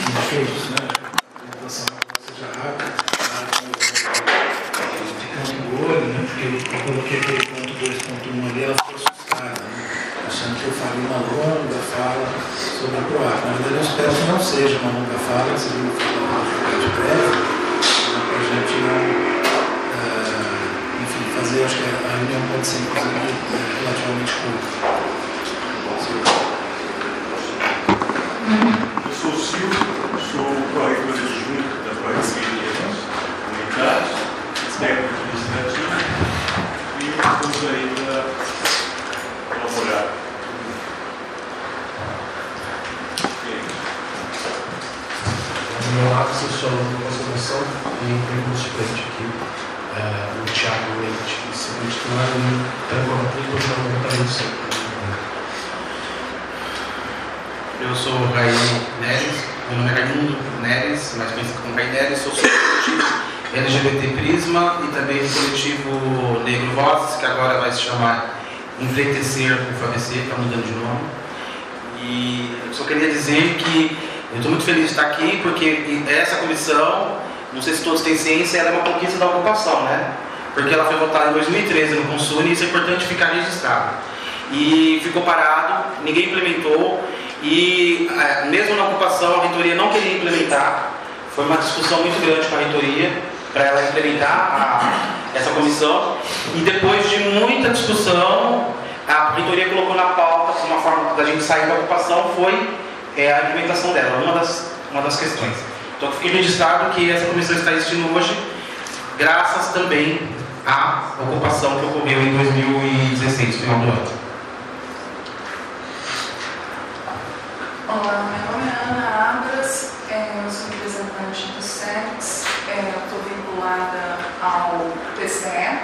defeitos, né? A apresentação seja rápida, ficando no olho, né? Porque eu coloquei aquele ponto 2.1 ali, ela ficou assustada, né? Achando que eu faria uma longa fala sobre a PROAP. Na verdade, eu espero que não seja uma longa fala, seja uma fala de breve, para a gente não, enfim, fazer, acho que a reunião pode ser, inclusive, relativamente curta. Eu sou o Silvio, sou o pró-reitor adjunto da Pró-Reitor Comunidade, técnico legislativo, e estamos aí para colaborar. No meu lado, eu sou aluno de conservação e um suplente aqui, o Thiago Leite, que se titular e trancou a matrícula para o voluntário sempre. Eu sou o Raí Neres, meu nome é Raimundo Neres, mais conhecido como Raí Neres, sou do coletivo LGBT Prisma e também do coletivo Negro Vozes, que agora vai se chamar Enfrentecer o FABC, está mudando de nome. E eu só queria dizer que eu estou muito feliz de estar aqui, porque essa comissão, não sei se todos têm ciência, ela é uma conquista da ocupação, né? Porque ela foi votada em 2013 no Consune e isso é importante ficar registrado. E ficou parado, ninguém implementou. E mesmo na ocupação, a reitoria não queria implementar. Foi uma discussão muito grande com a reitoria para ela implementar essa comissão. E depois de muita discussão, a reitoria colocou na pauta, uma forma da gente sair da ocupação, foi a implementação dela, uma das questões. Então, fiquei registrado que essa comissão está existindo hoje, graças também à ocupação que ocorreu em 2016, final do ano. Olá, meu nome é Ana Abras, eu sou representante do SEX, eu estou vinculada ao TCE,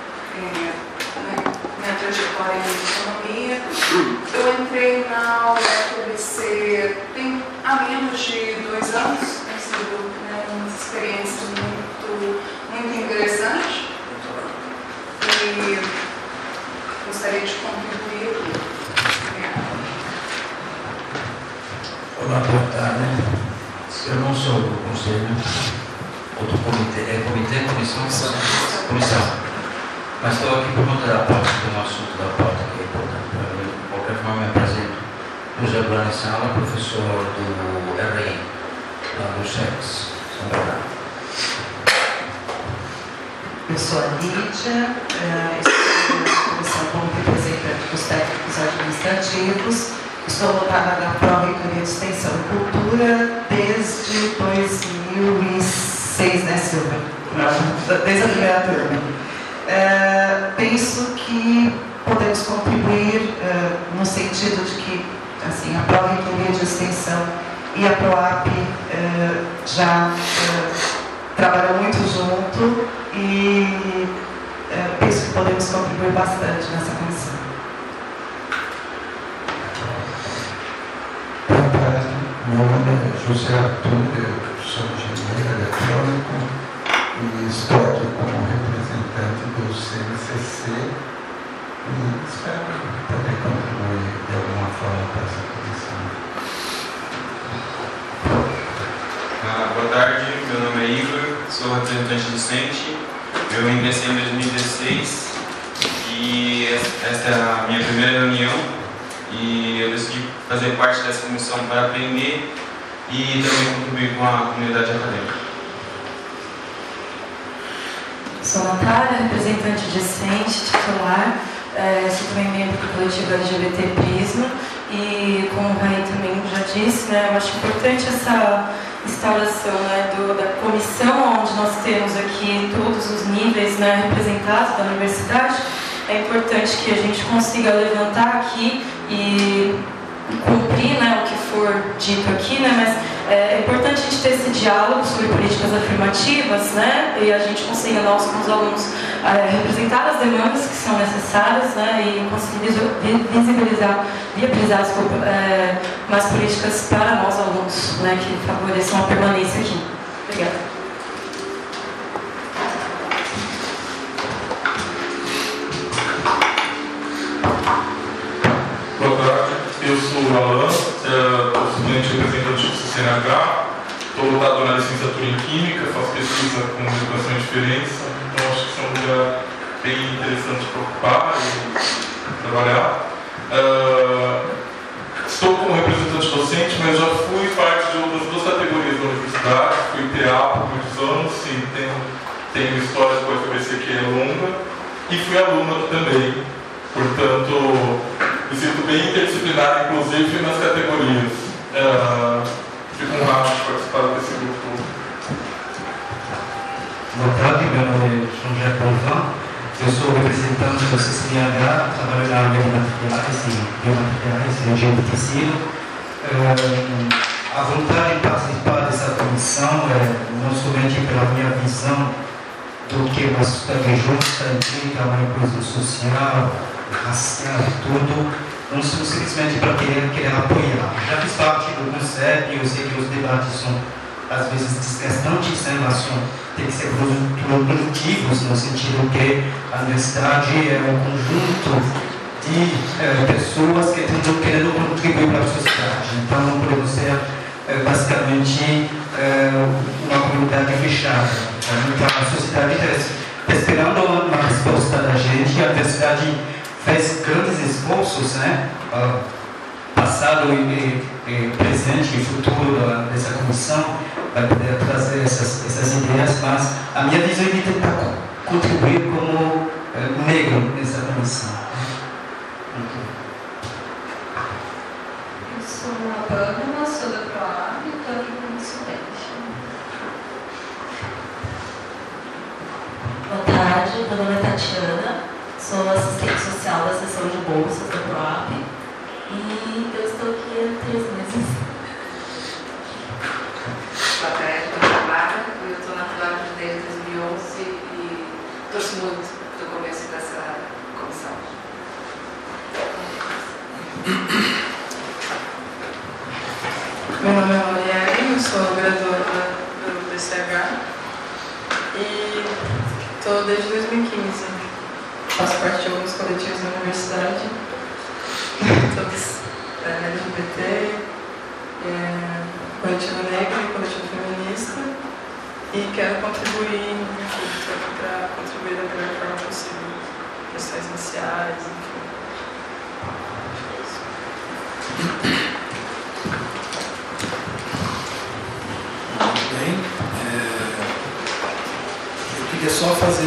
minha trajetória em economia. Eu entrei na UFABC tem há menos de 2 anos, tem sido uma experiência muito interessante e gostaria de contribuir. Olá, boa tarde. Eu não sou do conselho, ou do comitê, comissão. Mas estou aqui por conta da pauta, tem um assunto da pauta que é importante para mim. De qualquer forma, me apresento. José Bruno Sala, professor do RI, lá do SEX, São Bernardo. Eu sou a Lídia, estou na comissão como representante dos técnicos administrativos. Estou votada na Pró-Reitoria de Extensão e Cultura desde 2006, né, Silvia? Desde a primeira turma. Penso que podemos contribuir no sentido de que assim, a Pró-Reitoria de Extensão e a PROAP já trabalham muito junto e penso que podemos contribuir bastante nessa comissão. Meu nome é José Arthur, eu sou engenheiro eletrônico e estou aqui como representante do CNCC e espero poder contribuir de alguma forma para essa comissão. Boa tarde, meu nome é Igor, sou representante docente. Eu ingressei em 2016 e esta é a minha primeira reunião. E eu decidi fazer parte dessa comissão para aprender e também contribuir com a comunidade acadêmica. Sou Natália, representante discente, titular, sou também membro do coletivo LGBT Prisma e, como o Raí também já disse, né, eu acho importante essa instauração, né, da comissão, onde nós temos aqui todos os níveis, né, representados da universidade. É importante que a gente consiga levantar aqui e cumprir, né, o que for dito aqui, né, mas é importante a gente ter esse diálogo sobre políticas afirmativas, né, e a gente consiga, nós como os alunos, representar as demandas que são necessárias, né, e conseguir viabilizar mais políticas para nós alunos, né, que favoreçam a permanência aqui. Obrigada. Boa tarde, eu sou o Alan, sou suplente representante do CCNH estou lutado na licenciatura em Química, faço pesquisa com educação e diferença, então acho que isso é um lugar bem interessante para ocupar e trabalhar. Estou como representante docente, mas já fui parte de outras duas categorias da universidade, fui TA por muitos anos, sim, tenho história com a FBC que é longa, e fui aluno também, portanto, me sinto bem interdisciplinar, inclusive nas categorias. Fico honrado de participar desse grupo. Boa tarde, meu nome é João José Paulão. Eu sou representante do CCDH, trabalho na área de materiais e biomateriais e engenharia de tecido. A vontade de participar dessa comissão é não somente pela minha visão do que uma sociedade justa implica uma inclusão social, racial e tudo, não simplesmente para querer apoiar. Já fiz parte do conceito e eu sei que os debates são às vezes desgastantes em relação tem que ser produtivos, no sentido que a universidade é um conjunto de pessoas que estão querendo contribuir para a sociedade. Então, não podemos ser basicamente uma comunidade fechada. Então, a sociedade está esperando uma resposta da gente. A universidade fez grandes esforços, né? Passado e presente e futuro dessa comissão vai poder trazer essas ideias, mas a minha visão é de tentar contribuir como negro nessa comissão. Eu sou a Pâmela, sou da PROAB e estou aqui como estudante. Boa tarde, meu nome é Tatiana, sou assistente social da seção de bolsas da PROAB e eu estou aqui há 3 meses. Boa tarde, meu nome é Clara, eu estou na PROAB desde 2011 e torço muito do começo dessa comissão. Meu nome é Mariane, eu sou graduada do BCH e estou desde 2015. Faço parte de alguns coletivos na universidade, todos LGBT, coletivo negro e coletivo feminista, e quero contribuir, enfim, estou aqui para contribuir da melhor forma possível, questões raciais, enfim. Muito bem. Eu queria só fazer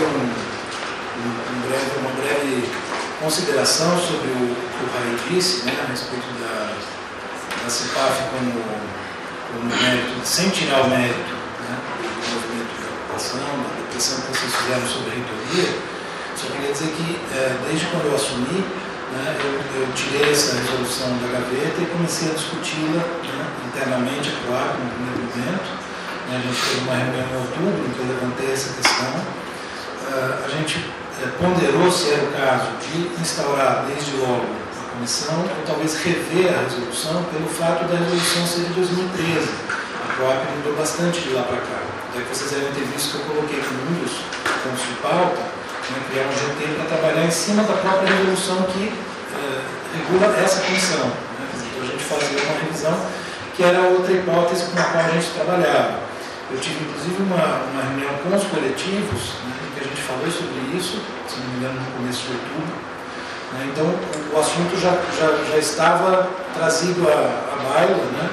uma breve consideração sobre o que o Rai disse, né, a respeito da CEPAF como mérito, sem tirar o mérito, né, do movimento de ocupação, da pressão que vocês fizeram sobre a reitoria. Só queria dizer que, desde quando eu assumi, né, eu tirei essa resolução da gaveta e comecei a discuti-la, né, internamente, a PROAB, no primeiro momento. A gente teve uma reunião em outubro em que eu levantei essa questão. A gente ponderou se era o caso de instaurar desde logo a comissão ou talvez rever a resolução pelo fato da resolução ser de 2013. A PROAB mudou bastante de lá para cá. Daí vocês devem ter visto que eu coloquei como um dos pontos de pauta, né, criar um GT para trabalhar em cima da própria resolução que regula essa comissão. Né? Então a gente fazia uma revisão que era outra hipótese com a qual a gente trabalhava. Eu tive inclusive uma reunião com os coletivos, né, em que a gente falou sobre isso, se não me engano, no começo de outubro. Né, então o assunto já estava trazido à baila, né,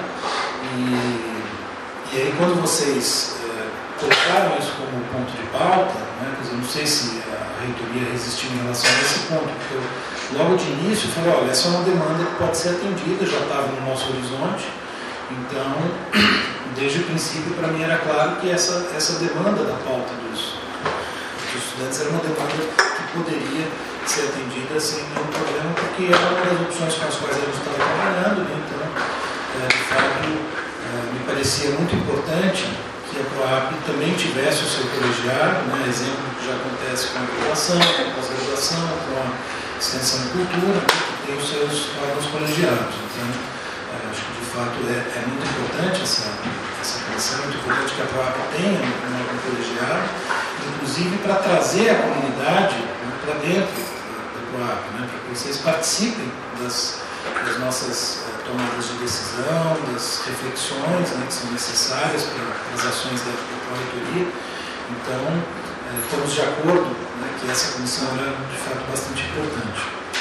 e aí quando vocês colocaram isso como ponto de pauta, né, quer dizer, eu não sei se a reitoria resistiu em relação a esse ponto, porque eu, logo de início, eu falei, olha, essa é uma demanda que pode ser atendida, já estava no nosso horizonte, então, desde o princípio, para mim era claro que essa demanda da pauta dos estudantes era uma demanda que poderia ser atendida sem nenhum problema, porque era uma das opções com as quais a gente estava trabalhando, né? Então, de fato, me parecia muito importante que a PROAB também tivesse o seu colegiado, né? Exemplo que já acontece com a graduação, com a pós-graduação, com a extensão de cultura, que tem os seus órgãos colegiados. Então, acho que de fato é muito importante essa comissão, é muito importante que a PROAB tenha um órgão colegiado, inclusive para trazer a comunidade, né, para dentro da PROAB, né, para que vocês participem das das nossas tomadas de decisão, das reflexões, né, que são necessárias para as ações da Pró-Reitoria. Então, estamos de acordo, né, que essa comissão era de fato bastante importante.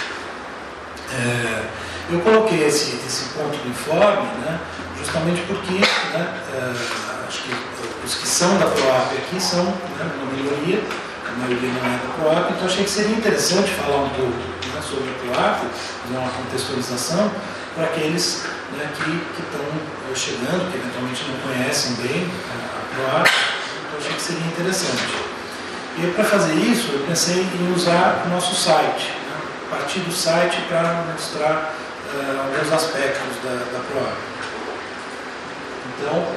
Eu coloquei esse ponto do informe, né, justamente porque, né, acho que os que são da PROAP aqui são, né, uma minoria, a maioria não é da PROAP, então achei que seria interessante falar um pouco, né, sobre a PROAP, fazer uma contextualização para aqueles, né, que estão chegando, que eventualmente não conhecem bem a PROAP, então achei que seria interessante. E para fazer isso, eu pensei em usar o nosso site, né, partir do site para mostrar alguns aspectos da PROAP. Então,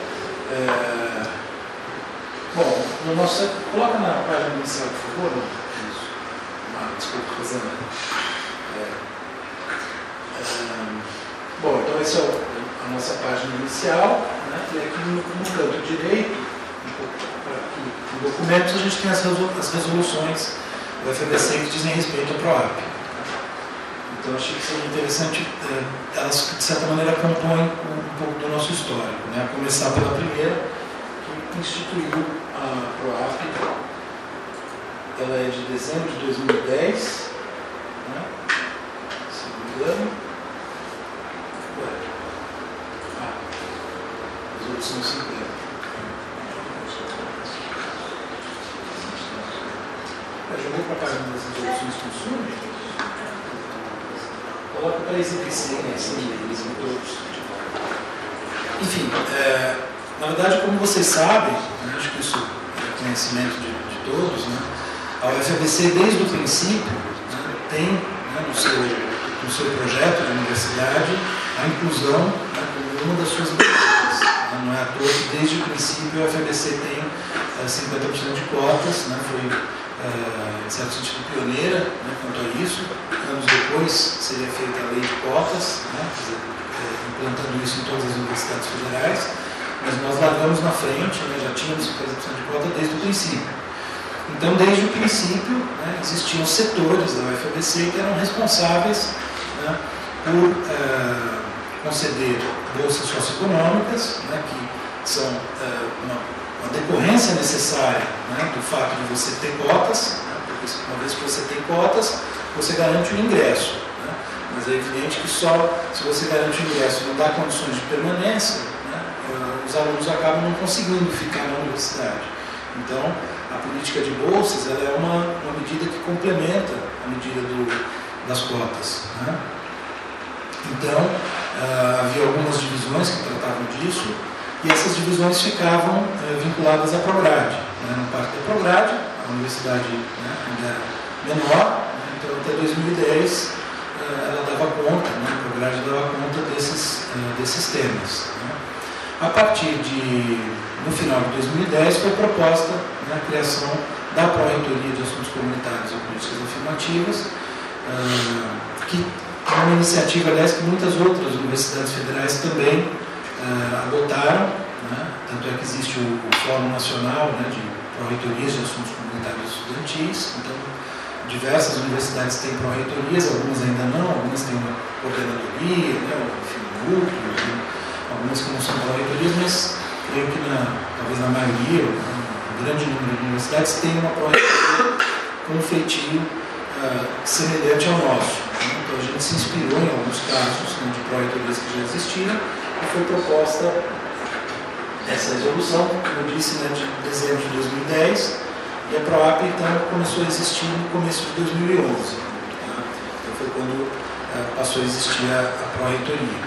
bom, no nosso, coloca na página inicial, por favor. Isso. Desculpa, Rosana. Bom, então essa é a nossa página inicial, né, e aqui no canto direito, em documentos, a gente tem as resoluções do FABC que dizem respeito à PROAP. Então, achei que seria interessante, elas, de certa maneira, compõem um pouco do nosso histórico, né? A começar pela primeira, que instituiu a PROAP. Ela é de dezembro de 2010, né? Se não me engano. Resolução 50. Já vou para a página das resoluções de consumo. Coloca para exibição, né? Assim, todos. Enfim, na verdade, como vocês sabem, né, acho que isso é conhecimento de todos, né, a UFABC, desde o princípio, né, tem, né, no seu projeto de universidade a inclusão, né, como uma das suas metas. Né, não é à toa que, desde o princípio, a UFABC tem 50% de cotas, né, foi, em certo sentido, pioneira, né, quanto a isso. Anos depois seria feita a lei de cotas, né, implantando isso em todas as universidades federais, mas nós largamos na frente, né, já tínhamos 50% de cota desde o princípio. Então, desde o princípio, né, existiam setores da UFABC que eram responsáveis, né, por conceder bolsas socioeconômicas, né, que são uma decorrência necessária, né, do fato de você ter cotas, né, porque uma vez que você tem cotas, você garante o ingresso. Né, mas é evidente que só se você garante o ingresso e não dá condições de permanência, né, os alunos acabam não conseguindo ficar na universidade. Então, a política de bolsas ela é uma medida que complementa a medida das cotas. Né. Então, havia algumas divisões que tratavam disso, e essas divisões ficavam vinculadas à Prograde. Né. No Parque da Prograde, a universidade, né, ainda era menor, né, então até 2010 ela dava conta, né, a Prograde dava conta desses temas. Né. A partir no final de 2010, foi proposta, né, a criação da Pró-Reitoria de Assuntos Comunitários e Políticas Afirmativas, que é uma iniciativa, aliás, que muitas outras universidades federais também adotaram, né, tanto é que existe o Fórum Nacional, né, de Pró-Reitorias de Assuntos Comunitários Estudantis. Então, diversas universidades têm pró-reitorias, algumas ainda não, algumas têm uma coordenadoria, né, enfim, núcleos, né, algumas que não são pró-reitorias, mas creio que talvez na maioria, um grande número de universidades tem uma pró-reitoria com um feitio semelhante ao nosso. Né? Então a gente se inspirou em alguns casos, né, de pró-reitorias que já existiam, e foi proposta essa resolução, como eu disse, né, de dezembro de 2010, e a PROAP, então, começou a existir no começo de 2011. Tá? Então, foi quando passou a existir a Pró-Reitoria.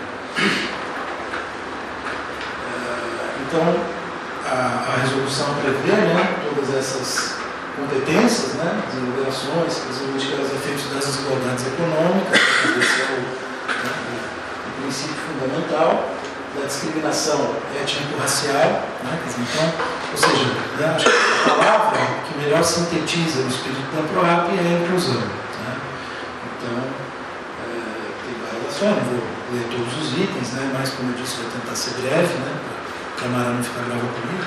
Então, a resolução prevê, né, todas essas competências, né, as deliberações, principalmente pelos efeitos das desigualdades econômicas, esse é o princípio fundamental da discriminação étnico-racial, né? Então, ou seja, né, acho que a palavra que melhor sintetiza o espírito da PROAP é a inclusão. Né? Então, tem várias ações, não vou ler todos os itens, né? Mas, como eu disse, vou tentar ser breve, né? Para a Mara não ficar brava comigo.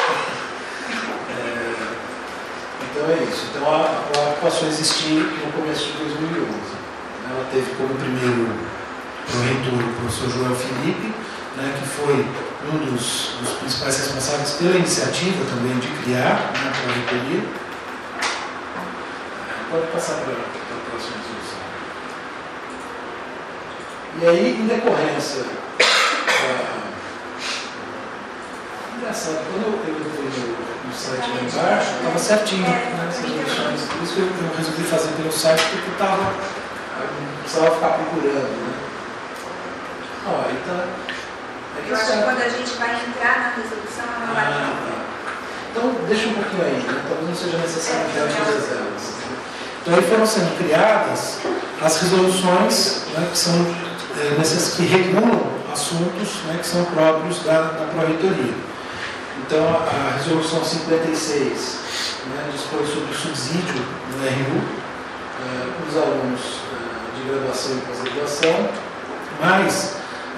Então é isso. Então a PROAP passou a existir no começo de 2011. Ela teve como primeiro pró-reitor, o professor Joel Felipe, né, que foi um dos principais responsáveis pela iniciativa também de criar, né, a pró-reitoria. Pode passar para a próxima resolução. E aí, em decorrência engraçado, quando eu entrei no site lá embaixo, estava certinho, né, essas resoluções. Por isso que eu resolvi fazer pelo site, porque eu precisava ficar procurando. Né? Ó, aí tá. Eu acho que quando a gente vai entrar na resolução, ela vai. Tá. Então, deixa um pouquinho aí, né? Talvez não seja necessário entrar em todas elas. Então, aí foram sendo criadas as resoluções, né, que são que regulam assuntos, né, que são próprios da pró-reitoria. Então, a resolução 56, né, dispõe sobre o subsídio no RU para os alunos de graduação e pós-graduação, mas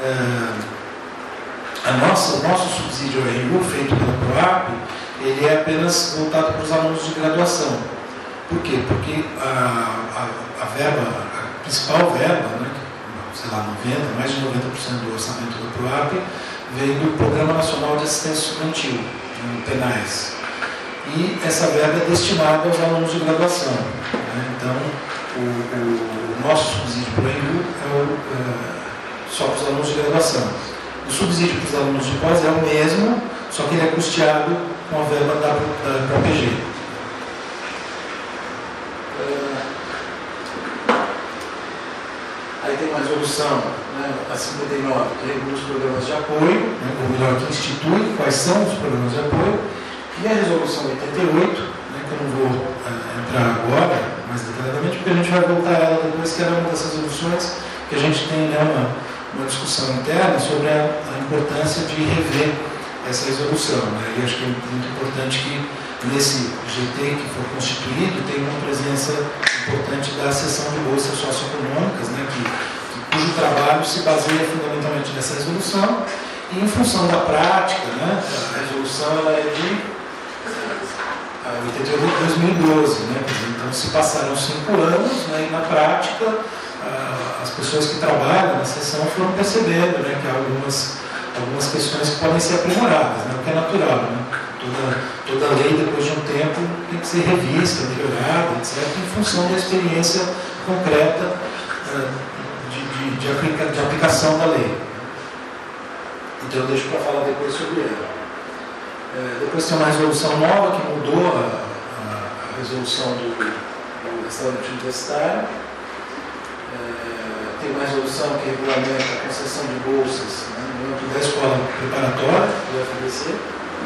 o nosso subsídio RU, feito pela PROAP, ele é apenas voltado para os alunos de graduação. Por quê? Porque a principal verba, né, sei lá, mais de 90% do orçamento da PROAP, veio do Programa Nacional de Assistência Estudantil, no PENAES. E essa verba é destinada aos alunos de graduação. Né? Então, o nosso subsídio para o RU é só para os alunos de graduação. O subsídio para os alunos de pós é o mesmo, só que ele é custeado com a verba da PG. Aí tem uma resolução, né, a 59, que regula os programas de apoio, né, ou melhor, que institui quais são os programas de apoio, e a resolução 88, né, que eu não vou entrar agora mais detalhadamente, porque a gente vai voltar a ela depois, que era uma dessas resoluções que a gente tem, né, uma discussão interna sobre a importância de rever essa resolução. Né, e acho que é muito importante que nesse GT que for constituído tenha uma presença importante da seção de bolsas socioeconômicas, né, cujo trabalho se baseia fundamentalmente nessa resolução, e em função da prática, né, a resolução ela é de 88 de 2012, né, então se passaram 5 anos, né, e na prática as pessoas que trabalham na seção foram percebendo, né, que há algumas questões que podem ser aprimoradas, né, o que é natural. Né? Toda lei, depois de um tempo, tem que ser revista, melhorada, etc., em função da experiência concreta de aplicação da lei. Então eu deixo para falar depois sobre ela. Depois tem uma resolução nova que mudou a resolução do restaurante universitário. Tem uma resolução que regulamenta a concessão de bolsas, né, no âmbito da escola preparatória do FBC.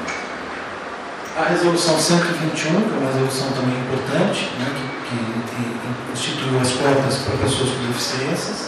A resolução 121, que é uma resolução também importante, né, que instituiu as cotas para pessoas com deficiências,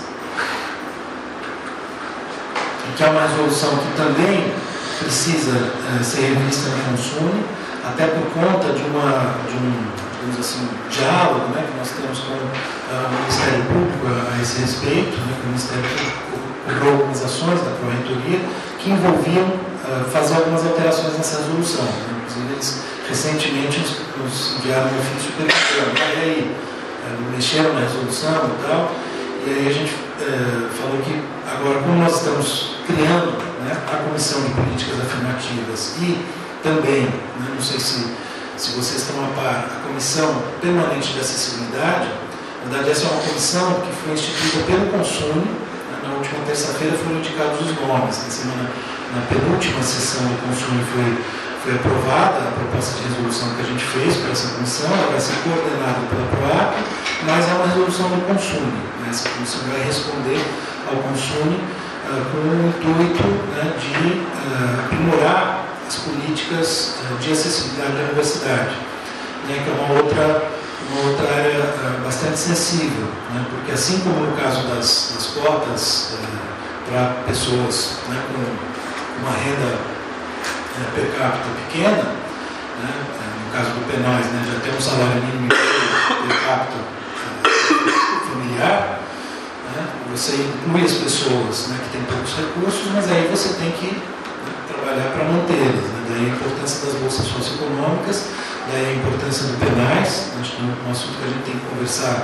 e que é uma resolução que também precisa ser revista no Consune, até por conta de digamos assim, diálogo, né, que nós temos com o Ministério Público a esse respeito, né, que o Ministério Público cobrou algumas ações da Pró-Reitoria que envolviam fazer algumas alterações nessa resolução. Né. Inclusive, eles recentemente nos enviaram um ofício perguntando, e aí, mexeram na resolução e tal, e aí a gente falou que agora, como nós estamos criando, né, a Comissão de Políticas Afirmativas e também, né, não sei se vocês estão a par, a Comissão Permanente de Acessibilidade, na verdade essa é uma comissão que foi instituída pelo Consune, né, na última terça-feira foram indicados os nomes, na penúltima sessão do Consune foi aprovada a proposta de resolução que a gente fez para essa comissão, ela vai ser coordenada pela PROAP, mas é uma resolução do Consune, né, essa comissão vai responder ao Consune com o intuito, né, de aprimorar as políticas de acessibilidade da universidade, né, que é uma outra área bastante sensível, né, porque assim como no caso das cotas para pessoas, né, com uma renda per capita pequena, né, no caso do PENAES, né, já tem um salário mínimo per capita familiar, né, você inclui as pessoas, né, que têm poucos recursos, mas aí você tem que trabalhar para mantê-las, né? Daí a importância das bolsas socioeconômicas, daí a importância do PENAES, acho que é um assunto que a gente tem que conversar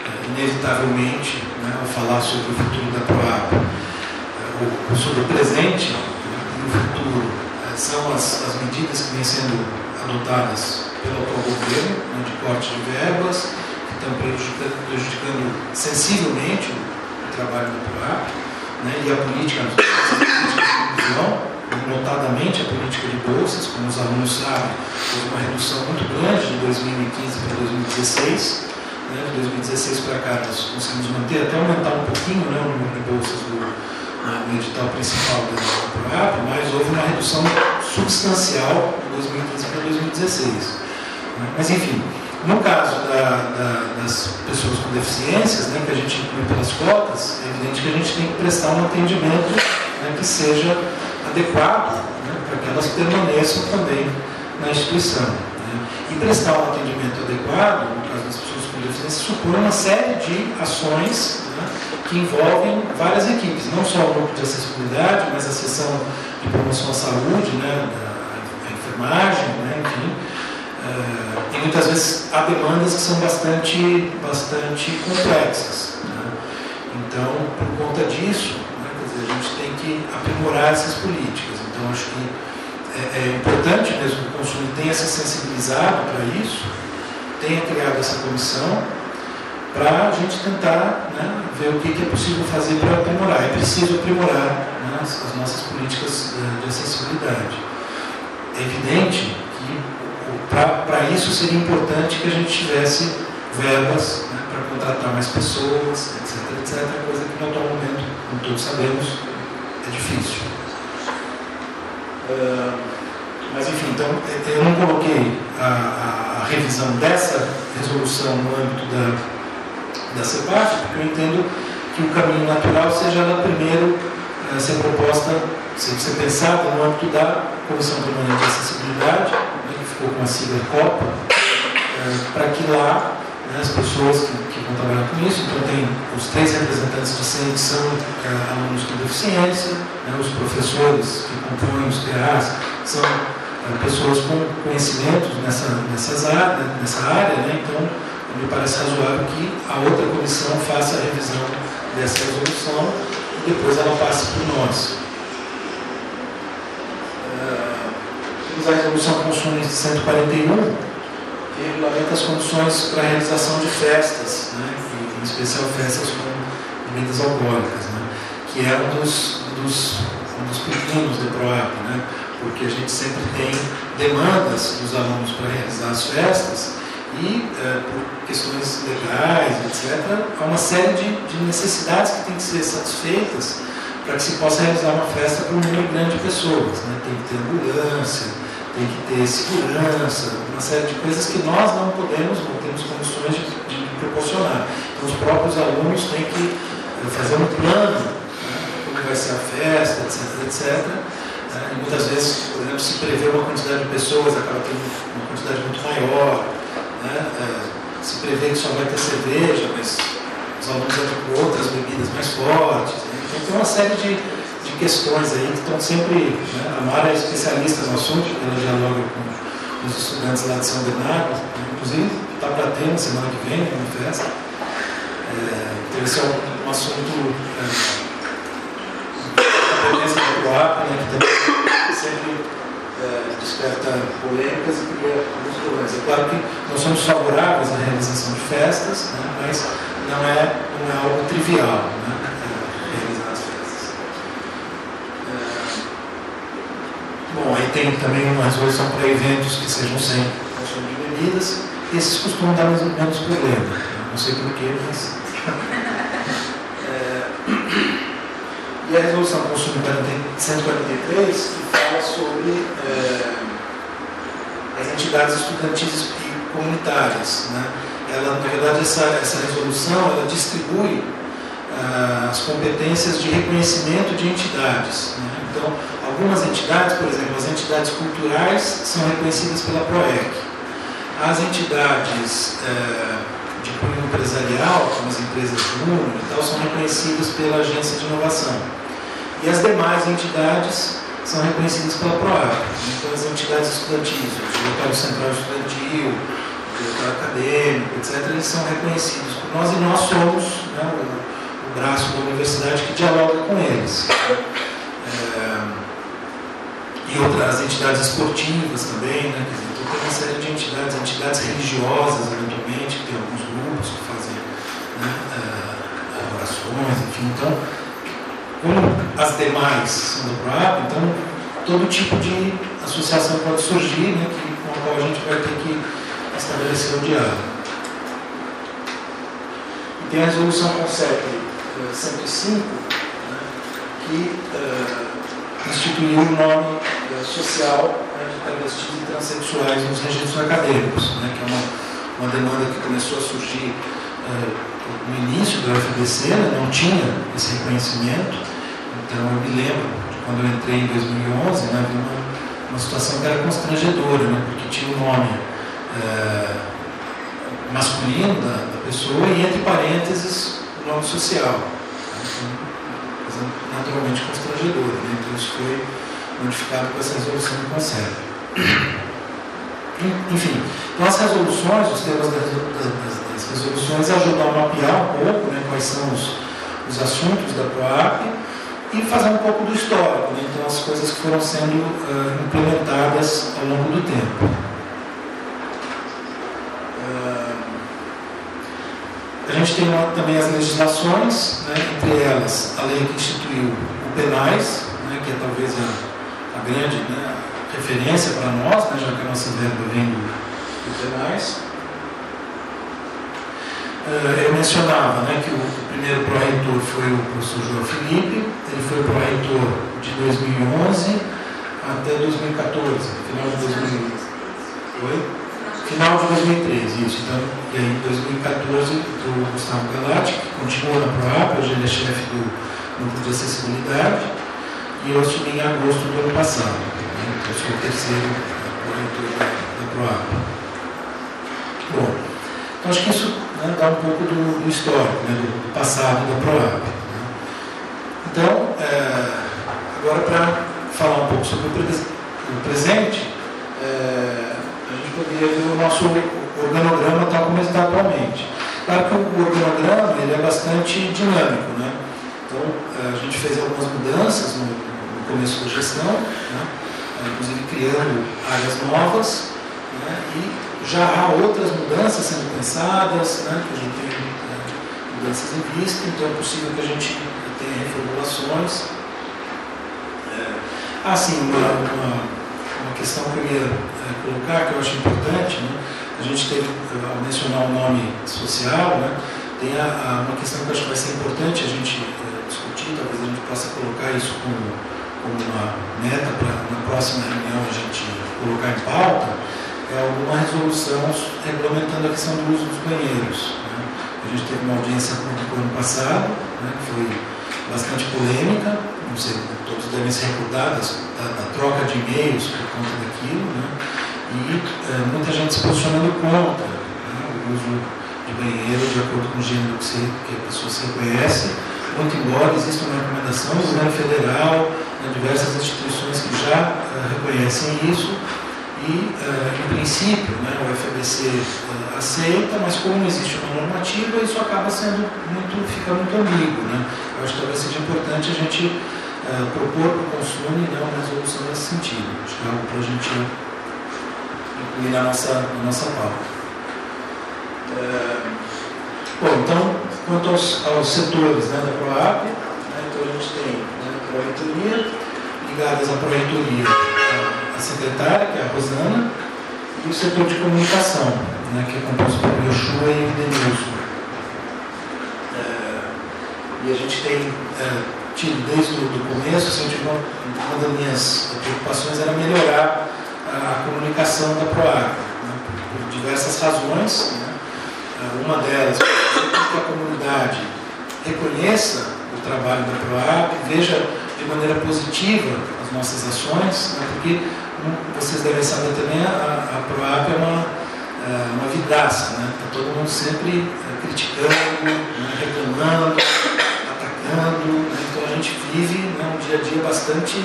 inevitavelmente, né, ao falar sobre o futuro da PROAP, sobre o presente e o futuro, são as medidas que vêm sendo adotadas pelo atual governo, né, de corte de verbas, que estão prejudicando sensivelmente o trabalho da PROAP, né, e a política de inclusão, notadamente a política de bolsas, como os alunos sabem, houve uma redução muito grande de 2015 para 2016. De 2016 para cá nós conseguimos manter, até aumentar um pouquinho, né, o número de bolsas no edital principal da PROAP, mas houve uma redução substancial de 2015 para 2016. Mas enfim, no caso das pessoas com deficiências, né, que a gente inclui pelas cotas, é evidente que a gente tem que prestar um atendimento, né, que seja adequado, né, para que elas permaneçam também na instituição. Né. E prestar um atendimento adequado, no caso das pessoas com deficiência, supõe uma série de ações, né, que envolvem várias equipes, não só o grupo de acessibilidade, mas a seção de promoção à saúde, né, a enfermagem, né, enfim. E muitas vezes há demandas que são bastante complexas. Né. Então, por conta disso, né, quer dizer, a gente tem que aprimorar essas políticas. Então, acho que é importante mesmo que o consumo tenha se sensibilizado para isso, tenha criado essa comissão, para a gente tentar, né, ver o que é possível fazer para aprimorar. É preciso aprimorar, né, as nossas políticas de acessibilidade. É evidente que para isso seria importante que a gente tivesse verbas, né, para contratar mais pessoas, etc., coisa que no atual momento, como todos sabemos, é difícil. Mas enfim, então eu não coloquei a revisão dessa resolução no âmbito da CEPAF, porque eu entendo que o caminho natural seja ela primeiro ser proposta, ser pensada no âmbito da Comissão Permanente de Acessibilidade, né, que ficou com a sigla COPA, para que lá, né, as pessoas que vão trabalhar com isso, então tem os 3 representantes discentes são alunos com deficiência, né, os professores que compõem os PAs são pessoas com conhecimentos nessa área, né, então me parece razoável que a outra comissão faça a revisão dessa resolução e depois ela passe por nós. Temos a resolução Consumo 141, que regulamenta as condições para a realização de festas, né, em especial festas com bebidas alcoólicas, né, que é um dos pepinos do PROAP, né, porque a gente sempre tem demandas dos alunos para realizar as festas e, por questões legais, etc., há uma série de necessidades que têm que ser satisfeitas para que se possa realizar uma festa para um número grande de pessoas. Né? Tem que ter ambulância, tem que ter segurança, uma série de coisas que nós não temos condições de proporcionar. Então, os próprios alunos têm que fazer um plano, né, como vai ser a festa, etc. E muitas vezes, por exemplo, se prevê uma quantidade de pessoas, acaba tendo uma quantidade muito maior. Né? Se prevê que só vai ter cerveja, mas os alunos entram com outras bebidas mais fortes. Né? Então tem uma série de questões aí que estão sempre... Né? A Mara é especialista no assunto, ela dialoga com os estudantes lá de São Bernardo, inclusive está para ter na semana que vem uma festa. Então esse é um assunto da presença da PROAP, né, que também sempre desperta polêmicas e cria alguns problemas. É claro que nós somos favoráveis à realização de festas, né, mas não é algo trivial, né, realizar as festas. Bom, aí tem também uma resolução para eventos que sejam sem consumo de bebidas. Esses costumam dar menos problema. Não sei porquê, mas... E a resolução Consumo 143, que fala sobre as entidades estudantis e comunitárias. Né? Ela, na verdade, essa resolução ela distribui as competências de reconhecimento de entidades. Né? Então, algumas entidades, por exemplo, as entidades culturais são reconhecidas pela PROEC. As entidades de cunho empresarial, como as empresas júnior e tal, são reconhecidas pela Agência de Inovação. E as demais entidades são reconhecidas pela PROAP. Então, as entidades estudantis, o Diretório Central Estudantil, diretor acadêmico, etc., eles são reconhecidos por nós e nós somos, né, o braço da universidade que dialoga com eles. E outras entidades esportivas também, né, quer dizer, então tem uma série de entidades religiosas, eventualmente, que tem alguns grupos que fazem, né, orações, enfim. Então, como as demais são do PROAP, então todo tipo de associação pode surgir, né, com a qual a gente vai ter que estabelecer o diálogo. E tem a resolução CONCEP 105, né, que instituiu o nome social, né, de travestis e transexuais nos registros acadêmicos, né, que é uma demanda que começou a surgir no início do UFABC, né, não tinha esse reconhecimento. Então eu me lembro de quando eu entrei em 2011, né, havia uma situação que era constrangedora, né, porque tinha o nome masculino da pessoa e entre parênteses o nome social. Então, naturalmente constrangedora, né? Então isso foi modificado com essa resolução do Conselho. Enfim, então as resoluções, os temas das resoluções ajudam a mapear um pouco, né, quais são os assuntos da PROAP e fazer um pouco do histórico, né, então as coisas que foram sendo implementadas ao longo do tempo. A gente tem também as legislações, né, entre elas a lei que instituiu o PENAIS, né, que é talvez a grande, né, referência para nós, né, já que a nossa verba vem do PENAIS. Eu mencionava, né, que o primeiro pró-reitor foi o professor João Felipe, ele foi pró-reitor de 2011 até 2014, final de 2013, isso. Então, e aí, em 2014, o Gustavo Galati, que continua na PROAP, hoje ele é chefe do Núcleo de Acessibilidade, e eu assumi em agosto do ano passado. Né? Então, eu sou o terceiro reitor da PROAP. Bom, então acho que isso, né, dá um pouco do histórico, né, do passado da PROAP. Né? Então, agora para falar um pouco sobre o presente, a gente poderia ver o nosso organograma tal como ele está atualmente. Claro que o organograma ele é bastante dinâmico, né? Então, a gente fez algumas mudanças no começo da gestão, né? Inclusive criando áreas novas, né? E já há outras mudanças sendo pensadas, né? Que a gente tem mudanças em vista, então é possível que a gente tenha reformulações. Sim, uma questão que eu ia colocar, que eu acho importante, né? A gente teve, ao mencionar o nome social, né, tem uma questão que eu acho que vai ser importante a gente discutir, talvez a gente possa colocar isso como uma meta para na próxima reunião a gente colocar em pauta, é alguma resolução regulamentando a questão do uso dos banheiros. Né? A gente teve uma audiência pública ano passado, né, que foi bastante polêmica, não sei, todos devem se recordar da troca de e-mails por conta daquilo, né? E muita gente se posicionando contra, né, o uso de banheiro de acordo com o gênero que a pessoa se reconhece, muito embora exista uma recomendação do governo federal, né, diversas instituições que já reconhecem isso, e em princípio, né, o UFABC aceita, mas como não existe uma normativa, isso acaba sendo fica muito ambíguo, né? Eu acho que talvez seja importante a gente propor para o consumo e não uma resolução nesse sentido. Acho que é algo para a gente incluir na nossa pauta. Bom, então, quanto aos setores, né, da PROAP, né, então a gente tem, né, a Pró-Reitoria, ligadas à Pró-Reitoria, a secretária, que é a Rosana, e o setor de comunicação, né, que é composto por Yoshua e Denilson. E a gente tem tido desde o começo, assim, uma das minhas preocupações era melhorar a comunicação da PROAP, né, por diversas razões, né. Uma delas é que a comunidade reconheça o trabalho da PROAP, veja de maneira positiva as nossas ações, né, porque vocês devem saber também, a PROAP é uma vidraça, né? Está todo mundo sempre criticando, né, reclamando, atacando, né? Então a gente vive, né, um dia a dia bastante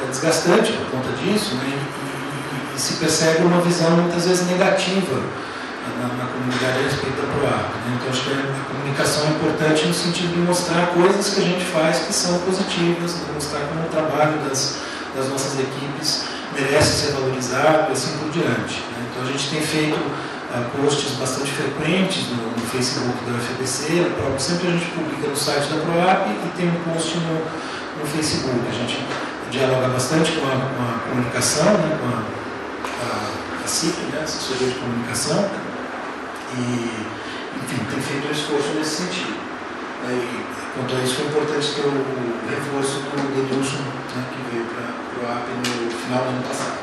desgastante por conta disso, né? E se percebe uma visão muitas vezes negativa na comunidade a respeito da PROAP. Né? Então, acho que a comunicação é importante no sentido de mostrar coisas que a gente faz que são positivas, de mostrar como o trabalho das nossas equipes merece ser valorizado e assim por diante. Né? Então, a gente tem feito posts bastante frequentes no Facebook da UFABC, sempre a gente publica no site da PROAP e tem um post no Facebook. A gente dialoga bastante com a comunicação, né? Com a CIP, né? Assessoria de Comunicação, e, enfim, tem feito um esforço nesse sentido. E, quanto a isso, foi importante ter o reforço do Denilson, né, que veio para a PROAP no final do ano passado.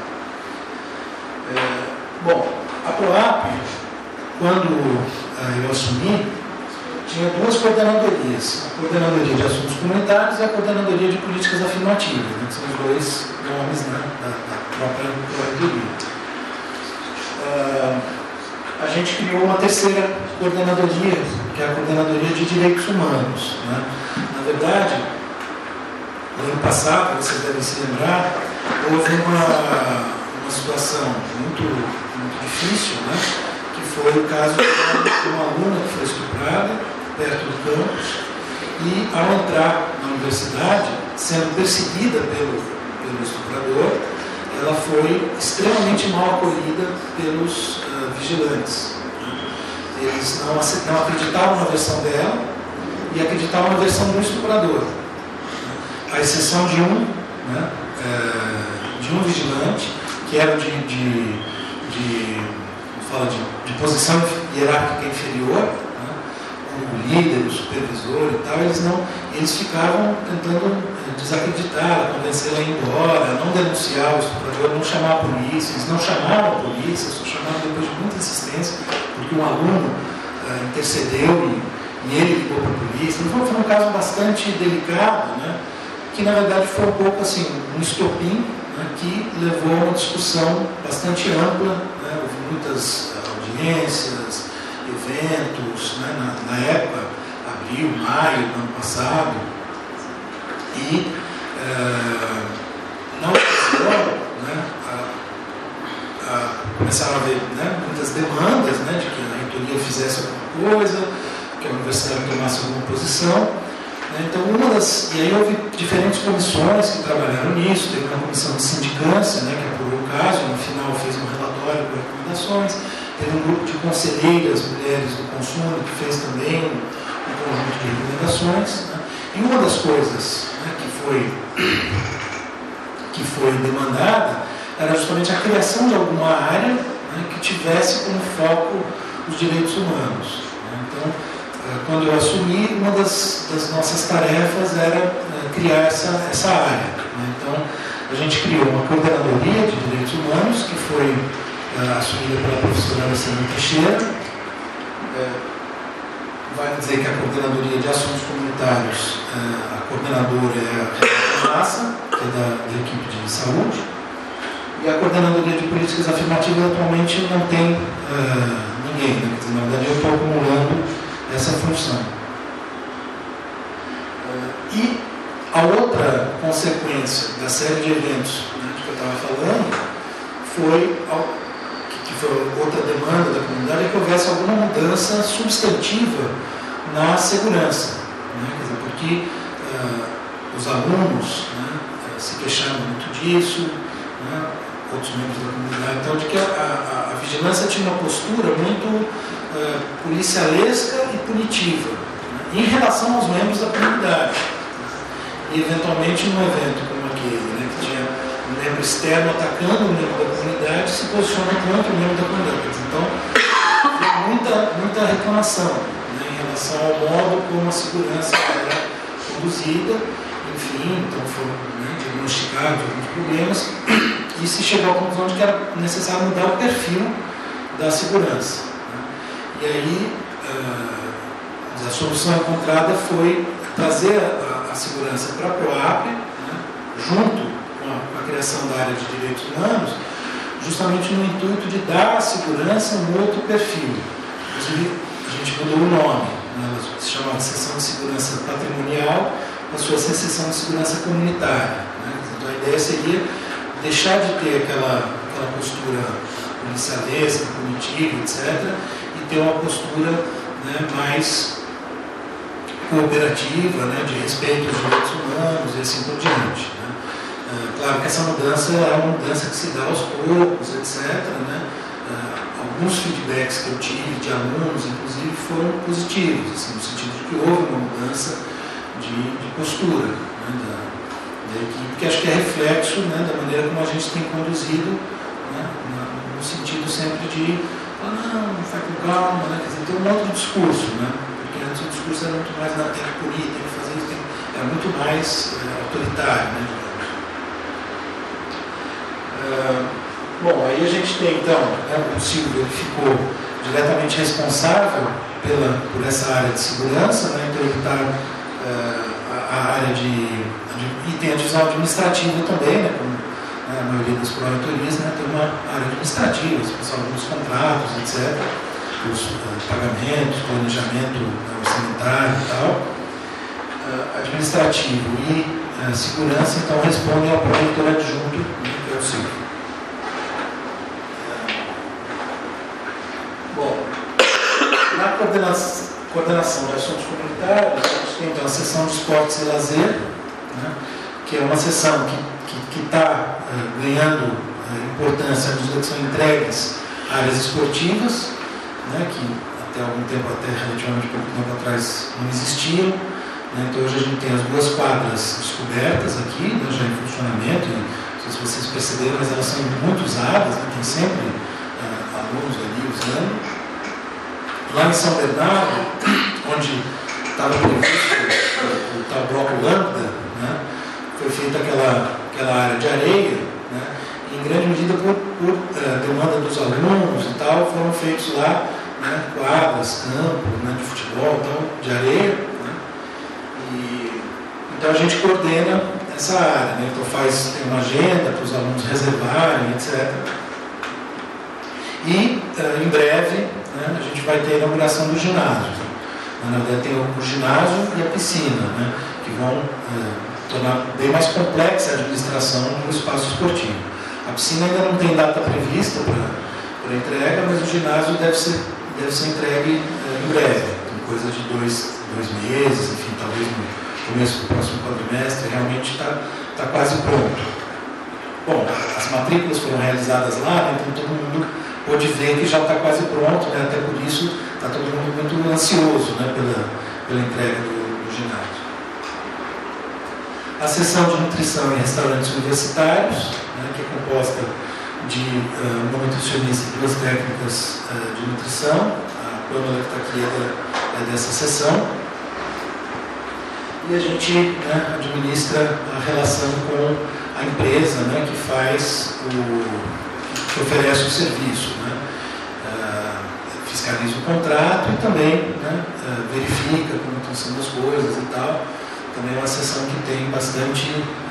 Bom, a PROAP, quando eu assumi, tinha duas coordenadorias, a Coordenadoria de Assuntos Comunitários e a Coordenadoria de Políticas Afirmativas, né, que são os dois nomes, né, da própria coordenadoria. A gente criou uma terceira coordenadoria, que é a Coordenadoria de Direitos Humanos. Né? Na verdade, no ano passado, vocês devem se lembrar, houve uma situação muito difícil, né? Que foi o caso de uma aluna que foi estuprada perto do campus e, ao entrar na universidade, sendo perseguida pelo estuprador, ela foi extremamente mal acolhida pelos vigilantes. Eles não acreditavam na versão dela e acreditavam na versão do estuprador. À exceção de um vigilante, que era de posição hierárquica inferior, né, como líder, o supervisor e tal, eles ficavam tentando desacreditá-la, convencê-la a ir embora, não denunciar o estuprador, não chamar a polícia. Eles não chamaram a polícia, só chamaram depois de muita insistência, porque um aluno intercedeu e ele ligou para a polícia. Então, foi um caso bastante delicado, né, que na verdade foi um pouco assim, um estopim, né, que levou a uma discussão bastante ampla, né, houve muitas audiências, eventos, né, na época, abril, maio do ano passado, e na ocasião, né, começaram a haver, né, muitas demandas, né, de que a reitoria fizesse alguma coisa, que a universidade tomasse alguma posição. Então, e aí houve diferentes comissões que trabalharam nisso. Teve uma comissão de sindicância, né, que apurou o caso, no final fez um relatório com recomendações. Teve um grupo de conselheiras, mulheres do consumo, que fez também um conjunto de recomendações. Né. E uma das coisas, né, que foi demandada era justamente a criação de alguma área, né, que tivesse como foco os direitos humanos. Né. Então, quando eu assumi, uma das nossas tarefas era criar essa área. Né? Então, a gente criou uma coordenadoria de direitos humanos, que foi assumida pela professora Alessandra Teixeira. Vale dizer que a coordenadoria de assuntos comunitários, a coordenadora é a Massa, que é da equipe de saúde, e a coordenadoria de políticas afirmativas atualmente não tem ninguém. Né? Na verdade, eu estou acumulando essa função. E a outra consequência da série de eventos, né, que eu estava falando que foi outra demanda da comunidade, é que houvesse alguma mudança substantiva na segurança. Né, quer dizer, porque os alunos, né, se queixavam muito disso, né, outros membros da comunidade, então, de que a vigilância tinha uma postura muito policialesca e punitiva, né, em relação aos membros da comunidade. E, eventualmente, num evento como aquele, né, que tinha um membro externo atacando um membro da comunidade, se posiciona contra o membro da comunidade. Então, tem muita reclamação, né, em relação ao modo como a segurança era conduzida. Enfim, então foram, né, diagnosticados alguns problemas e se chegou à conclusão de que era necessário mudar o perfil da segurança. Né. E aí, a solução encontrada foi trazer a segurança para a PROAP, né, junto com a criação da área de direitos humanos, justamente no intuito de dar à segurança um outro perfil. Inclusive, a gente mudou o nome, né, ela se chamava de seção de segurança patrimonial, passou a ser seção de segurança comunitária. Né. Então, a ideia seria deixar de ter aquela postura policialesca, punitiva, etc., e ter uma postura, né, mais cooperativa, né, de respeito aos direitos humanos e assim por diante. Né. Claro que essa mudança é uma mudança que se dá aos poucos, etc., né. Alguns feedbacks que eu tive de alunos, inclusive, foram positivos, assim, no sentido de que houve uma mudança de postura, né, da equipe, que acho que é reflexo, né, da maneira como a gente tem conduzido, né, no sentido sempre de não, vai com calma, né, quer dizer, tem um outro discurso, né, porque antes o discurso era muito mais tem que punir, tem que fazer isso, era muito mais autoritário, né, digamos. Bom, aí a gente tem então, o Silvio ele ficou diretamente responsável por essa área de segurança, né, então ele está a área e tem a divisão administrativa também, né, como a maioria das proreitorias, né, tem uma área administrativa, especialmente os contratos, etc., os pagamentos, planejamento orçamentário e tal. Administrativo e segurança, então, respondem ao proreitor adjunto, né, que é o Silvio. Bom, na coordenação de assuntos comunitários, a gente tem então a seção de esportes e lazer, né, que é uma seção que está ganhando importância à medida que são entregues áreas esportivas, né, que até algum tempo, até relativamente pouco tempo atrás, não existiam. Né, então hoje a gente tem as 2 quadras descobertas aqui, né, já em funcionamento, e não sei se vocês perceberam, mas elas são muito usadas, né, tem sempre alunos ali usando. Lá em São Bernardo, onde estava previsto o tal bloco lambda, né, foi feita aquela área de areia, né, e em grande medida por demanda dos alunos e tal, foram feitos lá, né, quadras, campo, né, de futebol, então, de areia, né, e então a gente coordena essa área, né, então tem uma agenda para os alunos reservarem, etc. E em breve, né, a gente vai ter a inauguração do ginásio. Na verdade tem o ginásio e a piscina, né, que vão tornar bem mais complexa a administração do espaço esportivo. A piscina ainda não tem data prevista para entrega, mas o ginásio deve ser entregue em breve, em coisa de dois meses, enfim, talvez no começo do próximo quadrimestre, realmente está quase pronto. Bom, as matrículas foram realizadas lá, né, então todo mundo pôde ver que já está quase pronto, né, até por isso está todo mundo muito ansioso, né, pela entrega do ginásio. A seção de nutrição em restaurantes universitários, né, que é composta de uma nutricionista e 2 técnicas de nutrição. A Pâmela que está aqui é dessa seção. E a gente, né, administra a relação com a empresa, né, que oferece o serviço, né, fiscaliza o contrato e também, né, verifica como estão sendo as coisas e tal. Também é uma seção que tem bastante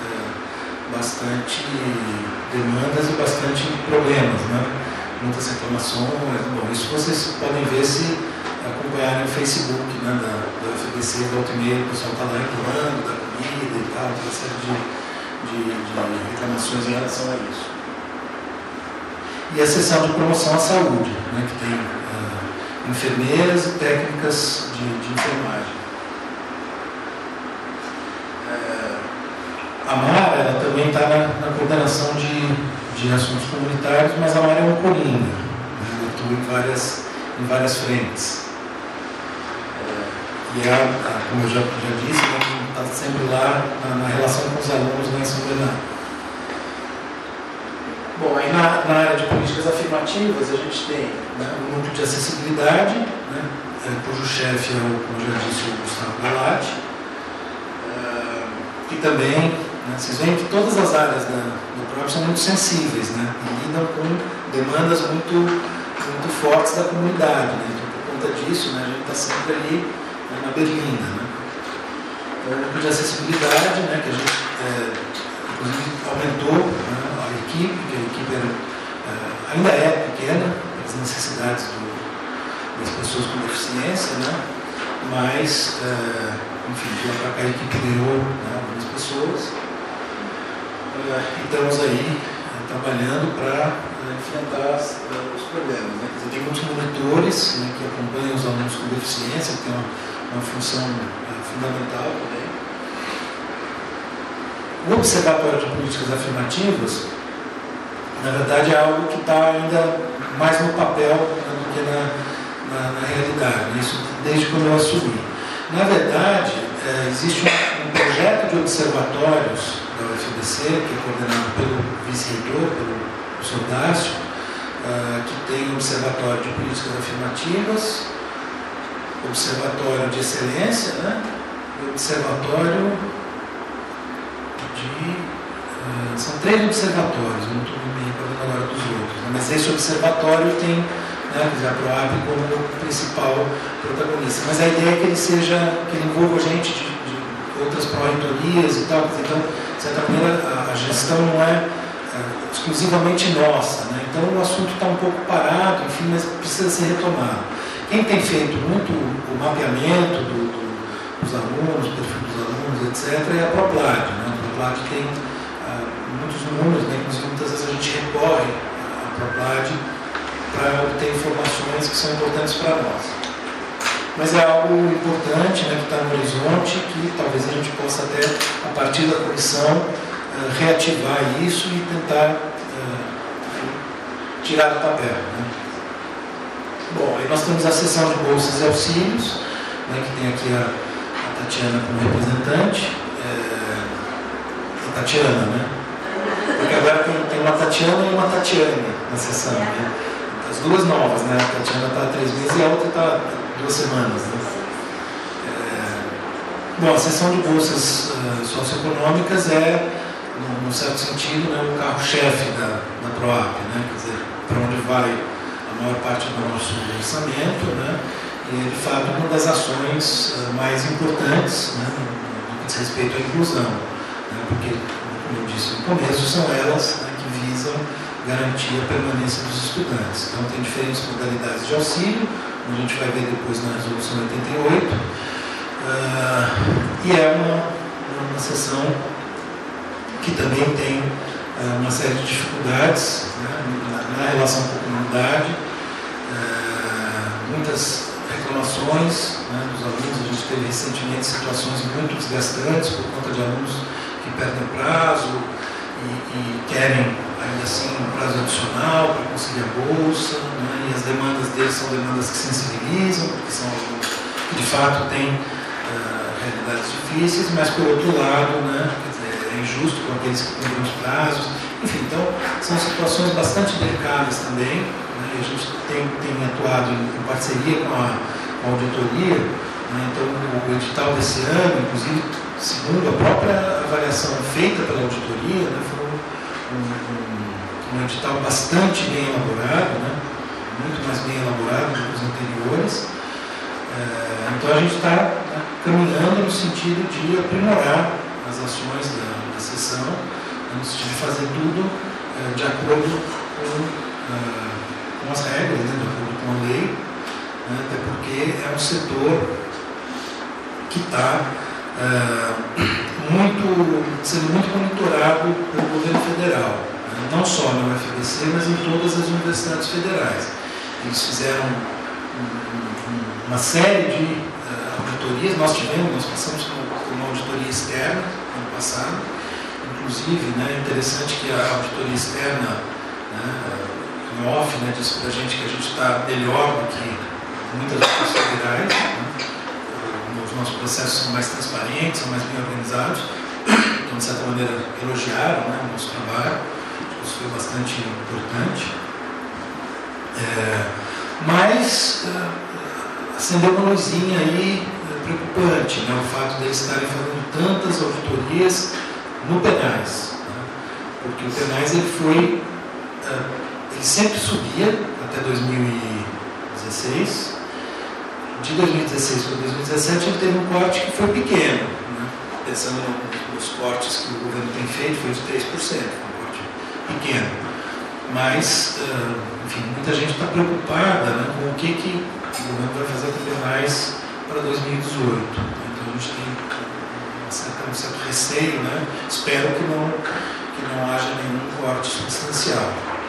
demandas e bastante problemas, né, muitas reclamações. Bom, isso vocês podem ver se acompanharem o Facebook, né, da UFBC, volta e meia, o pessoal está lá reclamando da comida e tal, tem uma série de reclamações em relação a isso. E a seção de promoção à saúde, né, que tem enfermeiras e técnicas de enfermagem. A Mara, ela também está na coordenação de assuntos comunitários, mas a Mara é uma coringa, né, eu estou em várias frentes. E como eu já disse, está sempre lá na relação com os alunos lá em São Bernardo. Bom, aí na área de políticas afirmativas a gente tem, né, um núcleo de acessibilidade, né, cujo chefe é, como eu já disse, o Gustavo Galati, que também, né, vocês veem que todas as áreas do próprio são muito sensíveis, né, e lidam com demandas muito fortes da comunidade, né, então por conta disso, né, a gente está sempre ali, né, na berlinda, né. Então, o núcleo de acessibilidade, né, que a gente inclusive aumentou, né, a equipe, que a equipe ainda é pequena, as necessidades das pessoas com deficiência, né, mas, enfim, de lá para cá a equipe ganhou, né, algumas pessoas, e estamos aí trabalhando para enfrentar os problemas. Né? Quer dizer, tem muitos monitores, né, que acompanham os alunos com deficiência, que tem uma função fundamental também. O Observatório de Políticas Afirmativas, na verdade, é algo que está ainda mais no papel, né, do que na realidade. Isso desde quando eu assumi. Na verdade, existe um projeto de observatórios da UFABC, que é coordenado pelo vice-reitor, pelo professor Dácio, que tem o Observatório de Políticas Afirmativas, Observatório de Excelência, né, e Observatório de... são 3 observatórios, não estou me recordando agora dos outros, né, mas esse observatório tem, né, a PROAP como principal protagonista. Mas a ideia é que ele envolva gente de outras pró-reitorias e tal, então, de certa maneira, a gestão não é exclusivamente nossa, né? Então o assunto está um pouco parado, enfim, mas precisa ser retomado. Quem tem feito muito o mapeamento dos alunos, o perfil dos alunos, etc., é a ProPlad, né? A ProPlad tem muitos números, né? Inclusive muitas vezes a gente recorre à ProPlad para obter informações que são importantes para nós. Mas é algo importante, né, que está no horizonte, que talvez a gente possa até, a partir da comissão, reativar isso e tentar tirar do papel. Né? Bom, aí nós temos a seção de bolsas e auxílios, né, que tem aqui a Tatiana como representante. A Tatiana, né? Porque agora tem uma Tatiana e uma Tatiane na seção, né? As duas novas, né? A Tatiana está há 3 meses e a outra está há 2 semanas. Né? Bom, a seção de bolsas socioeconômicas é, num certo sentido, né, o carro-chefe da PROAP, né? Quer dizer, para onde vai a maior parte do nosso orçamento, né? E é, de fato, uma das ações mais importantes, né, no que diz respeito à inclusão, né? Porque, como eu disse no começo, são elas, né, que visam garantir a permanência dos estudantes. Então, tem diferentes modalidades de auxílio, a gente vai ver depois na resolução 88, e é uma seção que também tem uma série de dificuldades, né, na relação com a comunidade, muitas reclamações, né, dos alunos. A gente teve recentemente situações muito desgastantes por conta de alunos que perdem prazo e querem, ainda assim, um prazo adicional para conseguir a bolsa, né, e as demandas deles são demandas que sensibilizam, porque são alunos que de fato têm realidades difíceis, mas por outro lado, né, quer dizer, é injusto com aqueles que cumprem os prazos. Enfim, então são situações bastante delicadas também, né, e a gente tem atuado em parceria com a auditoria, né. Então o edital desse ano, inclusive, segundo a própria avaliação feita pela auditoria, né, foi um edital bastante bem elaborado, né, muito mais bem elaborado do que os anteriores. Então a gente está, né, caminhando no sentido de aprimorar as ações da sessão, no sentido de fazer tudo de acordo com as regras, né, de acordo com a lei, né, até porque é um setor que está sendo muito monitorado pelo governo federal, né, não só na UFABC, mas em todas as universidades federais. Eles fizeram uma série de auditorias, nós passamos por uma auditoria externa no ano passado, inclusive, né, é interessante que a auditoria externa, né, em off, né, disse para a gente que a gente está melhor do que muitas outras federais, né, os nossos processos são mais transparentes, são mais bem organizados, então, de certa maneira, elogiaram, né, o nosso trabalho, isso foi bastante importante. Mas acendeu uma luzinha aí preocupante, né, o fato de eles estarem fazendo tantas auditorias no PENAIS, né, porque o PENAIS ele sempre subia até 2016. De 2016 para 2017 ele teve um corte que foi pequeno, né, pensando nos cortes que o governo tem feito, foi de 3%, um corte pequeno. Mas, enfim, muita gente está preocupada, né, com o que o governo vai fazer com o PENAIS para 2018. Então a gente tem um certo receio, né? Espero que que não haja nenhum corte substancial.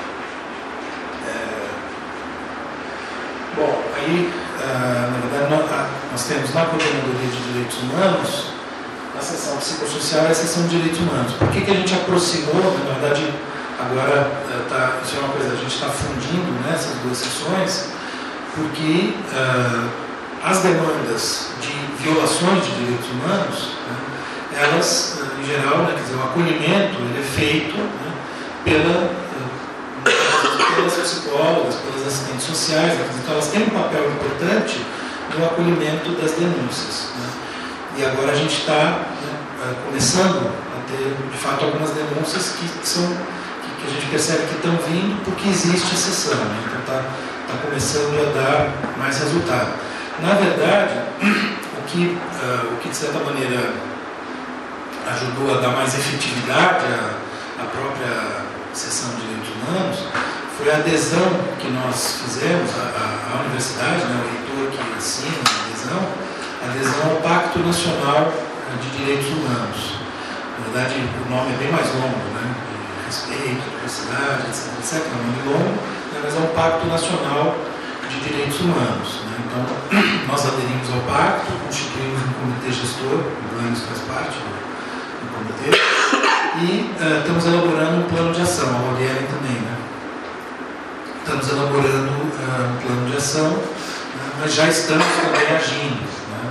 Bom, aí, na verdade, nós temos na Coordenadoria de Direitos Humanos, na seção psicossocial e a seção de direitos humanos. Por que a gente aproximou, na verdade, agora, isso é uma coisa, a gente está fundindo nessas duas sessões, porque as demandas de violações de direitos humanos, né, elas, em geral, né, quer dizer, o acolhimento ele é feito, né, pelas psicólogas, pelas assistentes sociais, né, então elas têm um papel importante no acolhimento das denúncias. Né, e agora a gente está começando a ter, de fato, algumas denúncias que a gente percebe que estão vindo porque existe exceção, né, então está começando a dar mais resultado. Na verdade, o que de certa maneira ajudou a dar mais efetividade à própria seção de direitos humanos foi a adesão que nós fizemos à universidade, né, o reitor que assina a adesão ao Pacto Nacional de Direitos Humanos. Na verdade, o nome é bem mais longo, né, de respeito, diversidade, etc. É um nome longo, né, mas é um Pacto Nacional de Direitos Humanos. Né? Então, nós aderimos ao pacto, constituímos um comitê gestor, o Blanes faz parte do comitê, e estamos elaborando um plano de ação, a Rolieren também, né? Estamos elaborando um plano de ação, né? Mas já estamos também agindo. Né?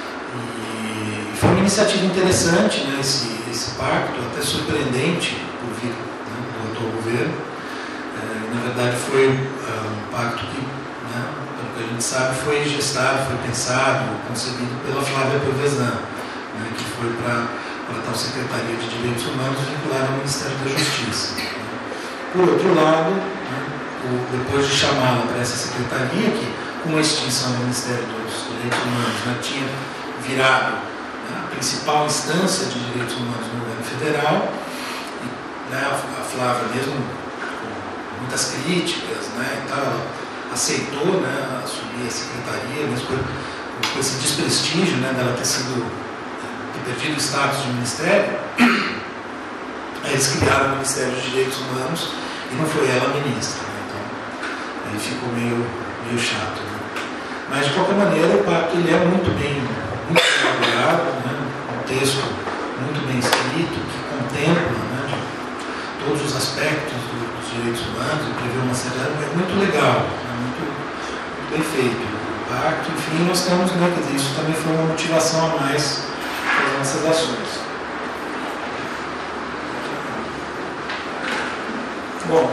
E foi uma iniciativa interessante, né? esse pacto, até surpreendente por vir, né, do atual governo. Na verdade, foi um pacto que, né, pelo que a gente sabe, foi gestado, foi pensado, concebido pela Flávia Piovesan, né, que foi para a tal Secretaria de Direitos Humanos vinculada ao Ministério da Justiça. Né. Por outro lado, né, depois de chamá-la para essa secretaria, que com a extinção do Ministério dos Direitos Humanos, né, tinha virado, né, a principal instância de direitos humanos no governo federal, e, né, a Flávia mesmo muitas críticas, né, e tal, ela aceitou, né, assumir a secretaria, mas com esse desprestígio, né, dela ter perdido o status de ministério. Eles criaram o Ministério dos Direitos Humanos e não foi ela a ministra, né, então aí ficou meio chato. Né. Mas de qualquer maneira o pacto ele é muito bem elaborado, né, um texto muito bem escrito que contempla, né, todos os aspectos dos direitos humanos, e prevê uma série, é muito legal, é muito bem feito o pacto. Enfim, nós estamos, né, quer dizer, isso também foi uma motivação a mais para as nossas ações. Bom,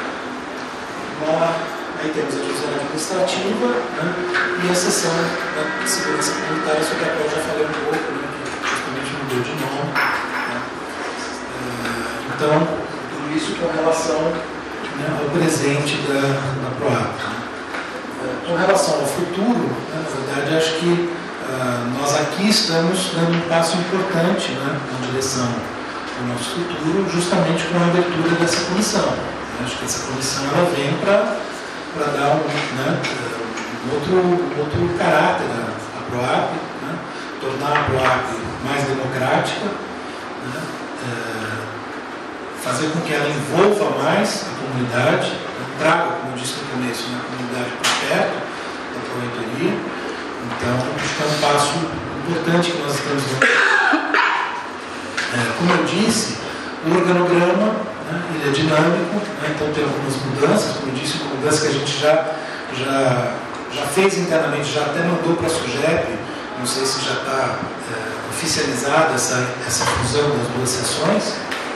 aí temos a divisão administrativa, né, e a seção da segurança comunitária, sobre a qual eu já falei um pouco, né, que justamente mudou de nome. Né. Então, tudo isso com relação, né, ao presente da PROAP. Né. Com relação ao futuro, né, na verdade, acho que nós aqui estamos dando um passo importante, né, na direção do nosso futuro, justamente com a abertura dessa comissão. Né. Acho que essa comissão ela vem para dar um outro caráter à PROAP, né, tornar a PROAP mais democrática, né, fazer com que ela envolva mais a comunidade, traga, como eu disse no começo, a comunidade para perto da Pró-Reitoria. Então, acho que é um passo importante que nós estamos dando. Como eu disse, o organograma, né, ele é dinâmico, né, então tem algumas mudanças, como eu disse, uma mudança que a gente já fez internamente, já até mandou para a SUGEP, não sei se já está oficializada essa fusão das duas sessões.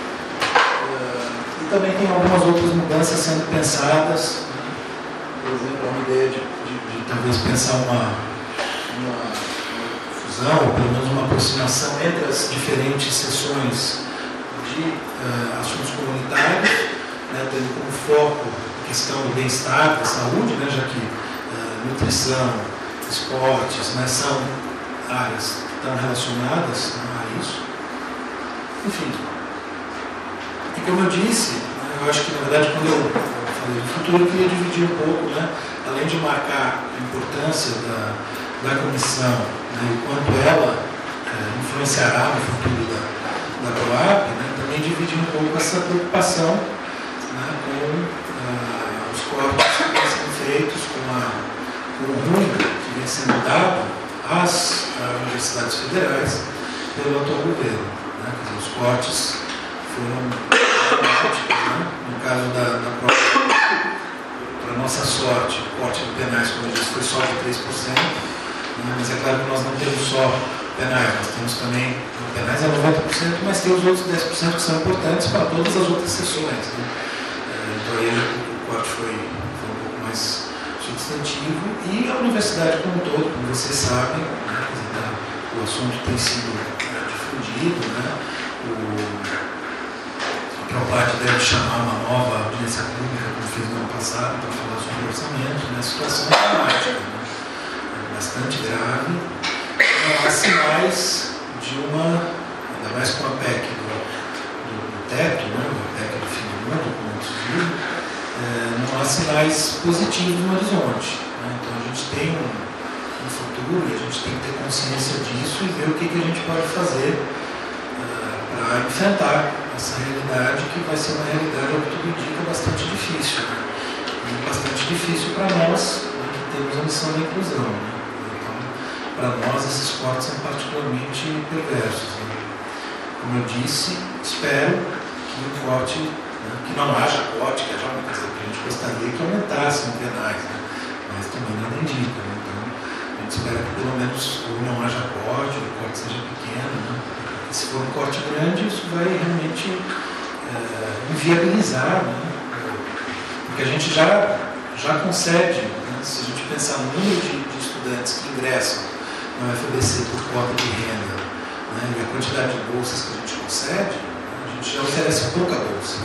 E também tem algumas outras mudanças sendo pensadas, por exemplo, uma ideia de talvez pensar uma fusão, ou pelo menos uma aproximação entre as diferentes sessões de assuntos comunitários, né, tendo como foco a questão do bem-estar, da saúde, né, já que nutrição, esportes, né, são áreas que estão relacionadas, né, a isso. Enfim. E como eu disse, né, eu acho que na verdade quando eu falei do futuro eu queria dividir um pouco, né, além de marcar a importância da comissão, né, e quanto ela influenciará no futuro da PROAP, né, também dividir um pouco essa preocupação, né, com os cortes que vêm sendo feitos, com o rumo que vem sendo dado às universidades federais pelo atual governo. Né? Quer dizer, os cortes foram dramáticos, né? No caso da prova, para nossa sorte, o corte de penais, como eu disse, foi só de 3%, né? Mas é claro que nós não temos só penais, nós temos também, penais é 90%, mas tem os outros 10% que são importantes para todas as outras sessões. Né? Então aí o corte foi um pouco mais substantivo e a universidade como um todo, como vocês sabem, né? O assunto tem sido difundido, né? A Proplat deve chamar uma nova audiência pública, como fez no ano passado, para falar sobre o orçamento, né? A situação é dramática, né? É bastante grave. Há sinais de ainda mais com a PEC do teto, né? A PEC do fim do mundo, como muitos viram, não há sinais positivos no horizonte. Né? Então a gente tem um futuro e a gente tem que ter consciência disso e ver o que a gente pode fazer para enfrentar essa realidade, que vai ser uma realidade, ao que tudo indica, bastante difícil. Né? E bastante difícil para nós, né, que temos a missão da inclusão. Né? Então, para nós, esses cortes são particularmente perversos. Né? Como eu disse, espero que o corte, né, que não haja corte, que haja uma coisa que a gente gostaria que aumentassem penais, né? Mas também nada indica. Né? Então, a gente espera que pelo menos ou não haja corte, ou o corte seja pequeno. Né? E se for um corte grande, isso vai realmente inviabilizar, né? Porque a gente já concede, né? Se a gente pensar no número de estudantes que ingressam na UFABC por cota de renda, né? E a quantidade de bolsas que a gente concede, né? A gente já oferece pouca bolsa.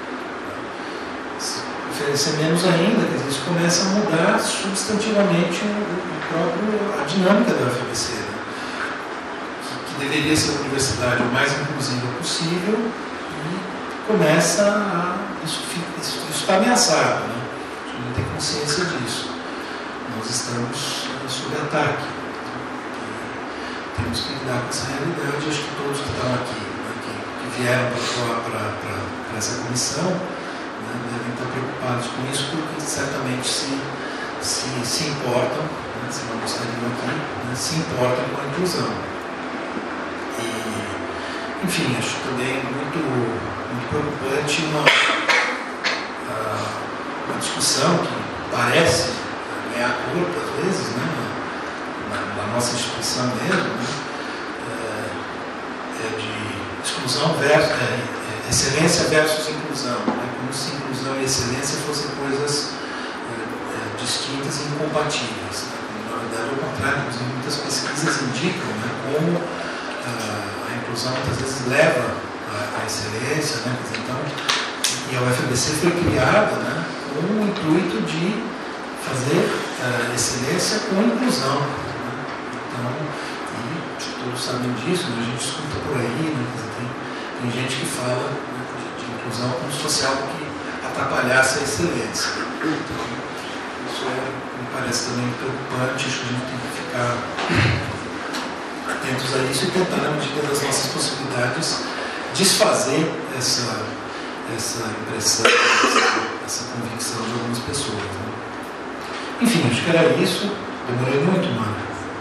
Se oferecer menos ainda, quer dizer, isso começa a mudar substantivamente a dinâmica da UFABC, né? Que deveria ser uma universidade o mais inclusiva possível e começa isso está ameaçado, né? A gente não tem consciência disso. Nós estamos sob ataque. Temos que lidar com essa realidade. Acho que todos que estão aqui, né, que vieram para essa comissão, né, devem estar preocupados com isso, porque certamente se importam, né, se não gostariam aqui, né, se importam com a inclusão. E, enfim, acho também muito preocupante uma discussão que parece ganhar corpo às vezes, né, na nossa instituição mesmo, né, de exclusão versus excelência versus inclusão, né, como se inclusão e excelência fossem coisas distintas e incompatíveis. Né, na verdade, ao contrário, inclusive muitas pesquisas indicam, né, como a inclusão muitas vezes leva à excelência, né, então, e a UFABC foi criada, né, com o intuito de fazer excelência com inclusão. Né? Então, e todos sabem disso, né? A gente escuta por aí, né? Tem gente que fala, né, de inclusão como se fosse algo que atrapalhasse a excelência. Então, isso me parece também preocupante, acho que a gente tem que ficar atentos a isso e tentar, na medida das nossas possibilidades, desfazer essa impressão, essa convicção de algumas pessoas. Né? Enfim, acho que era isso. Demorei muito, mano.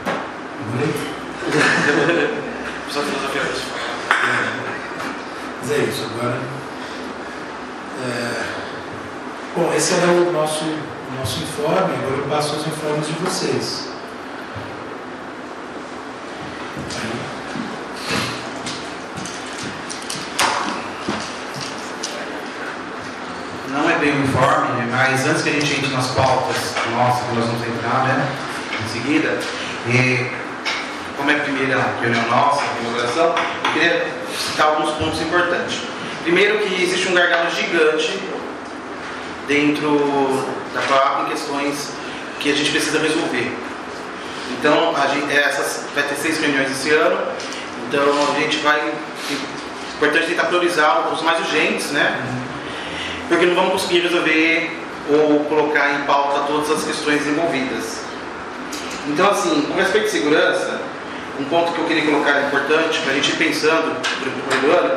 Demorei? Só filosofia para se falar. Mas é isso, agora. Bom, esse era o nosso informe, agora eu passo os informes de vocês. Não é bem um informe, mas antes que a gente entre nas pautas nossas, que nós vamos entrar, né, em seguida, como é a primeira reunião nossa, de inauguração, eu queria citar alguns pontos importantes. Primeiro, que existe um gargalo gigante dentro da PAP em questões que a gente precisa resolver. Então, vai ter 6 reuniões esse ano, então a gente vai, é importante tentar priorizar os mais urgentes, né? Porque não vamos conseguir resolver ou colocar em pauta todas as questões envolvidas. Então, assim, com respeito à segurança, um ponto que eu queria colocar importante para a gente ir pensando durante o ano,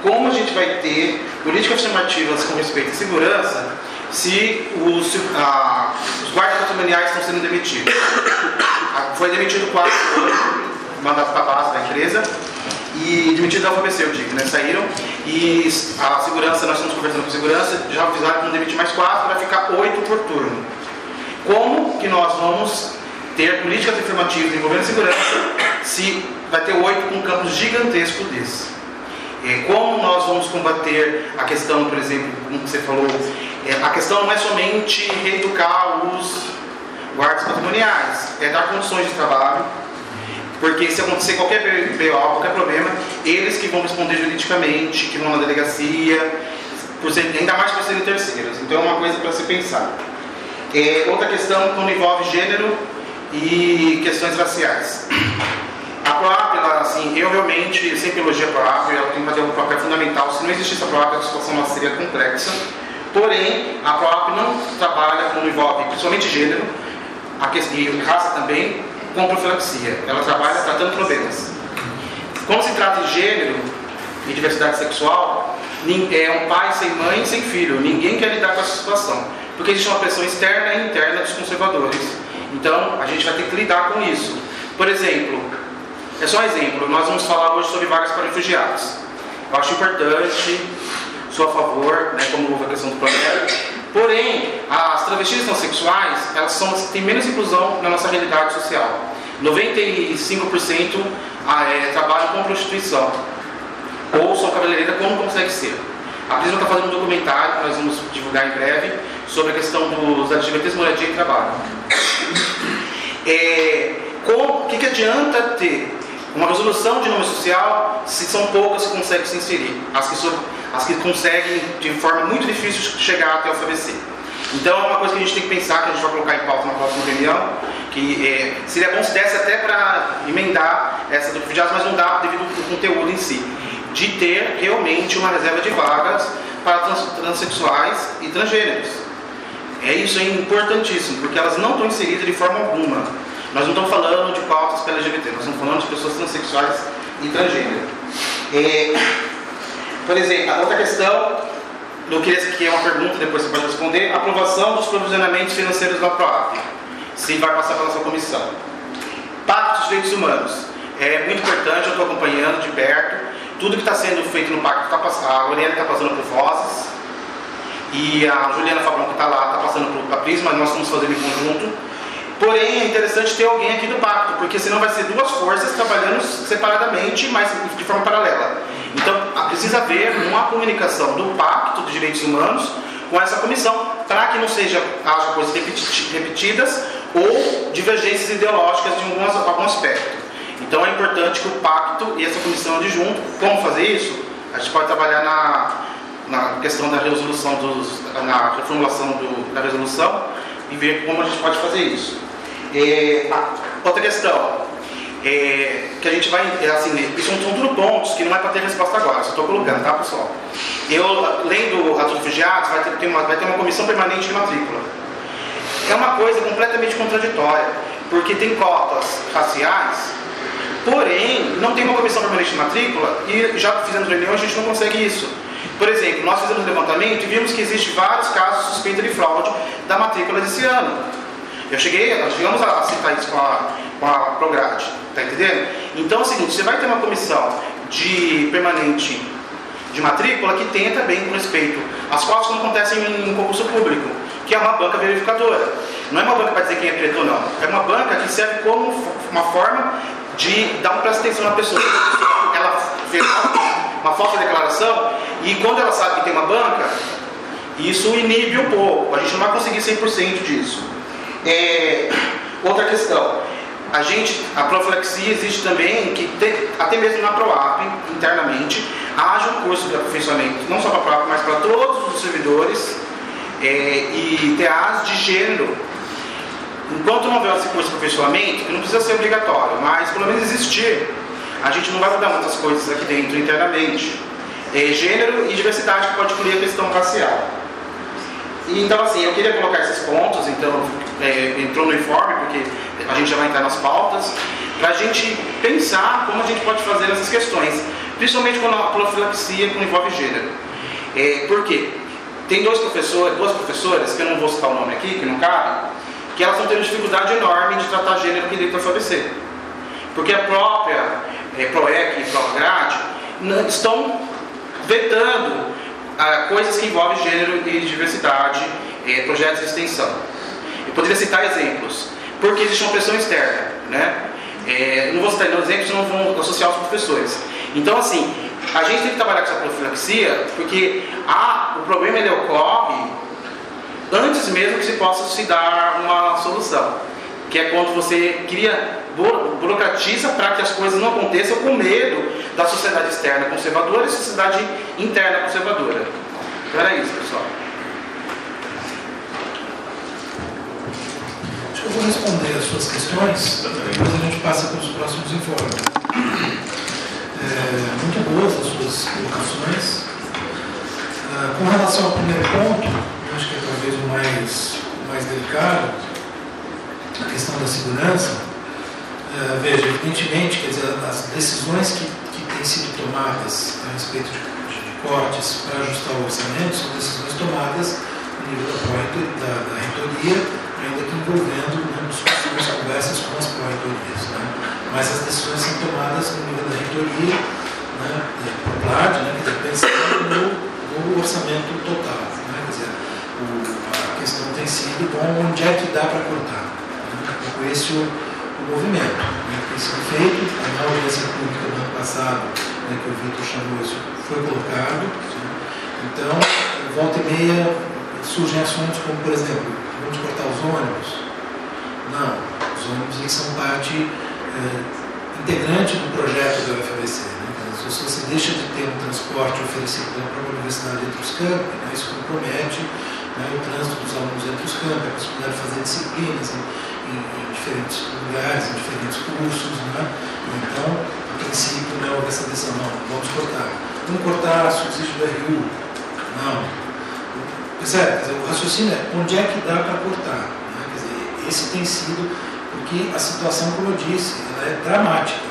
como a gente vai ter políticas afirmativas com respeito à segurança se os guardas patrimoniais estão sendo demitidos. Foi demitido 4 mandatos da base da empresa e demitido da UFABC, eu digo, né? Saíram e a segurança, nós estamos conversando com a segurança, já avisaram que vão demitir mais 4, vai ficar 8 por turno. Como que nós vamos ter políticas afirmativas envolvendo segurança se vai ter 8 com um campo gigantesco desse? Como nós vamos combater a questão, por exemplo, como você falou, a questão não é somente reeducar os guardas patrimoniais, é dar condições de trabalho, porque se acontecer qualquer BO, qualquer problema, eles que vão responder juridicamente, que vão na delegacia, ainda mais por serem terceiros. Então é uma coisa para se pensar. Outra questão quando envolve gênero e questões raciais. A PROAP, assim, eu realmente sempre elogio a PROAP, ela tem que fazer um papel fundamental. Se não existisse a PROAP, a situação seria complexa. Porém, a PROAP não trabalha quando envolve principalmente gênero, e raça também, com profilaxia. Ela trabalha tratando problemas. Quando se trata de gênero e diversidade sexual, é um pai sem mãe e sem filho. Ninguém quer lidar com essa situação, porque existe uma pressão externa e interna dos conservadores. Então, a gente vai ter que lidar com isso. Por exemplo, é só um exemplo, nós vamos falar hoje sobre vagas para refugiados. Eu acho importante, sou a favor, né, como houve a questão do projeto. Porém, as travestis não sexuais, elas têm menos inclusão na nossa realidade social. 95% trabalham com prostituição ou são cabeleireira como consegue ser. A Prisma está fazendo um documentário que nós vamos divulgar em breve sobre a questão dos LGBTs, moradia e trabalho. O que adianta ter uma resolução de nome social se são poucas que conseguem se inserir? As que conseguem de forma muito difícil chegar até o UFABC. Então é uma coisa que a gente tem que pensar, que a gente vai colocar em pauta na próxima reunião, que seria bom se desse até para emendar essa do refugiados, mas não dá devido ao conteúdo em si, de ter realmente uma reserva de vagas para transexuais e transgêneros. Isso é importantíssimo, porque elas não estão inseridas de forma alguma. Nós não estamos falando de pautas para LGBT, nós estamos falando de pessoas transexuais e transgênero. Por exemplo, a outra questão, que é uma pergunta, depois você pode responder, a aprovação dos provisionamentos financeiros da PROAP, se vai passar pela sua comissão. Pacto dos Direitos Humanos, é muito importante, eu estou acompanhando de perto, tudo que está sendo feito no pacto, a Lorena está passando por Vozes, e a Juliana Fabrão que está lá, está passando para a Prisma, nós estamos fazendo em conjunto. Porém, é interessante ter alguém aqui do pacto, porque senão vai ser 2 forças trabalhando separadamente, mas de forma paralela. Então, precisa haver uma comunicação do Pacto dos Direitos Humanos com essa comissão, para que não haja coisas repetidas ou divergências ideológicas de algum aspecto. Então, é importante que o Pacto e essa comissão andem junto. Como fazer isso? A gente pode trabalhar na questão da resolução, na reformulação da resolução, e ver como a gente pode fazer isso. Outra questão, que a gente vai, isso são tudo pontos que não é para ter resposta agora, só estou colocando, tá, pessoal? Lendo a dos refugiados, vai ter uma comissão permanente de matrícula. É uma coisa completamente contraditória, porque tem cotas raciais, porém, não tem uma comissão permanente de matrícula, e já fizemos reunião, a gente não consegue isso. Por exemplo, nós fizemos um levantamento e vimos que existem vários casos suspeitos de fraude da matrícula desse ano. Nós chegamos a citar isso com a Prograde, tá entendendo? Então é o seguinte, você vai ter uma comissão permanente de matrícula que tenha também com respeito às cotas que não acontecem em concurso público, que é uma banca verificadora. Não é uma banca para dizer quem é preto ou não, é uma banca que serve como uma forma de dar uma presta atenção na pessoa. Ela fez uma falsa declaração e quando ela sabe que tem uma banca, isso inibe um pouco. A gente não vai conseguir 100% disso. Outra questão, a profilaxia existe também, até mesmo na PROAP, internamente, haja um curso de aperfeiçoamento, não só para a PROAP, mas para todos os servidores e TAs de gênero. Enquanto não houver esse curso de aperfeiçoamento, que não precisa ser obrigatório, mas pelo menos existir, a gente não vai mudar muitas coisas aqui dentro internamente. Gênero e diversidade, que pode incluir a questão racial. Então, assim, eu queria colocar esses pontos, então, entrou no informe, porque a gente já vai entrar nas pautas, para a gente pensar como a gente pode fazer essas questões. principalmente quando a profilaxia envolve gênero. Por quê? Tem duas professoras, que eu não vou citar o nome aqui, que não cabe, que elas estão tendo dificuldade enorme de tratar gênero com direito ao FABC. Porque a própria PROEC e PROAGRADE estão vetando coisas que envolvem gênero e diversidade, projetos de extensão. Eu poderia citar exemplos, porque existe uma pressão externa, né? Não vou citar exemplos, senão vão associar os professores. Então, assim, a gente tem que trabalhar com essa profilaxia, porque o problema ele ocorre antes mesmo que se possa se dar uma solução, que é quando você burocratiza para que as coisas não aconteçam com medo da sociedade externa conservadora e sociedade interna conservadora. Então era isso, pessoal. Acho que eu vou responder as suas questões, depois a gente passa para os próximos informes. Muito boas as suas colocações. Com relação ao primeiro ponto, acho que é talvez o mais delicado, a questão da segurança. Veja, evidentemente, quer dizer, as decisões que têm sido tomadas a respeito de cortes para ajustar o orçamento são decisões tomadas no nível da reitoria, ainda que envolvendo discussões, conversas com as pró-reitorias, né? Mas as decisões são tomadas no nível da reitoria, né, por PLAD, né, pensando no orçamento total, né? Quer dizer, a questão tem sido onde é que dá para cortar, né? Com esse o movimento, né, que tem sido feito. Na audiência pública do ano passado, né, que o Vitor chamou, isso foi colocado, né? Então, volta e meia surgem assuntos como, por exemplo, vamos cortar os ônibus? Não, os ônibus eles são parte integrante do projeto da UFABC, né? Se você deixa de ter um transporte oferecido pela própria universidade entre os campi, né, isso compromete, né, o trânsito dos alunos entre os campi, a possibilidade de fazer disciplinas em diferentes lugares, em diferentes cursos, né? Então, a princípio, né, houve essa decisão, não, vamos cortar. Vamos cortar subsídio do RU? Não. Percebe? Quer dizer, o raciocínio é onde é que dá para cortar, né? Quer dizer, esse tem sido, porque a situação, como eu disse, ela é dramática.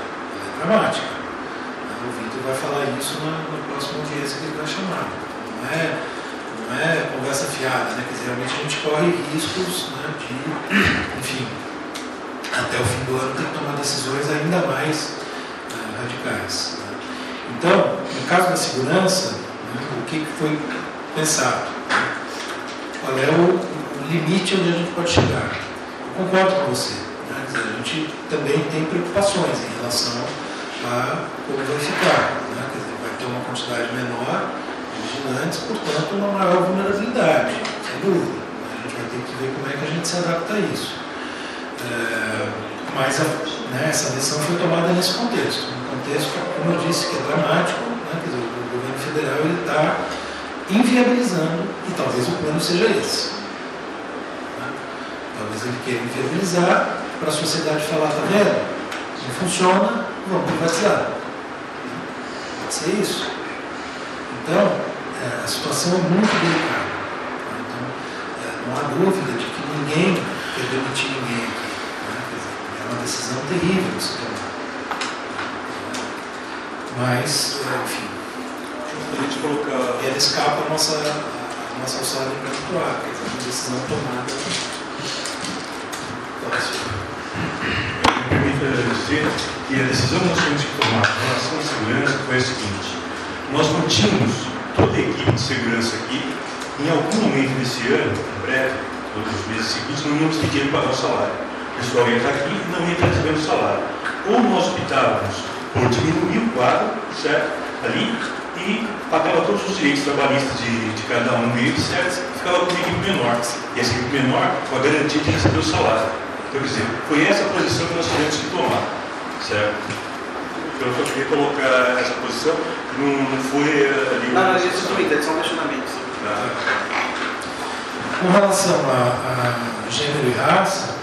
O Vitor vai falar isso no próximo audiência que ele vai chamar. Não é conversa fiada, né? Quer dizer, realmente a gente corre riscos, né, de, enfim, até o fim do ano ter que tomar decisões ainda mais radicais, né? Então, no caso da segurança, né, o que foi pensado? Qual é o limite onde a gente pode chegar? Eu concordo com você, né? Quer dizer, a gente também tem preocupações em relação a como vai ficar, né? Quer dizer, vai ter uma quantidade menor de vigilantes, portanto, uma maior vulnerabilidade, sem dúvida. A gente vai ter que ver como é que a gente se adapta a isso. Mas essa decisão foi tomada nesse contexto. Um contexto, como eu disse, que é dramático, né? Quer dizer, o governo federal está inviabilizando, e talvez o plano seja esse. Né? Talvez ele queira inviabilizar para a sociedade falar, tá vendo? Não funciona, vamos privatizar. Pode ser isso. Então, a situação é muito delicada. Então, não há dúvida de que ninguém quer demitir ninguém aqui. Né? Quer dizer, é uma decisão terrível de se tomar. Mas, enfim, a gente colocar... ela escapa a nossa alçada intelectual, quer dizer, uma decisão tomada. Me permita dizer que a decisão que nós temos que tomar em relação à segurança foi a seguinte: nós mantínhamos toda a equipe de segurança aqui. Em algum momento desse ano, em breve, todos os meses seguintes, não íamos pedir para pagar o salário. O pessoal ia estar aqui e não ia estar recebendo o salário. Ou nós optávamos por diminuir o quadro, certo? Ali, e pagava todos os direitos trabalhistas de cada um deles, certo? Ficava com uma equipe menor. E essa equipe menor com a garantia de receber o salário. Então, quer dizer, foi essa posição que nós tivemos que tomar, certo? Então, eu só queria colocar essa posição, não foi ali... Não, isso é só um questionamento. Com relação a gênero e raça,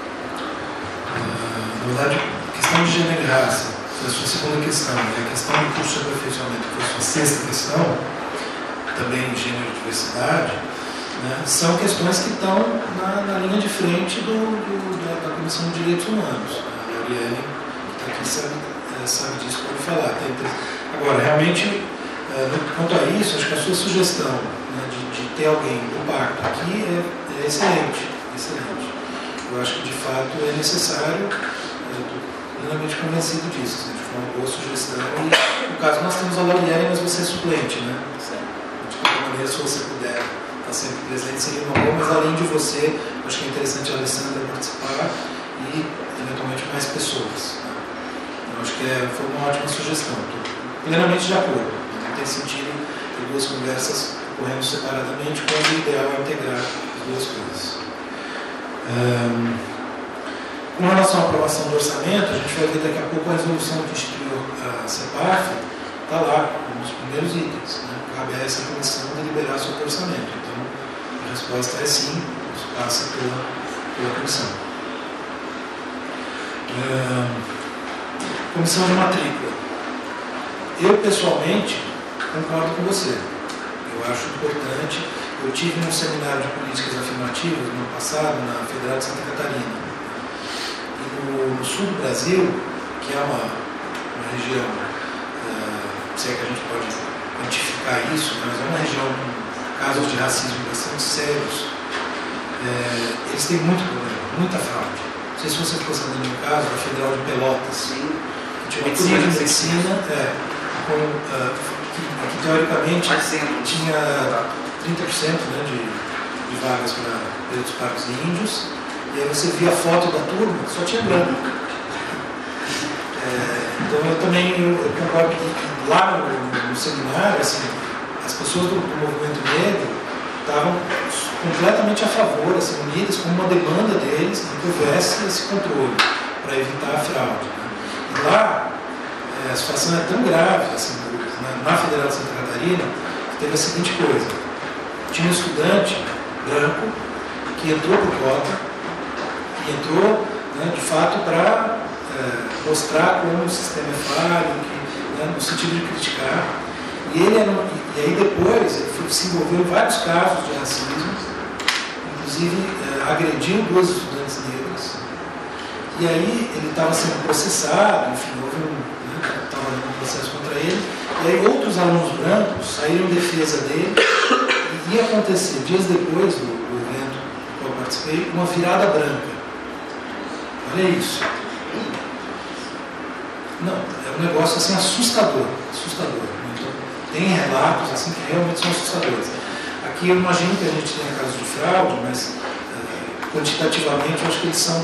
na verdade, a questão de gênero e raça foi a sua segunda questão, e a questão do curso de aperfeiçoamento foi a sua sexta questão, também gênero e diversidade, né, são questões que estão na linha de frente da Comissão de Direitos Humanos. A Ariane, que está aqui, sabe disso, pode falar. Agora, realmente, quanto a isso, acho que a sua sugestão, né, de ter alguém do pacto aqui é excelente, excelente. Eu acho que, de fato, é necessário, eu estou plenamente convencido disso, assim, foi uma boa sugestão. E, no caso, nós temos a Lauriane, mas você é suplente, né? De qualquer maneira, se você puder estar sempre presente, seria uma boa, mas além de você, acho que é interessante a Alessandra participar e, eventualmente, mais pessoas. Né? Eu acho que foi uma ótima sugestão. Estou plenamente de acordo. Não tem sentido ter duas conversas ocorrendo separadamente, quando o ideal é integrar as duas coisas. Com relação à aprovação do orçamento, a gente vai ver daqui a pouco a resolução que instituiu a CEPAF, está lá, um dos primeiros itens. Né? Cabe a essa comissão deliberar sobre o orçamento. Então, a resposta é sim, isso passa pela comissão. Comissão de matrícula. Eu, pessoalmente, concordo com você. Eu acho importante. Eu tive um seminário de políticas afirmativas no ano passado, na Federal de Santa Catarina. E no sul do Brasil, que é uma região, não sei que a gente pode quantificar isso, mas é uma região com casos de racismo bastante sérios, eles têm muito problema, muita fraude. Não sei se você ficou sabendo do caso da Federal de Pelotas, que tinha uma turma de medicina, que teoricamente tinha 30%, né, de vagas para os parques índios, e aí você via a foto da turma, só tinha branco. Então eu também concordo que lá no seminário, assim, as pessoas do movimento negro estavam completamente a favor, assim, unidas com uma demanda deles de que houvesse esse controle para evitar a fraude. Né? E lá a situação é tão grave, assim, na Federal de Santa Catarina, que teve a seguinte coisa: tinha um estudante branco que entrou por cota, e entrou, né, de fato, para mostrar como o sistema é falho, né, no sentido de criticar. E aí depois ele se envolveu em vários casos de racismo, inclusive agrediu duas estudantes negras. E aí ele estava sendo processado, enfim, estava um processo contra ele. E aí outros alunos brancos saíram em defesa dele, e ia acontecer, dias depois do evento do qual eu participei, uma virada branca. Olha isso. Não, é um negócio assim assustador. Então, tem relatos assim que realmente são assustadores. Aqui eu imagino que a gente tenha casos de fraude, mas quantitativamente eu acho que eles são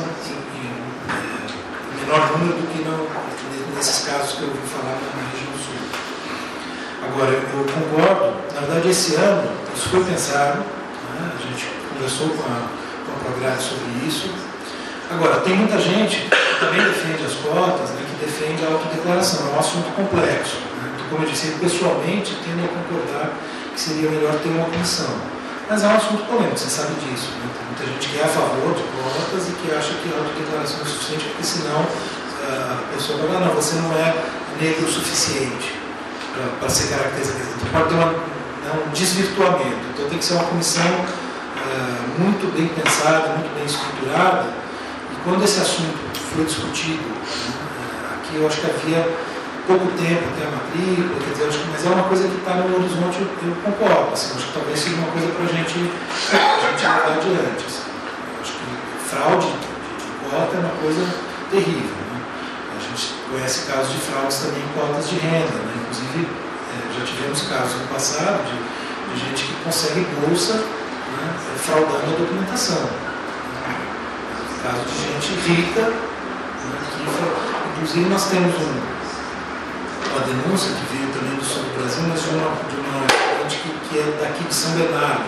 em menor número do que nesses casos que eu ouvi falar na região do sul. Agora, eu concordo, na verdade esse ano isso foi pensado, né? A gente conversou com a Prograde sobre isso. Agora, tem muita gente que também defende as cotas, né, que defende a autodeclaração. É um assunto complexo. Né? Então, como eu disse, eu pessoalmente tendo a concordar que seria melhor ter uma comissão. Mas é um assunto polêmico, você sabe disso. Né? Tem muita gente que é a favor de cotas e que acha que a autodeclaração é suficiente, porque senão a pessoa vai falar, não, você não é negro o suficiente para ser caracterizado. Então pode ter um desvirtuamento. Então tem que ser uma comissão muito bem pensada, muito bem estruturada. Quando esse assunto foi discutido, né, aqui eu acho que havia pouco tempo até a matrícula, quer dizer, mas é uma coisa que está no horizonte, eu concordo, assim, acho que talvez seja uma coisa para a gente levar adiante. Assim. Eu acho que fraude de cota é uma coisa terrível. Né? A gente conhece casos de fraudes também em cotas de renda, né? Inclusive já tivemos casos no passado de gente que consegue bolsa, né, fraudando a documentação. Caso de gente rica, né, inclusive nós temos uma denúncia que veio também do sul do Brasil, mas de uma gente que é daqui de São Bernardo,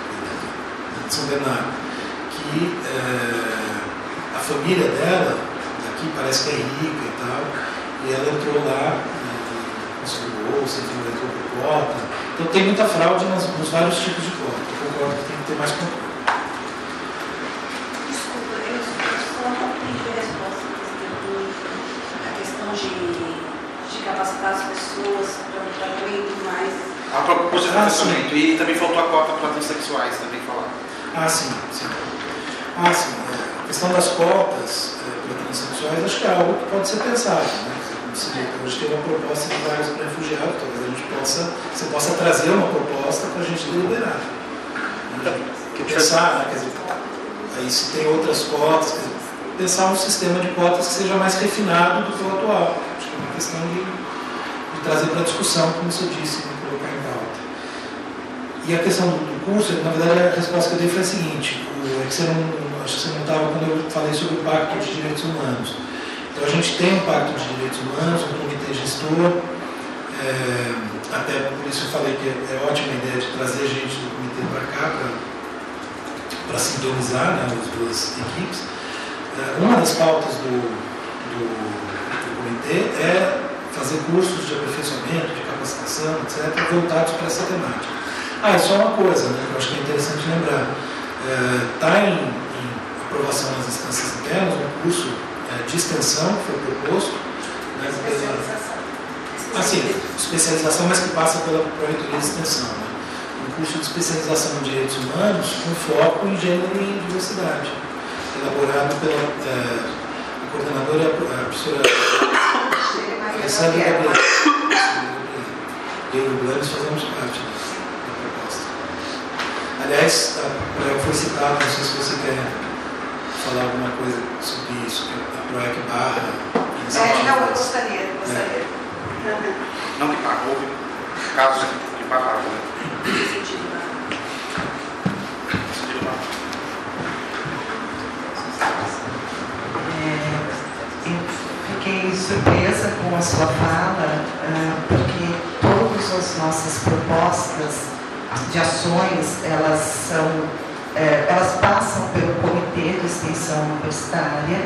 que a família dela, daqui parece que é rica e tal, e ela entrou lá, conseguiu bolsa, ela entrou por cota. Então tem muita fraude nos vários tipos de cota. Eu concordo que tem que ter mais controle. De capacitar as pessoas para muito mais. A proposta de aperfeiçoamento. E também faltou a cota para transexuais, também falar. Sim. A questão das cotas para transexuais acho que é algo que pode ser pensado. Né? Hoje tem uma proposta de vagas para refugiados, talvez você possa trazer uma proposta para a gente deliberar. Que pensar, né? Quer dizer, aí se tem outras cotas, pensar um sistema de cotas que seja mais refinado do que o atual. Acho que é uma questão de trazer para a discussão, como você disse, de colocar em pauta. E a questão do curso, na verdade, a resposta que eu dei foi a seguinte: acho que você não estava quando eu falei sobre o Pacto de Direitos Humanos. Então, a gente tem um Pacto de Direitos Humanos, um comitê gestor, até por isso eu falei que é ótima a ideia de trazer gente do comitê para cá, para sintonizar, né, as duas equipes. Uma das pautas do comitê é fazer cursos de aperfeiçoamento, de capacitação, etc., voltados para essa temática. É só uma coisa, né, que eu acho que é interessante lembrar. Está em aprovação nas instâncias internas um curso de extensão que foi proposto, né, especialização, mas que passa pela Pró-Reitoria de Extensão, né? Um curso de especialização em direitos humanos com foco em gênero e em diversidade, elaborado pela coordenadora, a professora Alessandra Gabriel. Eu e o Blanes fazemos parte da proposta. Aliás, foi citado, não sei se você quer falar alguma coisa sobre isso, a PROEC barra. Não, eu gostaria. Não que pagou, casos que pagaram. Eu fiquei surpresa com a sua fala, porque todas as nossas propostas de ações, elas passam pelo Comitê de Extensão Universitária.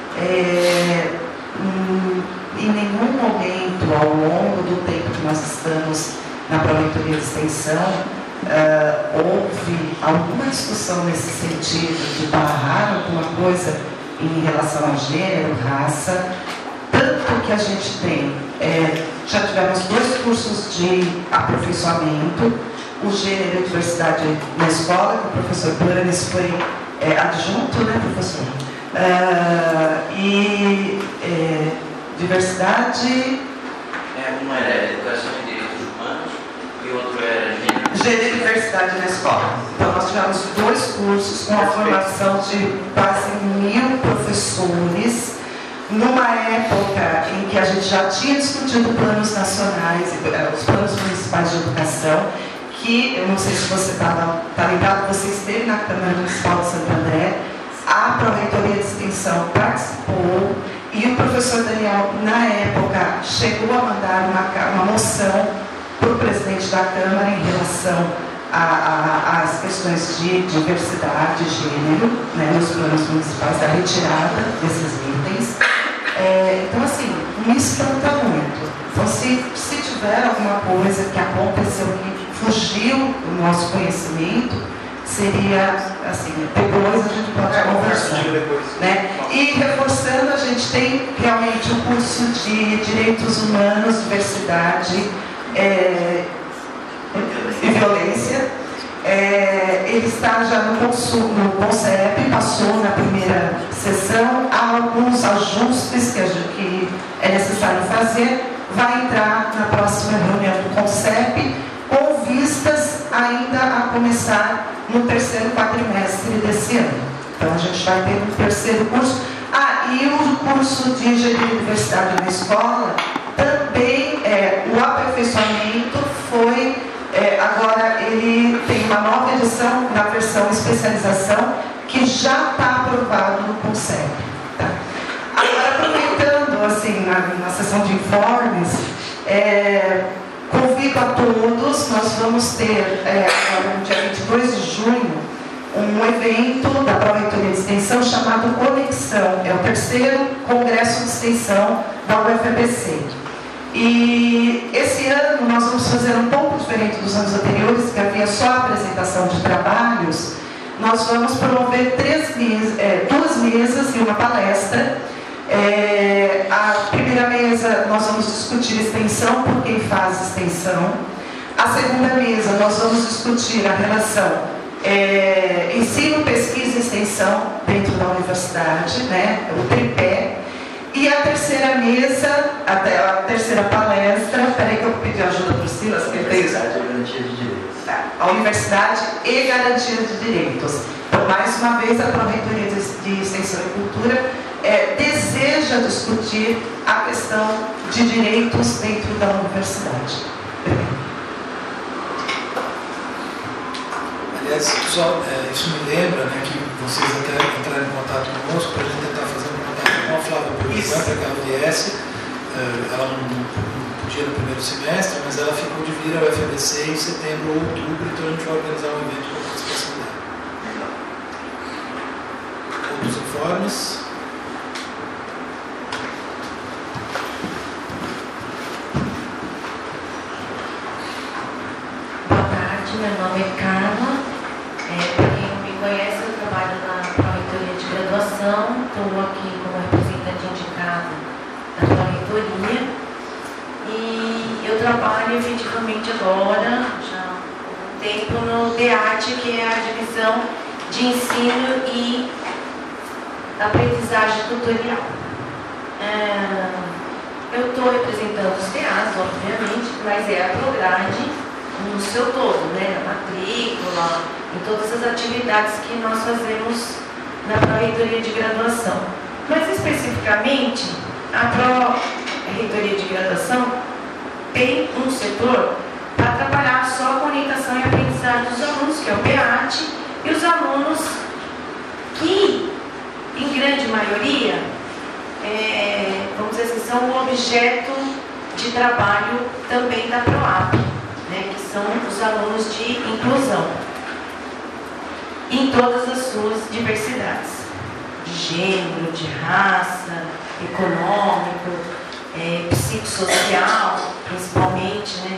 Em nenhum momento, ao longo do tempo que nós estamos na Pró-Reitoria de Extensão, houve alguma discussão nesse sentido de barrar alguma coisa em relação ao gênero, raça. Tanto que a gente tem, já tivemos 2 cursos de aperfeiçoamento, o gênero e diversidade na escola, que o professor Blanes foi adjunto, né, professor? Diversidade. Um era Educação e Direitos Humanos e o outro era Gênero e Diversidade na escola. Então, nós tivemos 2 cursos com a formação de quase 1000 professores, numa época em que a gente já tinha discutido planos nacionais, os planos municipais de educação, que, eu não sei se você está lembrado, você esteve na Câmara Municipal de Santo André, a Pró-Reitoria de Extensão participou, e o professor Daniel, na época, chegou a mandar uma moção para o presidente da Câmara em relação às questões de diversidade, gênero, né, nos planos municipais, da retirada desses itens. Então, assim, me espanta muito. Então, se tiver alguma coisa que aconteceu que fugiu do nosso conhecimento, seria, assim, depois a gente pode conversar. Né? E reforçando, a gente tem realmente o curso de Direitos Humanos, Diversidade e Violência. Ele está já no CONCEP, passou na primeira sessão, há alguns ajustes que é necessário fazer, vai entrar na próxima reunião do CONCEP, com vistas ainda a começar no 3º quadrimestre desse ano. Então a gente vai ter um 3º curso. E o curso de Gênero e Diversidade na escola, também o aperfeiçoamento foi, agora ele tem uma nova edição na versão especialização, que já está aprovado no CONCEP. Tá? Agora, aproveitando, assim, na sessão de informes, convido a todos, nós vamos ter, agora no dia 22 de junho, um evento da Pró-Reitoria de Extensão chamado Conexão. É o 3º Congresso de Extensão da UFABC. E esse ano nós vamos fazer um pouco diferente dos anos anteriores, que havia só a apresentação de trabalhos. Nós vamos promover 2 mesas e uma palestra. A primeira mesa nós vamos discutir extensão, por quem faz extensão. A segunda mesa nós vamos discutir a relação ensino, pesquisa e extensão dentro da universidade, né, o tripé. E E a terceira mesa, a terceira palestra, peraí que eu pedi ajuda para o Silas, que ele tem. Universidade e Garantia de Direitos. A Universidade e Garantia de Direitos. Então, mais uma vez, a Pró-Reitoria de Extensão e Cultura deseja discutir a questão de direitos dentro da universidade. Aliás, isso me lembra, né, que vocês até entraram em contato conosco para a gente tentar fazer um contato com a Flávia, por exemplo, para que ela viesse. Ela não podia no primeiro semestre, mas ela ficou de vir ao FABC em setembro ou outubro, então a gente vai organizar um evento com a participação dela. Outros informes? Boa tarde, meu nome é Carla. Para quem não me conhece, eu trabalho na Pró-Reitoria de Graduação, estou aqui como representante indicada da Pró-Reitoria e eu trabalho efetivamente agora, já há algum tempo, no DEAT, que é a Divisão de Ensino e Aprendizagem Tutorial. Eu estou representando os DEAs, obviamente, mas é a Prograde no seu todo, né? Na matrícula, em todas as atividades que nós fazemos na Pró-Reitoria de Graduação. Mas especificamente, a Pró-Reitoria de Graduação tem um setor para trabalhar só com orientação e aprendizagem dos alunos, que é o PEAT, e os alunos que, em grande maioria, vamos dizer assim, são o objeto de trabalho também da PROAP, né, que são os alunos de inclusão, em todas as suas diversidades, de gênero, de raça, econômico, psicossocial, principalmente, né?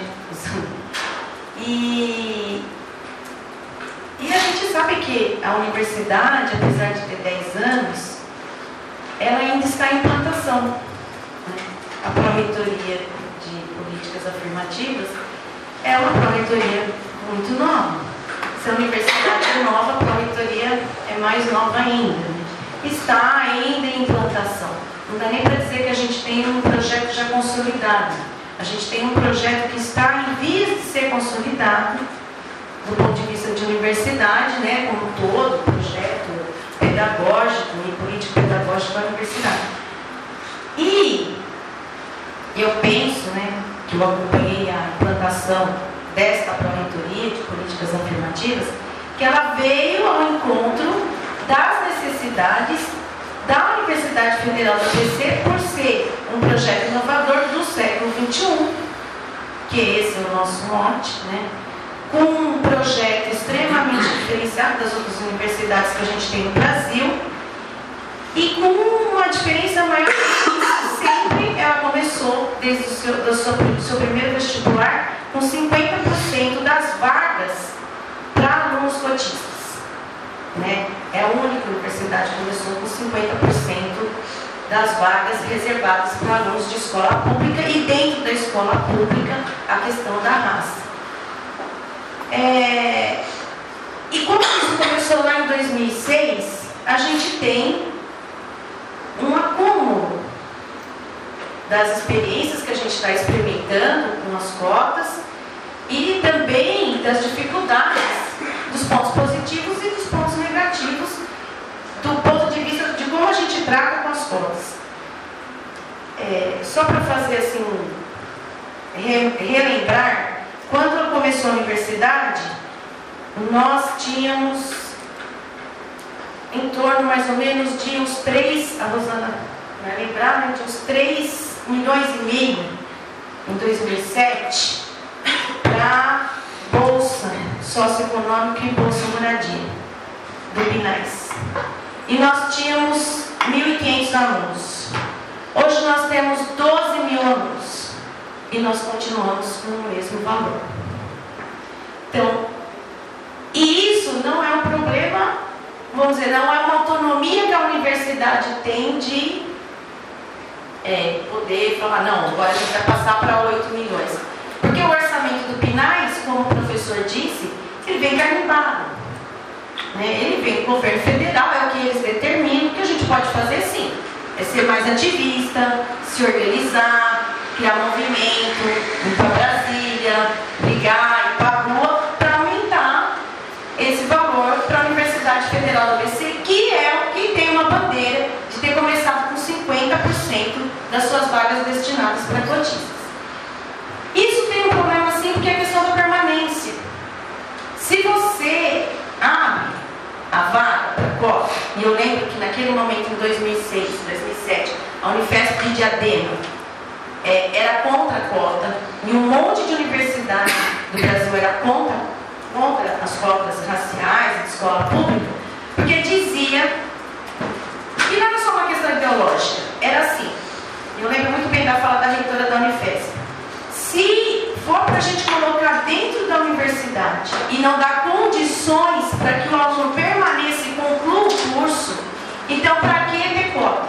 E a gente sabe que a universidade, apesar de ter 10 anos, ela ainda está em implantação, né? A Pró-Reitoria de Políticas Afirmativas é uma Pró-Reitoria muito nova. Se a universidade é nova, a Pró-Reitoria é mais nova ainda, né? Está ainda em implantação. Não dá nem para dizer que a gente tem um projeto já consolidado. A gente tem um projeto que está em vias de ser consolidado, do ponto de vista de universidade, né, como todo, projeto pedagógico e política pedagógica da universidade. E eu penso, né, que eu acompanhei a implantação desta Pró-Reitoria de Políticas Afirmativas, que ela veio ao encontro das necessidades da Universidade Federal do ABC por ser um projeto inovador do século XXI, que esse é o nosso mote, né? Com um projeto extremamente diferenciado das outras universidades que a gente tem no Brasil e com uma diferença maior que sempre ela começou desde o seu primeiro vestibular com 50% das vagas para alunos cotistas. Né? É a única universidade que começou com 50% das vagas reservadas para alunos de escola pública e dentro da escola pública a questão da raça. E como isso começou lá em 2006, a gente tem um acúmulo das experiências que a gente está experimentando com as cotas e também das dificuldades, dos pontos positivos e dos pontos negativos do ponto de vista de como a gente trata com as cotas. Só para fazer assim, relembrar, quando começou a universidade, nós tínhamos em torno mais ou menos de uns 3, a Rosana vai lembrar, né, de uns 3,5 milhões em 2007 para Bolsa Socioeconômica e Bolsa Moradia do Pinais. E nós tínhamos 1.500 alunos. Hoje nós temos 12 mil alunos e nós continuamos com o mesmo valor. Então, e isso não é um problema, vamos dizer, não é uma autonomia que a universidade tem de poder falar, não, agora a gente vai passar para 8 milhões. Porque o orçamento do Pinais, como o professor disse, ele vem carimbado. Né? Ele vem do governo federal, é o que eles determinam, que a gente pode fazer sim. é ser mais ativista, se organizar, criar movimento, ir para Brasília, brigar, ir para a rua, para aumentar esse valor para a Universidade Federal do ABC, que é o que tem uma bandeira de ter começado com 50% das suas vagas destinadas para cotistas. Isso tem um problema sim, porque é a questão da permanência. Se você abre a vaga para cota, e eu lembro que naquele momento, em 2006, 2007, a Unifesp de Diadema era contra a cota, e um monte de universidades do Brasil era contra as cotas raciais de escola pública, porque dizia que não era só uma questão ideológica, era assim. Eu lembro muito bem da fala da reitora da Unifesp. Se for para a gente colocar dentro da universidade e não dar condições para que o aluno permaneça e conclua o curso, então para que ter cota?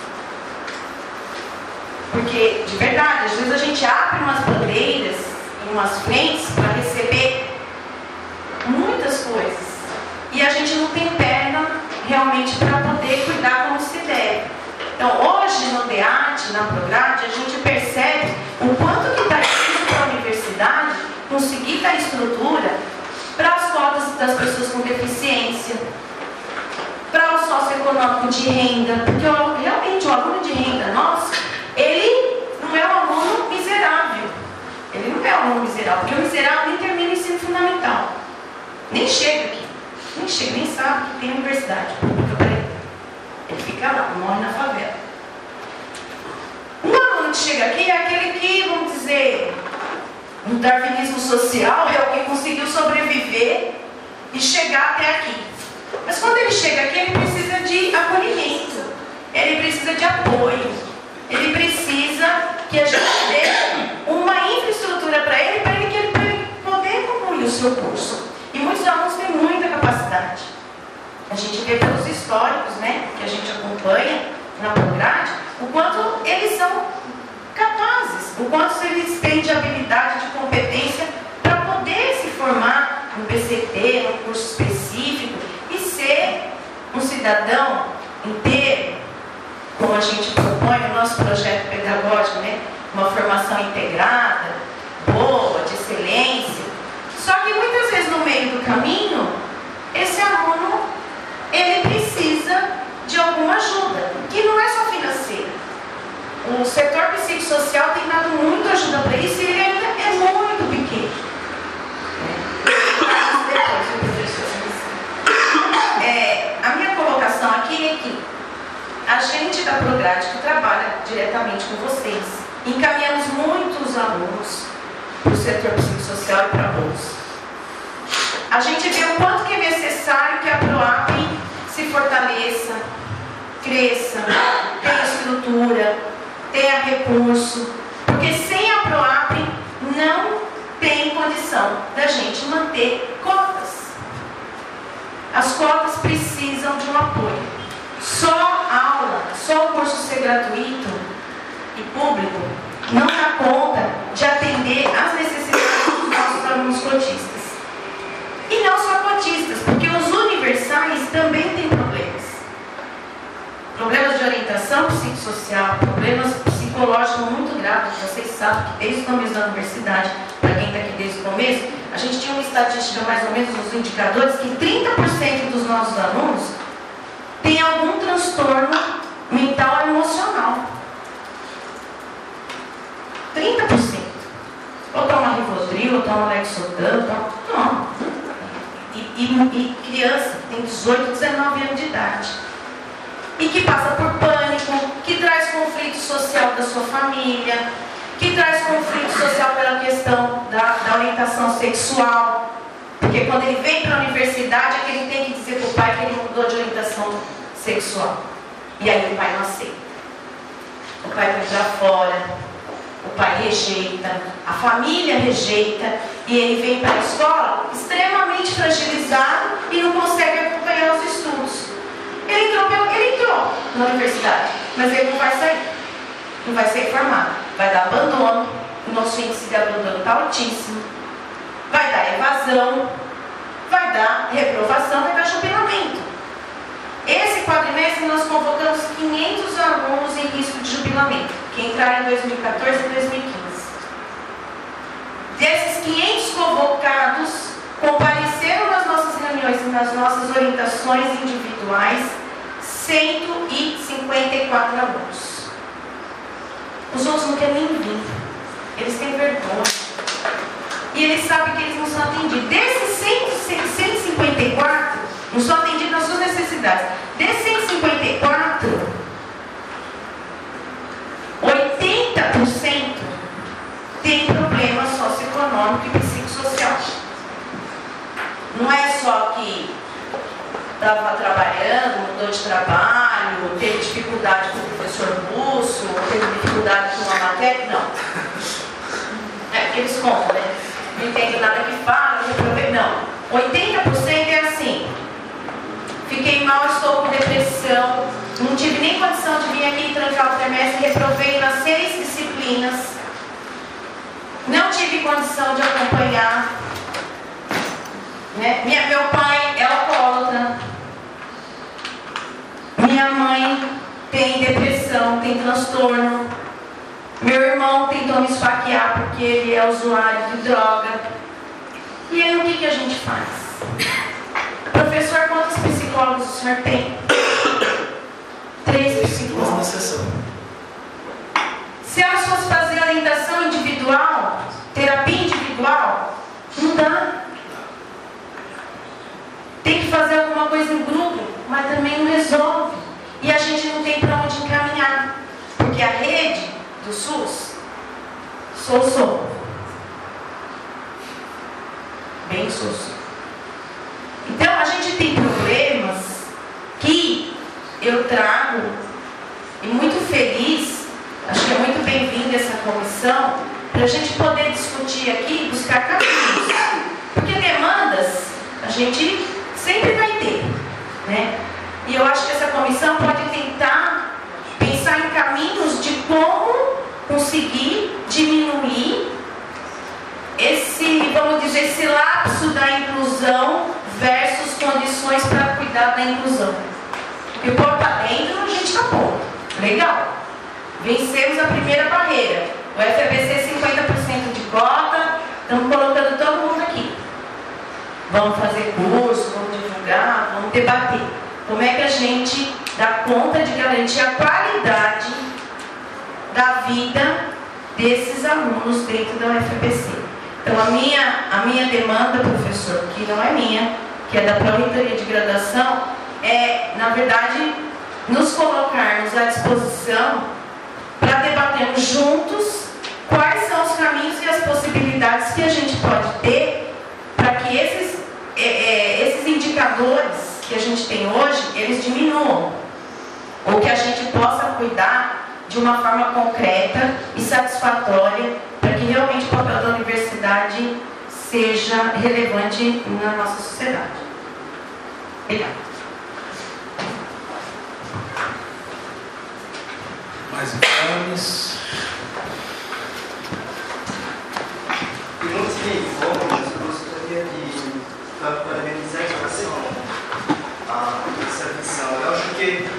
Porque, de verdade, às vezes a gente abre umas bandeiras em umas frentes para receber muitas coisas e a gente não tem perna realmente para poder cuidar como se deve. Então, hoje no DEAT, na Prograde, a gente percebe o quanto que está difícil para a universidade conseguir dar estrutura para as cotas das pessoas com deficiência, para o socioeconômico de renda, porque realmente o aluno de renda nosso, ele não é um aluno miserável. Ele não é um aluno miserável, porque o miserável nem termina o ensino fundamental. Nem chega aqui. Nem chega, nem sabe que tem universidade pública para ele. Ele fica lá, morre na favela. Um aluno que chega aqui é aquele que, vamos dizer, no darwinismo social, é o que conseguiu sobreviver e chegar até aqui. Mas quando ele chega aqui, ele precisa de acolhimento, ele precisa de apoio, ele precisa que a gente dê uma infraestrutura para ele poder concluir o seu curso. E muitos alunos têm muita capacidade. A gente vê pelos históricos, né, que a gente acompanha na Prograde, o quanto eles são capazes, o quanto eles têm de habilidade, de competência para poder se formar no PCT, num curso específico e ser um cidadão inteiro, como a gente propõe no nosso projeto pedagógico, né, uma formação integrada, boa, de excelência. Só que muitas vezes no meio do caminho, esse aluno, ele precisa de alguma ajuda, que não é só financeira. O setor psicossocial tem dado muita ajuda para isso e ele ainda é muito pequeno. A minha colocação aqui é que a gente da Prograde, que trabalha diretamente com vocês, encaminhamos muitos alunos para o setor psicossocial e para a bolsa. A gente vê o quanto que é necessário que a PROAP se fortaleça, cresça, tenha estrutura, tenha recurso, porque sem a PROAP não tem condição da gente manter cotas. As cotas precisam de um apoio. Só aula, só o curso ser gratuito e público não dá conta de atender às necessidades dos nossos alunos cotistas. E não só cotistas, porque os universais também têm problemas. Problemas de orientação psicossocial, problemas psicológicos muito graves. Vocês sabem que desde o começo da universidade, para quem está aqui desde o começo, a gente tinha uma estatística mais ou menos nos indicadores que 30% dos nossos alunos têm algum transtorno mental ou emocional. 30%. Ou toma Rivotril, ou toma Lexotan, não. E criança que tem 18, 19 anos de idade. E que passa por pânico, que traz conflito social da sua família, que traz conflito social pela questão da orientação sexual. Porque quando ele vem para a universidade é que ele tem que dizer para o pai que ele mudou de orientação sexual. E aí o pai não aceita. O pai vai já fora, o pai rejeita, a família rejeita, e ele vem para a escola extremamente fragilizado e não consegue acompanhar os estudos. Ele entrou na universidade, mas ele não vai sair. Não vai ser formado. Vai dar abandono, o nosso índice de abandono está altíssimo. Vai dar evasão, vai dar reprovação, vai dar jubilamento. Esse quadrimestre nós convocamos 500 alunos regulamento, que entraram em 2014 e 2015. Desses 500 convocados, compareceram nas nossas reuniões e nas nossas orientações individuais 154 alunos. Os outros não querem nem vir. Eles têm vergonha. E eles sabem que eles não são atendidos. Desses 154, não são atendidos nas suas necessidades. Desses 154, 80% tem problema socioeconômico e psicossocial. Não é só que estava trabalhando, mudou de trabalho, teve dificuldade com o professor Russo, teve dificuldade com uma matéria, não. É porque eles contam, né? Não entendo nada que fala, não. 80% é assim. Fiquei mal, estou com depressão, não tive nem condição de vir aqui trancar o trimestre, reprovei nas 6 disciplinas, não tive condição de acompanhar. Né? Meu pai é alcoólatra, minha mãe tem depressão, tem transtorno, meu irmão tentou me esfaquear porque ele é usuário de droga. E aí o que a gente faz? Professor, quantos psicólogos o senhor tem? 3 psicólogos. Se elas fossem fazer orientação individual, terapia individual, não dá. Tem que fazer alguma coisa em grupo, mas também não resolve. E a gente não tem para onde encaminhar. Porque a rede do SUS sou. Bem SUS. Então a gente tem problemas que eu trago e muito feliz, acho que é muito bem-vinda essa comissão, para a gente poder discutir aqui, buscar caminhos. Porque demandas a gente sempre vai ter, né? E eu acho que essa comissão pode tentar pensar em caminhos de como conseguir diminuir esse, vamos dizer, esse lapso da inclusão versus condições para cuidar da inclusão. Porque o povo está dentro, a gente está bom. Legal. Vencemos a primeira barreira. O FABC 50% de cota, estamos colocando todo mundo aqui. Vamos fazer curso, vamos divulgar, vamos debater. Como é que a gente dá conta de garantir a qualidade da vida desses alunos dentro da UFABC? Então, a minha demanda, professor, que não é minha, que é da Pró-Reitoria de Graduação, é, na verdade, nos colocarmos à disposição para debatermos juntos quais são os caminhos e as possibilidades que a gente pode ter para que esses indicadores que a gente tem hoje, eles diminuam. Ou que a gente possa cuidar de uma forma concreta e satisfatória para que realmente o papel da universidade seja relevante na nossa sociedade. Obrigada. Mais informes? Eu não tive informes, eu gostaria de parabenizar em relação a essa missão. Eu acho que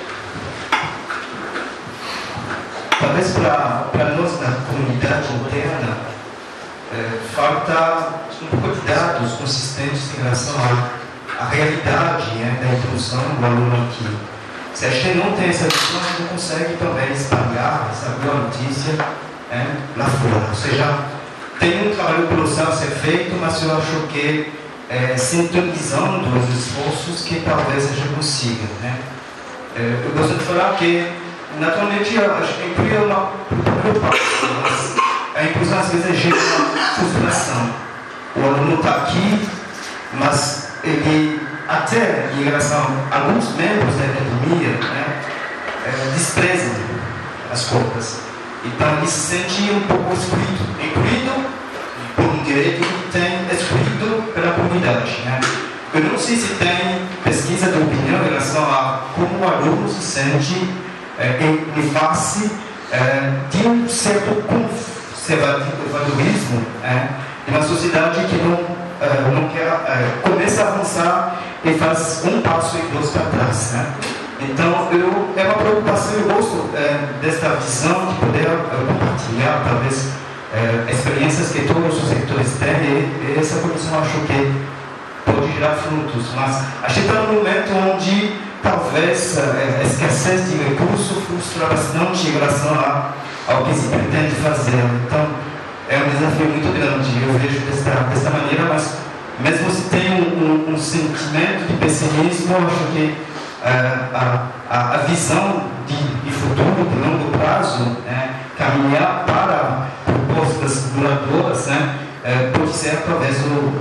talvez para nós na comunidade interna falta um pouco de dados consistentes em relação à realidade da inclusão do aluno aqui. Se a gente não tem essa visão, a gente não consegue também espalhar essa boa notícia lá fora. Ou seja, tem um trabalho colossal a ser feito, mas eu acho que sintonizando os esforços que talvez a gente consiga. Eu gostaria de falar que, naturalmente, a gente inclui uma preocupação, mas a inclusão às vezes gera uma frustração. O aluno está aqui, mas ele, até em relação a alguns membros da academia, desprezam as cotas. Então ele se sente um pouco excluído, incluído por um direito que tem excluído pela comunidade. Eu não sei se tem pesquisa de opinião em relação a como o aluno se sente em face de um certo conservadorismo de uma sociedade que não quer, começa a avançar e faz um passo e dois para trás. Então, é uma preocupação, eu gosto desta visão de poder compartilhar, talvez, experiências que todos os sectores têm, e essa comissão achou que pode gerar frutos, mas a gente está num momento onde talvez a escassez de recursos frustra bastante em relação ao que se pretende fazer. Então, é um desafio muito grande, eu vejo desta maneira, mas mesmo se tem um sentimento de pessimismo, eu acho que a visão de futuro, de longo prazo, caminhar para propostas duradouras, pode ser através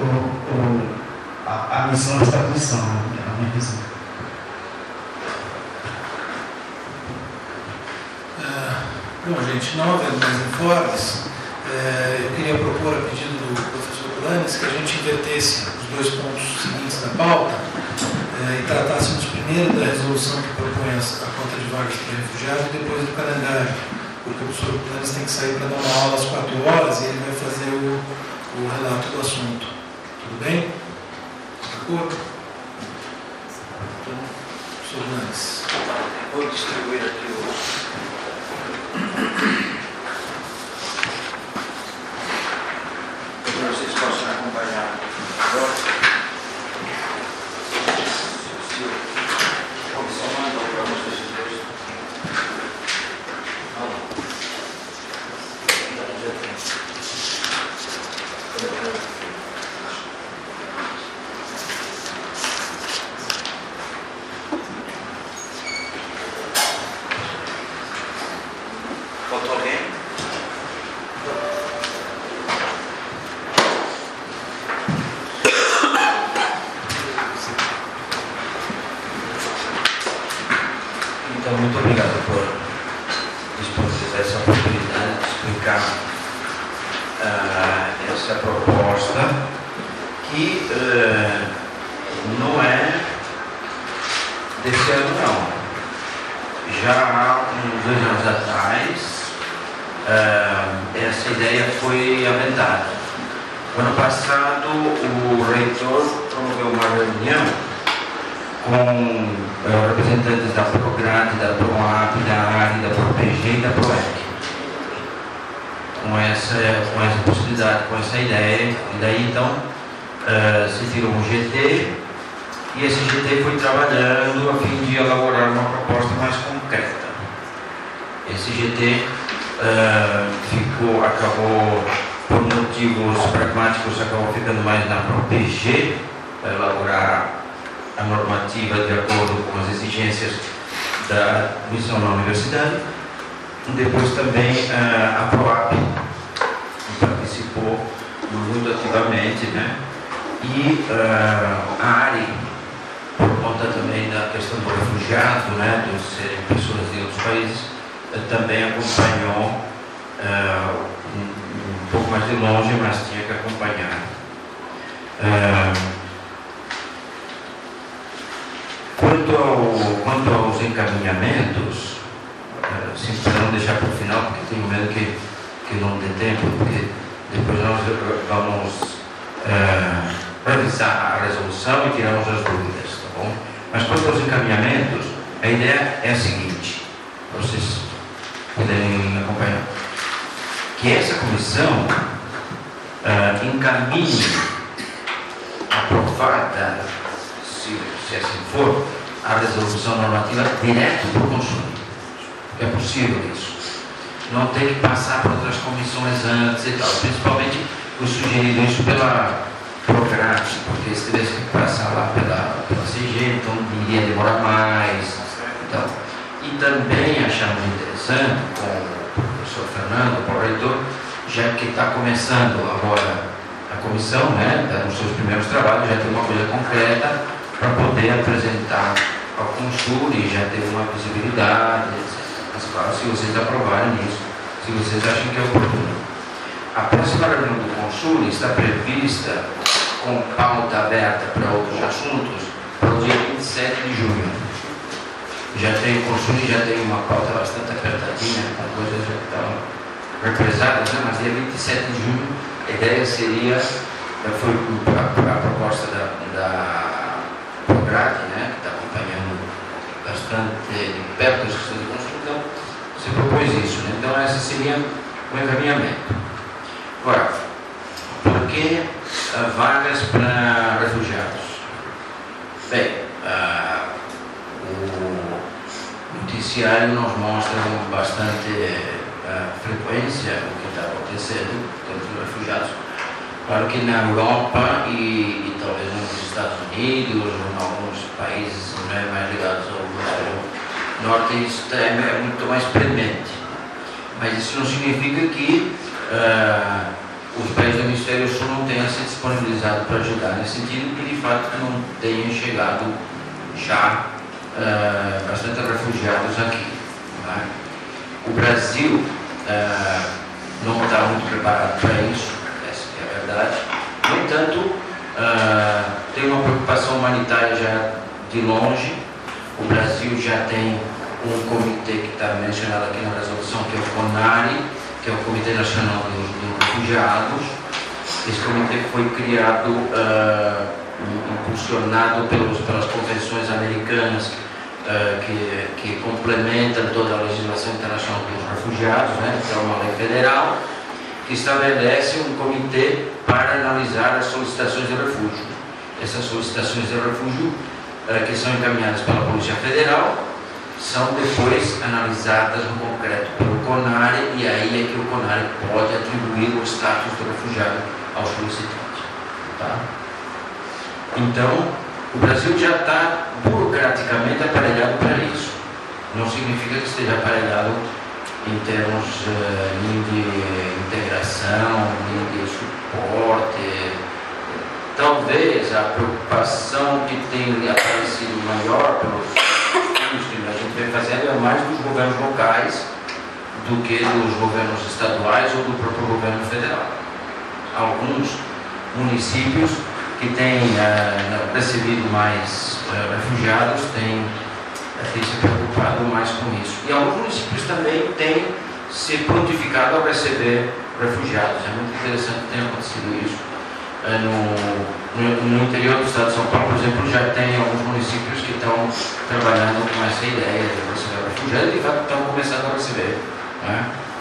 a missão desta comissão, a minha visão. Bom, gente, não havendo mais informes, eu queria propor, a pedido do professor Pulanes, que a gente invertesse os dois pontos seguintes da pauta e tratássemos primeiro da resolução que propõe a conta de vagas para refugiados e depois do calendário, porque o professor Pulanes tem que sair para dar uma aula às 4 horas e ele vai fazer o relato do assunto. Tudo bem? De acordo? Então, professor Pulanes. Vou distribuir aqui para vocês possam acompanhar agora. Se a comissão manda para vocês dois. Faltou alguém? Então, muito obrigado por disponibilizar essa oportunidade de explicar essa proposta, que não é desse ano, não. Já há uns 2 anos atrás, essa ideia foi aventada. No ano passado, o reitor promoveu uma reunião com representantes da Prograde, da PROAP, da ARI, da PROPG e da PROEC. Com essa possibilidade, com essa ideia, e daí então se tirou um GT, e esse GT foi trabalhando a fim de elaborar uma proposta mais concreta. Esse GT acabou, por motivos pragmáticos, acabou ficando mais na PROPG, para elaborar a normativa de acordo com as exigências da admissão na universidade. Depois também a PROAP participou muito ativamente, e a ARI, por conta também da questão do refugiado, de serem pessoas de outros países, também acompanhou um pouco mais de longe, mas tinha que acompanhar. Quanto aos encaminhamentos, sempre para não deixar para o final, porque tenho medo que não dê tempo, porque depois nós vamos revisar a resolução e tiramos as dúvidas, tá bom? Mas quanto aos encaminhamentos, a ideia é a seguinte, para vocês poderem acompanhar, que essa comissão encaminhe aprovada, se assim for, a resolução normativa direto para o consumo. É possível isso. Não tem que passar por outras comissões antes e tal. Principalmente foi sugerido isso pela Prograde, porque se tivesse que passar lá pela CG, então iria demorar mais. Então. E também achamos interessante, com o professor Fernando, com o reitor, já que está começando agora a comissão, está nos seus primeiros trabalhos, já tem uma coisa concreta para poder apresentar ao Consul e já ter uma visibilidade, etc. Mas claro, se vocês aprovarem isso, se vocês acham que é oportuno. A próxima reunião do Consul está prevista com pauta aberta para outros assuntos para o dia 27 de junho. Já tem o Consul e já tem uma pauta bastante apertadinha, com coisas já estão represadas, mas dia 27 de junho a ideia seria, foi a proposta da Prograde, que está acompanhando as bastante de perto as questões de construção, se propôs isso. Né? Então, esse seria o encaminhamento. Agora, por que vagas para refugiados? Bem, o noticiário nos mostra com bastante frequência o que está acontecendo com os refugiados. Claro que na Europa e talvez nos Estados Unidos ou em alguns países, né, mais ligados ao hemisfério norte, isso é muito mais premente. Mas isso não significa que os países do hemisfério sul não tenham se disponibilizado para ajudar nesse sentido, e de fato não tenham chegado já bastante refugiados aqui. Né? O Brasil não está muito preparado para isso, essa é a verdade. No entanto, tem uma preocupação humanitária já de longe. O Brasil já tem um comitê que está mencionado aqui na resolução, que é o CONARE, que é o Comitê Nacional dos Refugiados. Esse comitê foi criado, impulsionado pelas convenções americanas que complementam toda a legislação internacional dos refugiados, né? Então, é uma lei federal que estabelece um comitê para analisar as solicitações de refúgio. Essas solicitações de refúgio, que são encaminhadas pela Polícia Federal, são depois analisadas no concreto pelo CONARE, e aí é que o CONARE pode atribuir o status de refugiado ao solicitante. Tá? Então, o Brasil já está burocraticamente aparelhado para isso. Não significa que esteja aparelhado em termos nem de integração, nem de suporte. Talvez a preocupação que tem aparecido maior pelos estudos que a gente vem fazendo é mais dos governos locais do que dos governos estaduais ou do próprio governo federal. Alguns municípios que têm recebido mais refugiados têm se preocupado mais com isso. E alguns municípios também têm se prontificado a receber refugiados. É muito interessante que tenha acontecido isso. No interior do estado de São Paulo, por exemplo, já tem alguns municípios que estão trabalhando com essa ideia de receber refugiados e de fato estão começando a receber, né?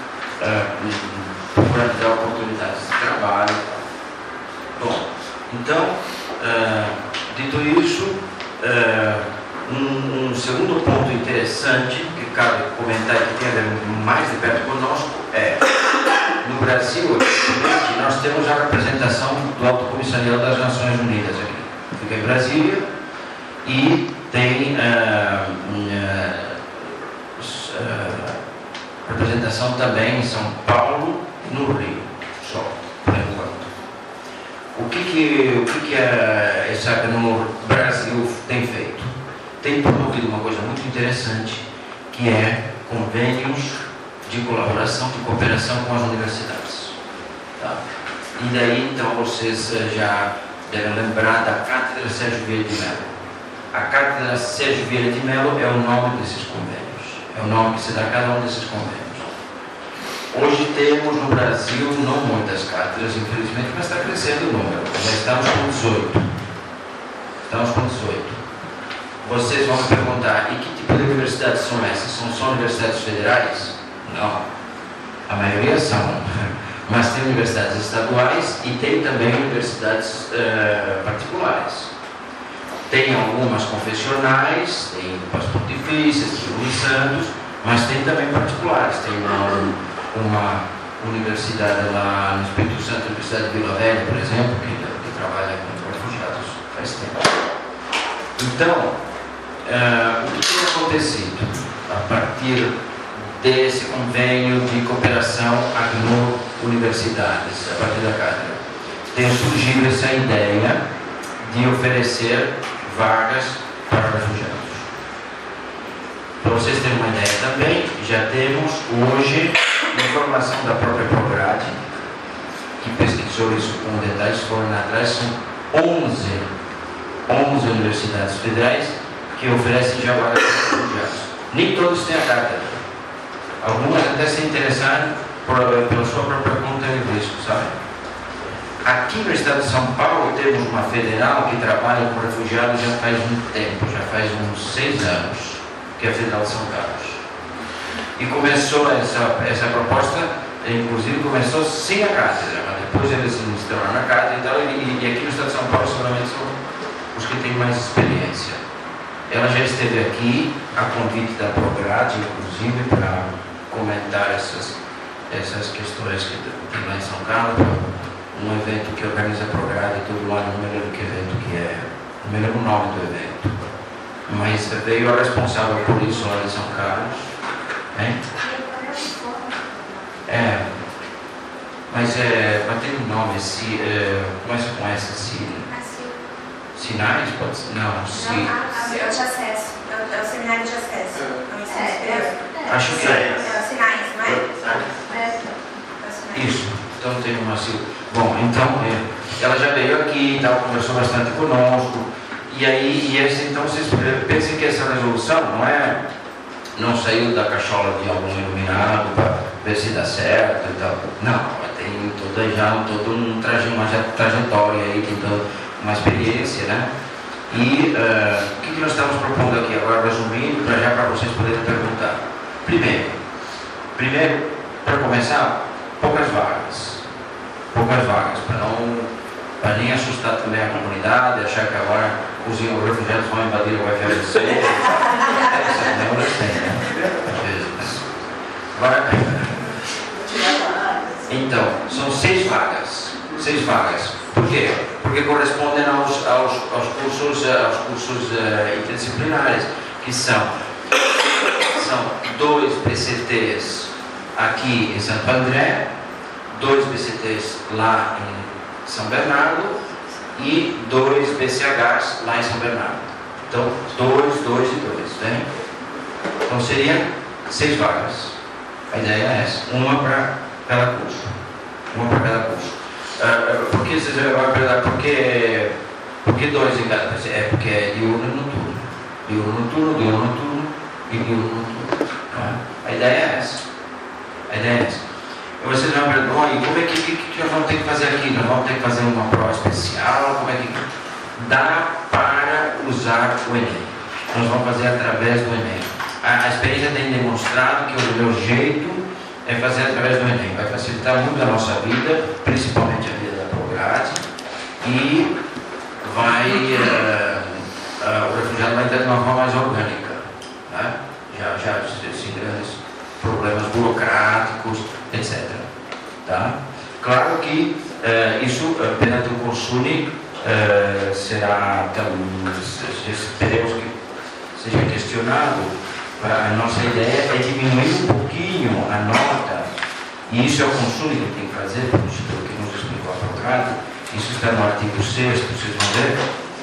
Para dar oportunidades de trabalho. Bom, então, dito isso, um segundo ponto interessante que cabe comentar e que tem a ver mais de perto conosco é: no Brasil, nós temos a representação do Alto Comissariado das Nações Unidas aqui. Fica em Brasília e tem representação também em São Paulo e no Rio, só, por enquanto. O que essa no Brasil tem feito? Tem promovido uma coisa muito interessante, que é convênios de colaboração, de cooperação com as universidades. Tá? E daí, então, vocês já devem lembrar da Cátedra Sérgio Vieira de Mello. A Cátedra Sérgio Vieira de Mello é o nome desses convênios. É o nome que se dá a cada um desses convênios. Hoje temos no Brasil não muitas cátedras, infelizmente, mas está crescendo o número. Já estamos com 18. Estamos com 18. Vocês vão me perguntar, e que tipo de universidades são essas? São só universidades federais? Não. A maioria são. Mas tem universidades estaduais e tem também universidades particulares. Tem algumas confessionais, tem as pontifícias, tem os santos, mas tem também particulares. Tem uma universidade lá no Espírito Santo, a Universidade de Vila Velha, por exemplo, que trabalha com refugiados faz tempo. Então, o que tem acontecido a partir desse convênio de cooperação ACNUR Universidades, a partir da cátedra? Tem surgido essa ideia de oferecer vagas para refugiados. Para vocês terem uma ideia também, já temos hoje informação da própria Prograde, que pesquisou isso com detalhes, foram atrás, são 11 universidades federais que oferecem já vagas para refugiados. Nem todos têm a cátedra. Algumas até se interessaram pela sua própria conta de risco, sabe? Aqui no estado de São Paulo temos uma federal que trabalha com refugiados já faz muito tempo, já faz uns 6 anos. que é a Federal de São Carlos. E começou essa proposta, inclusive começou sem a cátedra, mas depois eles se instalaram na cátedra e tal, e aqui no estado de São Paulo seguramente são os que têm mais experiência. Ela já esteve aqui, a convite da Prograde, inclusive, para comentar essas questões que tem lá em São Carlos, um evento que organiza a Prograde todo ano, não me lembro que evento que é, não me lembro o nome do evento, mas veio a responsável por isso lá em São Carlos, hein? Mas tem um nome, começa com essa, Sinais? Pode ser? Não, É o de acesso, é o seminário de acesso. Acho que é. É o Sinais, não é? Isso, então tem uma bom, então ela já veio aqui e tal, conversou bastante conosco, então vocês pensem que essa resolução não saiu da cachola de algum iluminado para ver se dá certo e tal, não, tem uma trajetória aí, tem toda uma experiência, né? E o que nós estamos propondo aqui agora, resumindo, para vocês poderem perguntar. Primeiro, para começar, poucas vagas, para nem assustar também a comunidade, achar que agora os refugiados vão invadir o UFRC. Essas neuras tem, né? Às vezes. Agora, então, são 6 vagas. Por quê? Porque correspondem aos cursos interdisciplinares, que são 2 PCTs aqui em Santo André, 2 PCTs lá em São Bernardo e 2 BCHs lá em São Bernardo. Então, 2 e 2, né? Então seriam 6 vagas. A ideia é essa, uma para cada curso. Por que vocês vão perguntar por que 2 em cada? É porque é diurno e noturno. Diurno e diurno noturno. A ideia é essa. E vocês vão perguntar, e como é que nós vamos ter que fazer aqui? Nós vamos ter que fazer uma prova especial? Como é que dá para usar o Enem? Nós vamos fazer através do Enem. A experiência tem demonstrado que o melhor jeito é fazer através do Enem. Vai facilitar muito a nossa vida, principalmente a vida da Prograde, e o refugiado vai entrar de uma forma mais orgânica, né? Já sem grandes problemas burocráticos, etc. Tá? Claro que isso, perante o Consune, será, esperemos que seja questionado. A nossa ideia é diminuir um pouquinho a nota, e isso é o Consune que tem que fazer, pelo que nos explicou a Prograde. Isso está no artigo 6º, vocês vão ver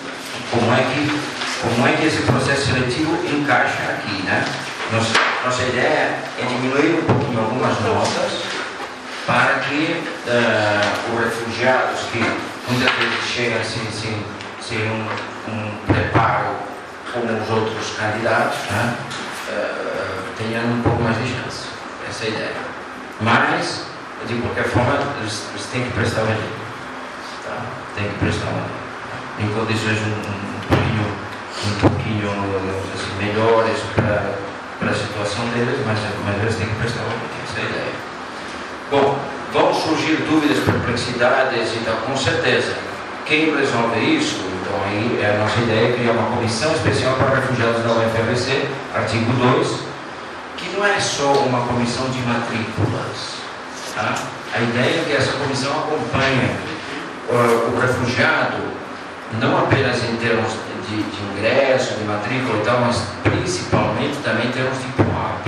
como é que esse processo seletivo encaixa aqui, né? Nossa ideia é diminuir um pouquinho algumas notas para que os refugiados que muitas vezes chegam sem um preparo como os outros candidatos, né? Tenham um pouco mais de chance. Essa é a ideia. Mas, de qualquer forma, eles têm que prestar o Enem. Tá? Tem que prestar o Enem. Em condições um pouquinho assim, melhores para a situação deles, mas eles têm que prestar o Enem. Essa é a ideia. Bom, vão surgir dúvidas, perplexidades e tal, com certeza. Quem resolve isso, então aí é a nossa ideia é criar uma comissão especial para refugiados da UFRC, artigo 2, que não é só uma comissão de matrículas. Tá? A ideia é que essa comissão acompanhe o refugiado, não apenas em termos de ingresso, de matrícula e tal, mas principalmente também em termos de PROAP,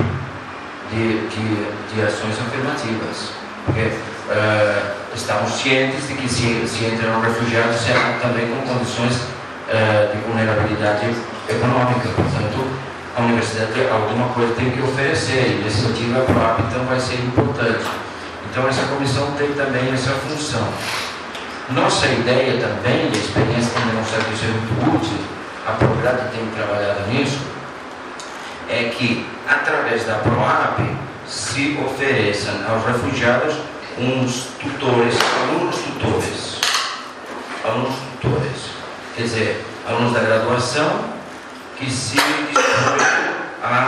de ações afirmativas. Porque estamos cientes de que se entram refugiados serão também com condições de vulnerabilidade econômica, portanto a universidade alguma coisa tem que oferecer, e nesse sentido a PROAP então vai ser importante. Então essa comissão tem também essa função. Nossa ideia também, e a experiência tem demonstrado que isso é muito útil, a Prograde tem trabalhado nisso, é que através da PROAP se ofereçam aos refugiados uns tutores, alunos tutores, quer dizer, alunos da graduação que se dispõem a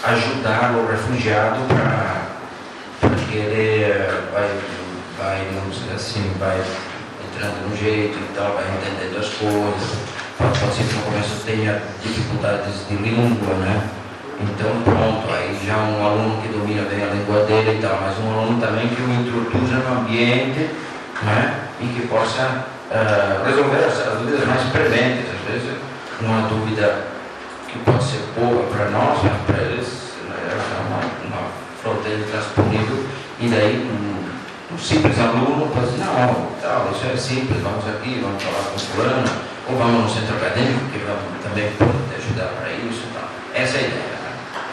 ajudar o refugiado para que ele vai, vamos dizer assim, vai entrando no jeito e tal, vai entendendo as coisas. Pode ser que no começo tenha dificuldades de língua, né? Então pronto, aí já um aluno que domina bem a língua dele e tal, mas um aluno também que o introduza no ambiente, né? E que possa resolver as dúvidas mais prementes. Às vezes uma dúvida que pode ser boa para nós, mas para eles é uma fronteira intransponível, e daí um simples aluno pode dizer, não, tal, isso é simples, vamos aqui, vamos falar com fulano, ou vamos no centro acadêmico, que também pode ajudar para isso e tal. Essa é a ideia. Né?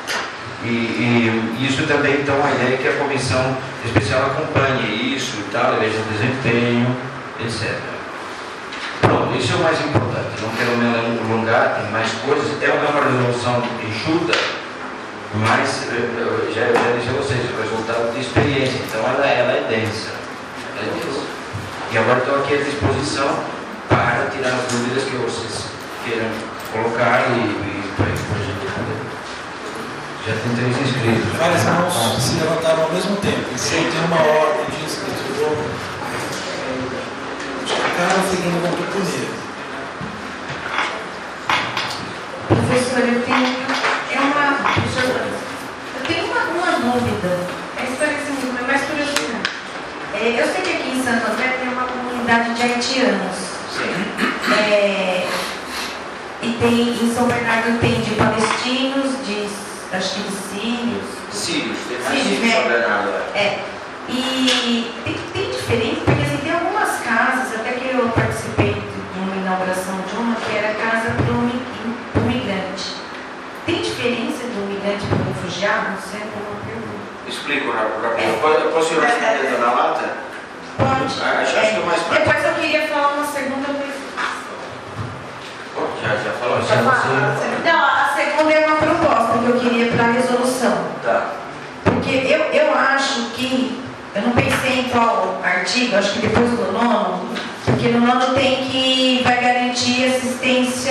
E isso também, então, a ideia é que a comissão especial acompanhe isso e tal, veja o desempenho, etc. Pronto, isso é o mais importante. Não quero me alongar, tem mais coisas. É uma resolução enxuta, mas já disse a vocês, o resultado de experiência. Então ela é densa. E agora estou aqui à disposição para tirar as dúvidas que vocês queiram colocar e para a gente poder. Já tem 3 inscritos. Várias mãos se levantaram ao mesmo tempo. Então tem uma ordem de inscritos. Cara, seguindo com o primeiro. Professor, eu tenho uma dúvida. Essa parece muito, mais curiosidade. Eu sei que aqui em Santo André tem uma comunidade de haitianos. E tem, em São Bernardo tem de palestinos, acho que de sírios. Sírios, tem mais sírios em né? São Bernardo. E tem diferença, porque assim, tem algumas casas, até que eu participei de uma inauguração de uma, que era casa para o migrante. Tem diferença do migrante para o refugiado? Não sei, é uma pergunta. Explico rápido. Posso ir respondendo na lata? Pode. Acho que é mais prático. Depois eu queria falar uma segunda coisa. Já falou? Não, a segunda é uma proposta que eu queria para a resolução. Tá. Porque eu acho que, eu não pensei em qual artigo, acho que depois do 9º, porque no 9º vai garantir assistência.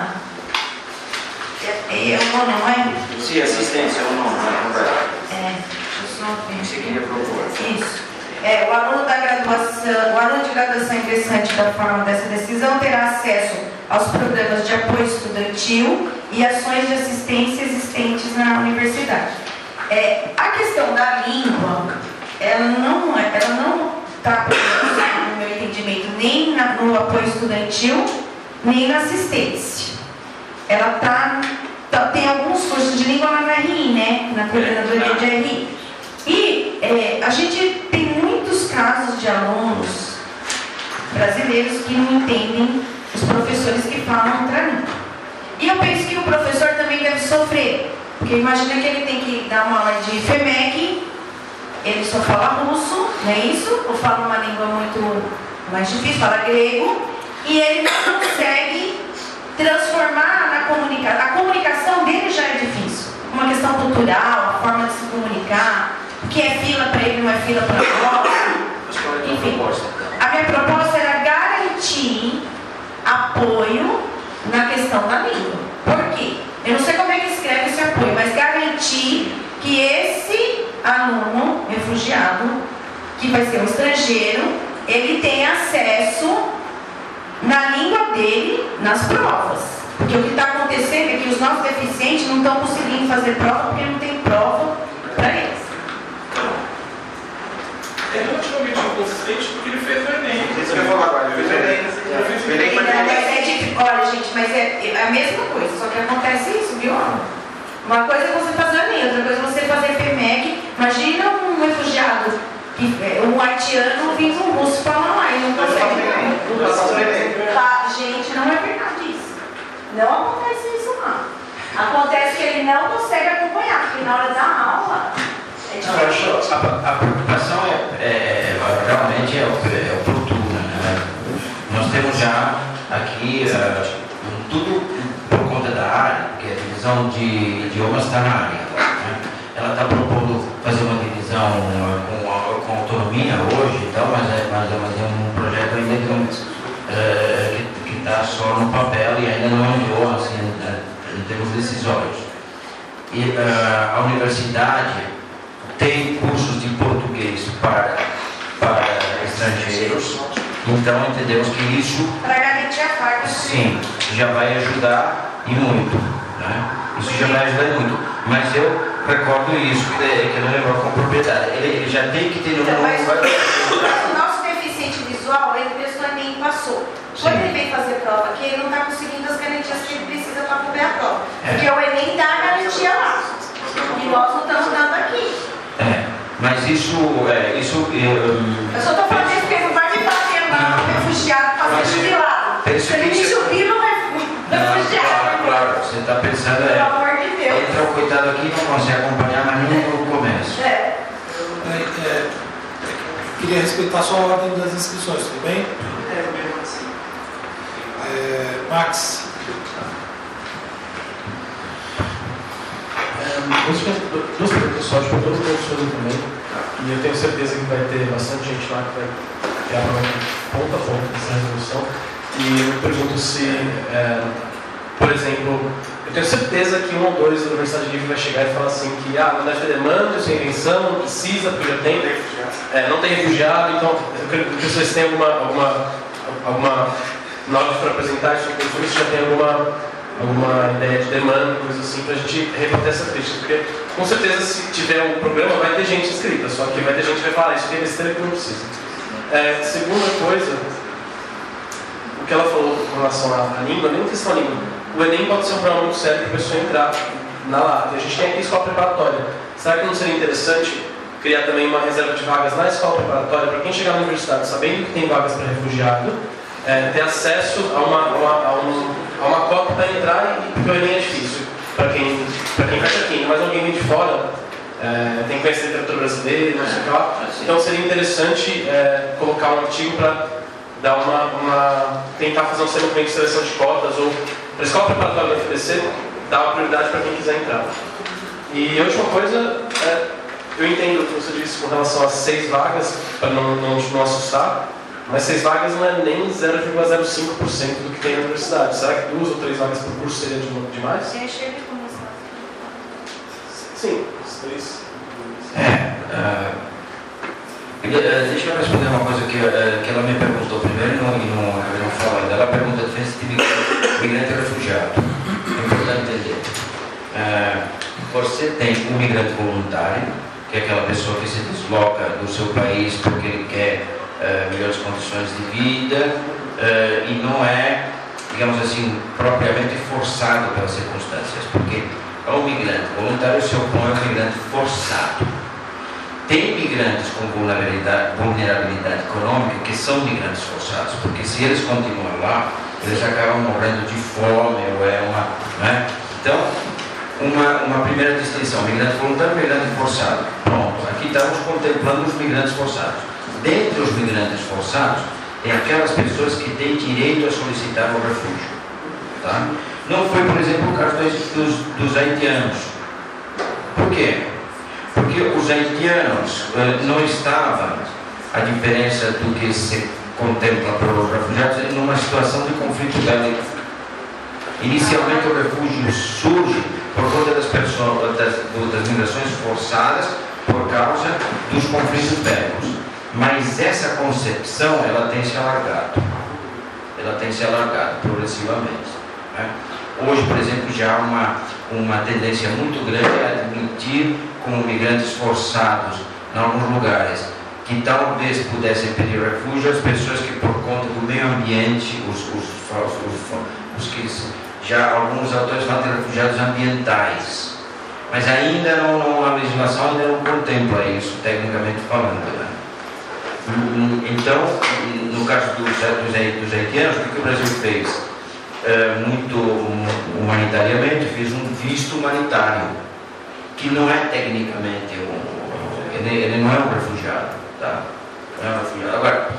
É o 9º, não é? Sim, assistência é o 9º, não vai. Deixa eu só ver. Você queria propor. Isso. O aluno da graduação, o aluno de graduação ingressante da forma dessa decisão terá acesso aos programas de apoio estudantil e ações de assistência existentes na universidade. A questão da língua, ela não está, no meu entendimento, nem no apoio estudantil, nem na assistência. Ela tem alguns cursos de língua lá na RI, né? Na coordenadoria de RI. E a gente tem muitos casos de alunos brasileiros que não entendem os professores que falam outra língua. E eu penso que o professor também deve sofrer, porque imagina que ele tem que dar uma aula de FEMEC, ele só fala russo, não é isso? Ou fala uma língua muito mais difícil, fala grego, e ele não consegue transformar na comunicação. A comunicação dele já é difícil. Uma questão cultural, a forma de se comunicar, o que é fila para ele não é fila para nós. Enfim, a minha proposta era garantir apoio na questão da língua. Por quê? Eu não sei como é que escreve esse apoio, mas garantir que esse aluno refugiado, que vai ser um estrangeiro, ele tenha acesso na língua dele nas provas. Porque o que está acontecendo é que os nossos deficientes não estão conseguindo fazer prova porque não tem prova para eles. É relativamente inconsistente porque ele fez o Enem. Isso que eu vou falar agora, ele fez o Enem. Olha, gente, mas é a mesma coisa, só que acontece isso, viu? Uma coisa é você fazer o Enem, outra coisa é você fazer FEMEC. Imagina um refugiado, um haitiano vindo um russo falar lá e não consegue. Gente, não é verdade isso. Não acontece isso lá. Acontece que ele não consegue acompanhar, porque na hora da aula é diferente. A preocupação realmente é oportuna, né? Nós temos já aqui tudo por conta da área, porque a divisão de idiomas está na área. Né? Ela está propondo fazer uma divisão com autonomia hoje e tal, mas é um projeto ainda que está só no papel e ainda não andou assim, em termos decisórios. E a universidade tem cursos de português para estrangeiros, então entendemos que isso, para garantir a vaga. sim, já vai ajudar e muito, né? Isso já vai ajudar e muito. Mas eu recordo isso, que eu não lembro com propriedade. Ele já tem que ter o nosso deficiente visual, ele mesmo nem passou. Quando ele vem fazer prova aqui, ele não está conseguindo as garantias que ele precisa para cobrir a prova. Porque o Enem dá a garantia lá. E nós não estamos dando aqui. Mas isso. Eu só estou falando isso porque não vai me bater lá no refugiado para ser jubilado. Se ele me jubila, não refugiado. Claro, você está pensando. Pelo amor de Deus. Entra o coitado aqui e não consegue acompanhar, mas nem no começo. Queria respeitar só a ordem das inscrições, tudo bem? Max. Duas perguntas só, acho que todos os professores também. E eu tenho certeza que vai ter bastante gente lá que vai criar ponto a ponto dessa resolução. E eu me pergunto se, por exemplo, eu tenho certeza que um ou dois da Universidade Livre vai chegar e falar assim que não deve ter demanda, sem invenção, não precisa, porque já tem, não tem refugiado, então eu quero que vocês tenham alguma nota para apresentar isso, se já tem alguma ideia de demanda, coisa assim, para a gente rebater essa crítica, porque com certeza se tiver um programa vai ter gente inscrita, só que vai ter gente que vai falar isso que é besteira que não precisa. Segunda coisa, o que ela falou com relação à língua, nem questão da língua, o Enem pode ser um programa muito sério para a pessoa entrar na LAT, a gente tem aqui a escola preparatória, será que não seria interessante criar também uma reserva de vagas na escola preparatória para quem chegar na universidade sabendo que tem vagas para refugiado, ter acesso a uma cota para entrar, e porque o Enem é difícil para quem faz aqui, mas alguém vem de fora, tem que conhecer a literatura brasileira, não sei o que lá. Então seria interessante colocar um artigo para dar tentar fazer um segmento de seleção de cotas, ou para a escola preparatória da UFBC dar uma prioridade para quem quiser entrar. E a última coisa, eu entendo o que você disse com relação a 6 vagas, para não assustar. Mas 6 vagas não é nem 0,05% do que tem na universidade. Será que 2 ou 3 vagas por curso seria demais? Sim, os 3. Deixa eu responder uma coisa que ela me perguntou primeiro e não falou ainda. Ela pergunta a diferença de migrante e refugiado. É importante entender. Você tem um migrante voluntário, que é aquela pessoa que se desloca do seu país porque ele quer melhores condições de vida e não é, digamos assim, propriamente forçado pelas circunstâncias, porque ao migrante voluntário se opõe ao migrante forçado. Tem migrantes com vulnerabilidade econômica que são migrantes forçados, porque se eles continuam lá, eles acabam morrendo de fome, né? Então, uma primeira distinção, migrante voluntário e migrante forçado. Pronto, aqui estamos contemplando os migrantes forçados. Dentre os migrantes forçados, tem aquelas pessoas que têm direito a solicitar o refúgio. Tá? Não foi, por exemplo, o caso dos haitianos. Por quê? Porque os haitianos não estavam, a diferença do que se contempla para os refugiados, numa situação de conflito bélico. Inicialmente o refúgio surge por conta das migrações forçadas por causa dos conflitos bélicos. Mas essa concepção, ela tem se alargado. Ela tem se alargado progressivamente. Né? Hoje, por exemplo, já há uma tendência muito grande a admitir como migrantes forçados em alguns lugares, que talvez pudessem pedir refúgio as pessoas que, por conta do meio ambiente, os que já alguns autores falam de refugiados ambientais. Mas ainda a legislação ainda não contempla isso, tecnicamente falando. Né? Então, no caso dos haitianos, o que o Brasil fez? Muito humanitariamente, fez um visto humanitário, que não é tecnicamente ele não é um refugiado, tá? Não é um refugiado. Agora,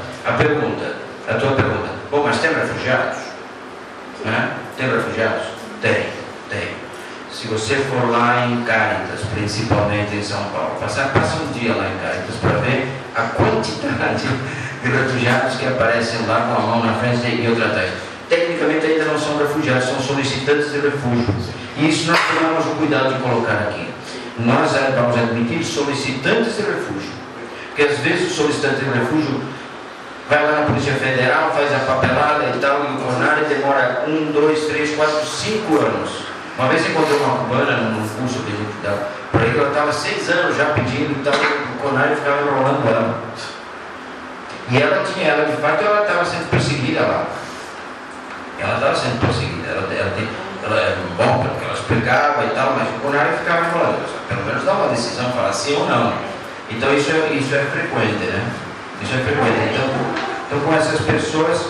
a tua pergunta, bom, mas tem refugiados? Né? Tem refugiados? Tem. Se você for lá em Cáritas, principalmente em São Paulo, passa um dia lá em Cáritas para ver a quantidade de refugiados que aparecem lá com a mão na frente e outra atrás. Tecnicamente ainda não são refugiados, são solicitantes de refúgio. E isso nós tomamos o cuidado de colocar aqui. Nós vamos admitir solicitantes de refúgio. Porque às vezes o solicitante de refúgio vai lá na Polícia Federal, faz a papelada e tal, e o CONAR demora 1, 2, 3, 4, 5 anos. Uma vez encontrei uma cubana num curso que a gente dava, por aí que ela estava 6 anos já pedindo e tal, o CONAR ficava enrolando ela. E ela de fato, ela estava sendo perseguida lá. Ela estava sendo perseguida. Ela era bom, porque ela explicava e tal, mas o CONAR ficava enrolando. Pelo menos dava uma decisão, falar sim ou não. Então isso é frequente, né? Isso é frequente. Então com essas pessoas,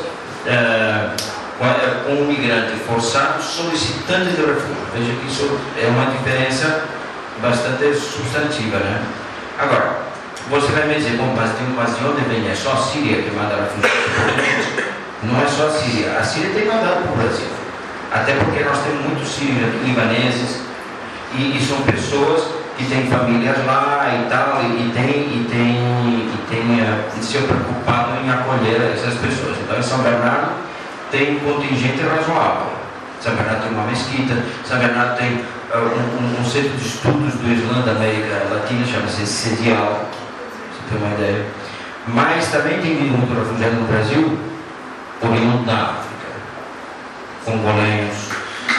um migrante forçado, solicitante de refúgio. Veja que isso é uma diferença bastante substantiva, né? Agora, você vai me dizer, bom, mas de onde vem? É só a Síria que manda refugiados? Não é só a Síria. A Síria tem mandado para o Brasil. Até porque nós temos muitos sírios libaneses e são pessoas que têm famílias lá e tal, e tem se preocupado em acolher essas pessoas. Então em São Bernardo tem um contingente razoável. São Bernardo tem uma mesquita, São Bernardo tem um centro de estudos do Islã da América Latina, chama-se CEDIAL, você tem uma ideia. Mas também tem vindo muito refugiado no Brasil, oriundo da África, congolenhos,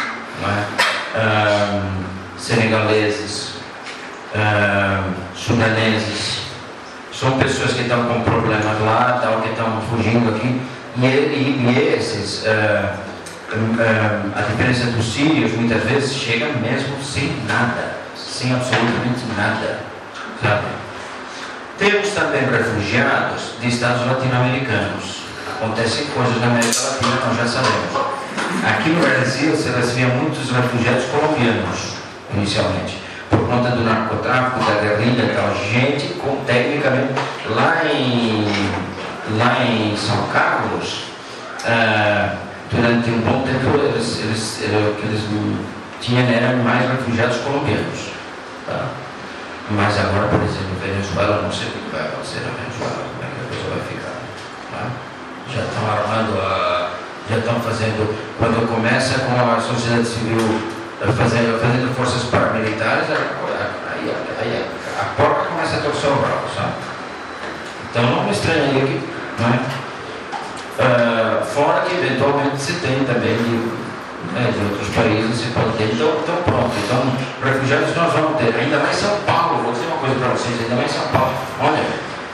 senegaleses, sudaneses. São pessoas que estão com problemas lá, tal, que estão fugindo aqui. E esses, a diferença dos sírios, muitas vezes chega mesmo sem nada, sem absolutamente nada, sabe? Temos também refugiados de estados latino-americanos. Acontecem coisas na América Latina, nós já sabemos. Aqui no Brasil se recebia muitos refugiados colombianos, inicialmente, por conta do narcotráfico, da guerrilha e tal. Gente, tecnicamente, lá em São Carlos, durante um bom tempo, eles eram mais refugiados colombianos. Tá? Mas agora, por exemplo, Venezuela, não sei o que vai acontecer na Venezuela, como é que a coisa vai ficar. Tá? Já estão armando, já estão fazendo, quando começa com a sociedade civil fazendo forças paramilitares, aí a porca começa a torcer o rabo, sabe? Então não me estranharia que, não é? Fora que eventualmente se tem também de outros países, se pode ter, então pronto. Então, refugiados nós vamos ter, ainda mais São Paulo, vou dizer uma coisa para vocês, ainda mais São Paulo. Olha,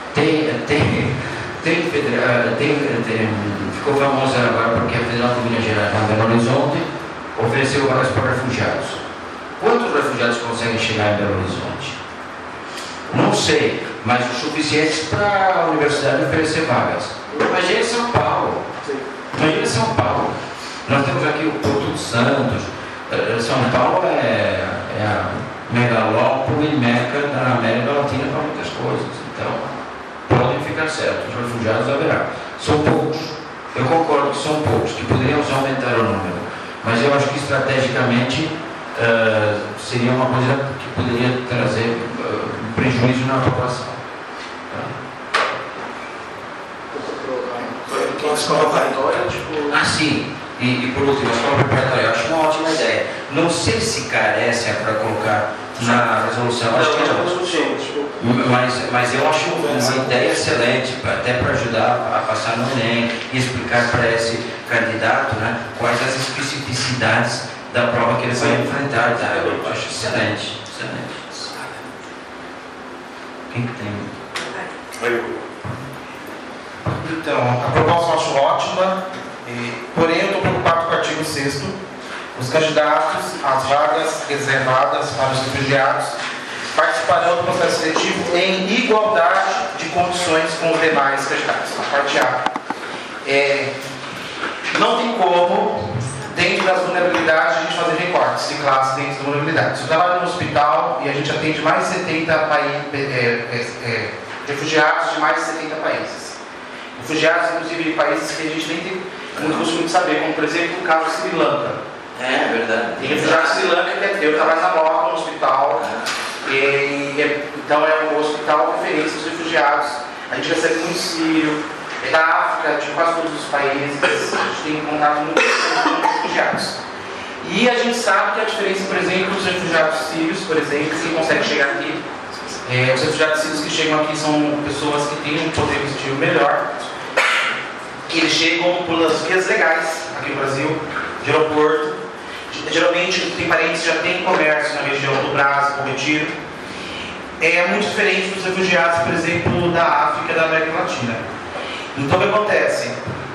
ficou famosa agora porque a Federal de Minas Gerais, em Belo Horizonte, ofereceu vagas para refugiados. Quantos refugiados conseguem chegar em Belo Horizonte? Não sei, mas o suficiente para a universidade oferecer vagas. Imagina São Paulo. Imagina São Paulo. Nós temos aqui o Porto de Santos. São Paulo é a megalópole e meca da América Latina para muitas coisas. Então, podem ficar certos, os refugiados haverá. São poucos. Eu concordo que são poucos, que poderíamos aumentar o número. Mas eu acho que estrategicamente seria uma coisa que poderia trazer prejuízo na população. A escola preparatória, sim. E por último, a escola preparatória, eu acho uma ótima ideia. Não sei se carece para colocar na resolução, acho que não. Mas eu acho uma ideia excelente, até para ajudar a passar no Enem e explicar para esse candidato, né, quais as especificidades da prova que ele vai enfrentar. Tá? Eu acho excelente. Quem que tem? Então, a proposta eu acho ótima, porém eu estou preocupado com o artigo 6º. Os candidatos às vagas reservadas para os refugiados participarão do processo seletivo em igualdade de condições com os demais candidatos. A parte A. Não tem como, dentro das vulnerabilidades, a gente fazer recortes de classe dentro das vulnerabilidades. Eu trabalho no hospital e a gente atende mais de 70 refugiados de mais de 70 países. Refugiados, inclusive, de países que a gente nem tem muito costume de saber, como por exemplo o caso de Sri Lanka. É verdade. Tem refugiados de Sri Lanka que eu trabalho na Moca, no hospital, então é um hospital referência aos refugiados. A gente recebe muito sírio, da África, de quase todos os países, a gente tem contato muito com os refugiados. E a gente sabe que a diferença, por exemplo, dos refugiados sírios, por exemplo, que conseguem chegar aqui, os refugiados sírios que chegam aqui são pessoas que têm um poder aquisitivo melhor. Eles chegam pelas vias legais aqui no Brasil, de aeroporto. Geralmente tem parentes que já têm comércio na região do Brás, Bom Retiro. É muito diferente dos refugiados, por exemplo, da África e da América Latina. Então o que acontece?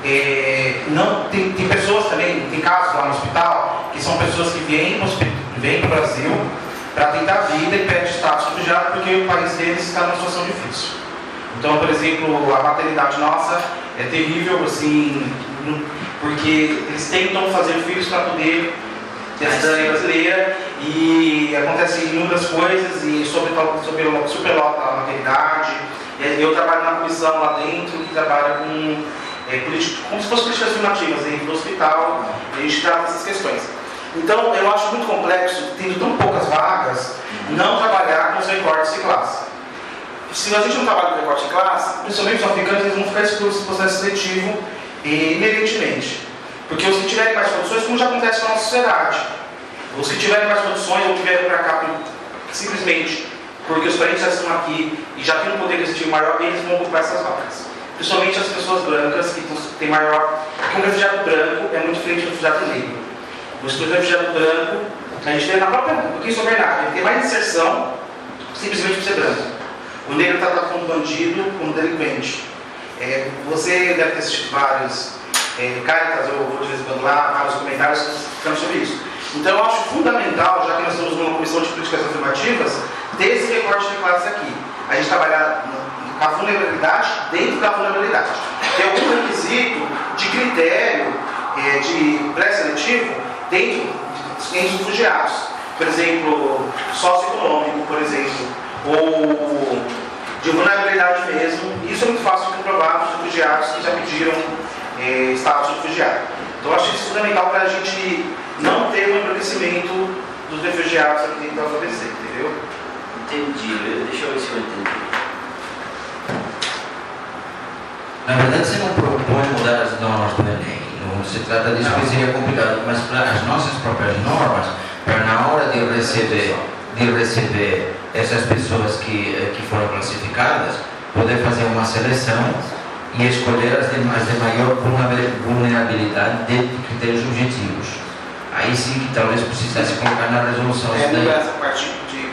Tem pessoas também, tem casos lá no hospital, que são pessoas que vêm para o Brasil para tentar a vida e pedem status de refugiado porque o país deles está numa situação difícil. Então, por exemplo, a maternidade nossa é terrível, assim, porque eles tentam fazer filhos para poder ter a cidadania brasileira e acontecem inúmeras coisas e superlota a maternidade. Eu trabalho na comissão lá dentro que trabalha com como se fossem políticas afirmativas dentro do hospital, e a gente trata essas questões. Então, eu acho muito complexo, tendo tão poucas vagas, não trabalhar com os recortes de classe. Se a gente não trabalha com recorte de classe, principalmente os africanos, eles vão ficar excluídos do processo seletivo inerentemente. Porque os que tiverem mais condições, como já acontece com a nossa sociedade, os que tiverem mais condições ou que vieram para cá simplesmente porque os parentes já estão aqui e já têm um poder aquisitivo maior, eles vão ocupar essas vagas. Principalmente as pessoas brancas, que têm maior... Porque um refugiado branco é muito diferente do refugiado negro. O refugiado branco, a gente tem na própria... Porque isso é verdade, ele tem mais inserção simplesmente por ser branco. O negro está tratado como bandido, como delinquente. Você deve ter assistido vários Caritas, eu vou de vez em quando lá, vários comentários falando sobre isso. Então eu acho fundamental, já que nós estamos numa comissão de políticas afirmativas, ter esse recorte de classe aqui. A gente trabalhar a vulnerabilidade dentro da vulnerabilidade. Tem algum requisito de critério de pré-seletivo dentro dos refugiados. Por exemplo, socioeconômico, por exemplo, ou de vulnerabilidade mesmo. Isso é muito fácil de comprovar nos refugiados que já pediram status de refugiado. Então eu acho isso fundamental para a gente não ter um embranquecimento dos refugiados aqui dentro da UFABC, entendeu? Entendi. Deixa eu ver se eu entendi. Na verdade, você não propõe mudar as normas do Enem. Não se trata disso, que seria complicado. Mas para as nossas próprias normas, para na hora de receber essas pessoas que foram classificadas, poder fazer uma seleção e escolher as de maior vulnerabilidade dentro de critérios objetivos. Aí sim que talvez precisasse colocar na resolução. Essa parte de...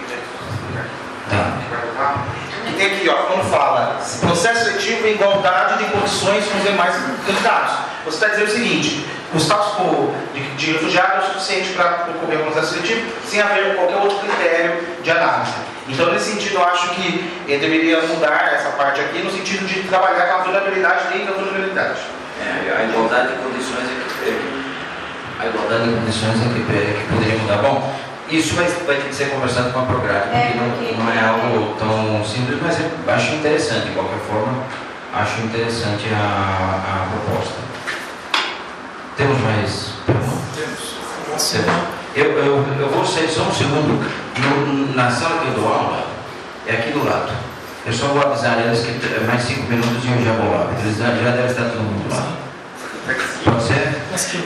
E tem aqui, ó, quando fala processo seletivo e igualdade de condições com os demais candidatos. Você está dizendo o seguinte: o status de refugiado é o suficiente para concorrer ao processo seletivo sem haver qualquer outro critério de análise. Então, nesse sentido, eu acho que deveria mudar essa parte aqui, no sentido de trabalhar com a vulnerabilidade dentro da vulnerabilidade. A igualdade de condições é que poderia mudar. Bom, isso vai ter que ser conversado com a Prograde, porque não é algo tão simples, mas eu acho interessante, de qualquer forma, acho interessante a proposta. Temos mais perguntas? Temos. Eu vou sair só um segundo. Na sala que eu dou aula, é aqui do lado. Eu só vou avisar eles que mais 5 minutos e eu já vou lá. Eles já devem estar todo mundo lá. Pode ser?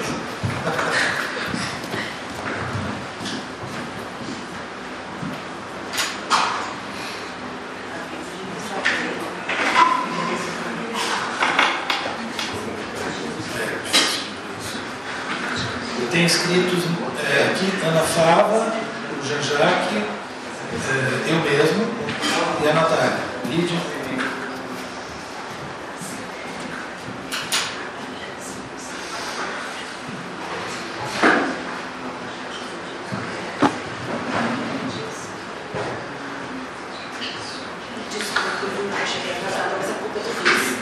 Tem escritos aqui Ana Fava, o Jean-Jacques, eu mesmo e a Natália. Lídia. Desculpa, eu não cheguei atrasada, mas a culpa eu fiz.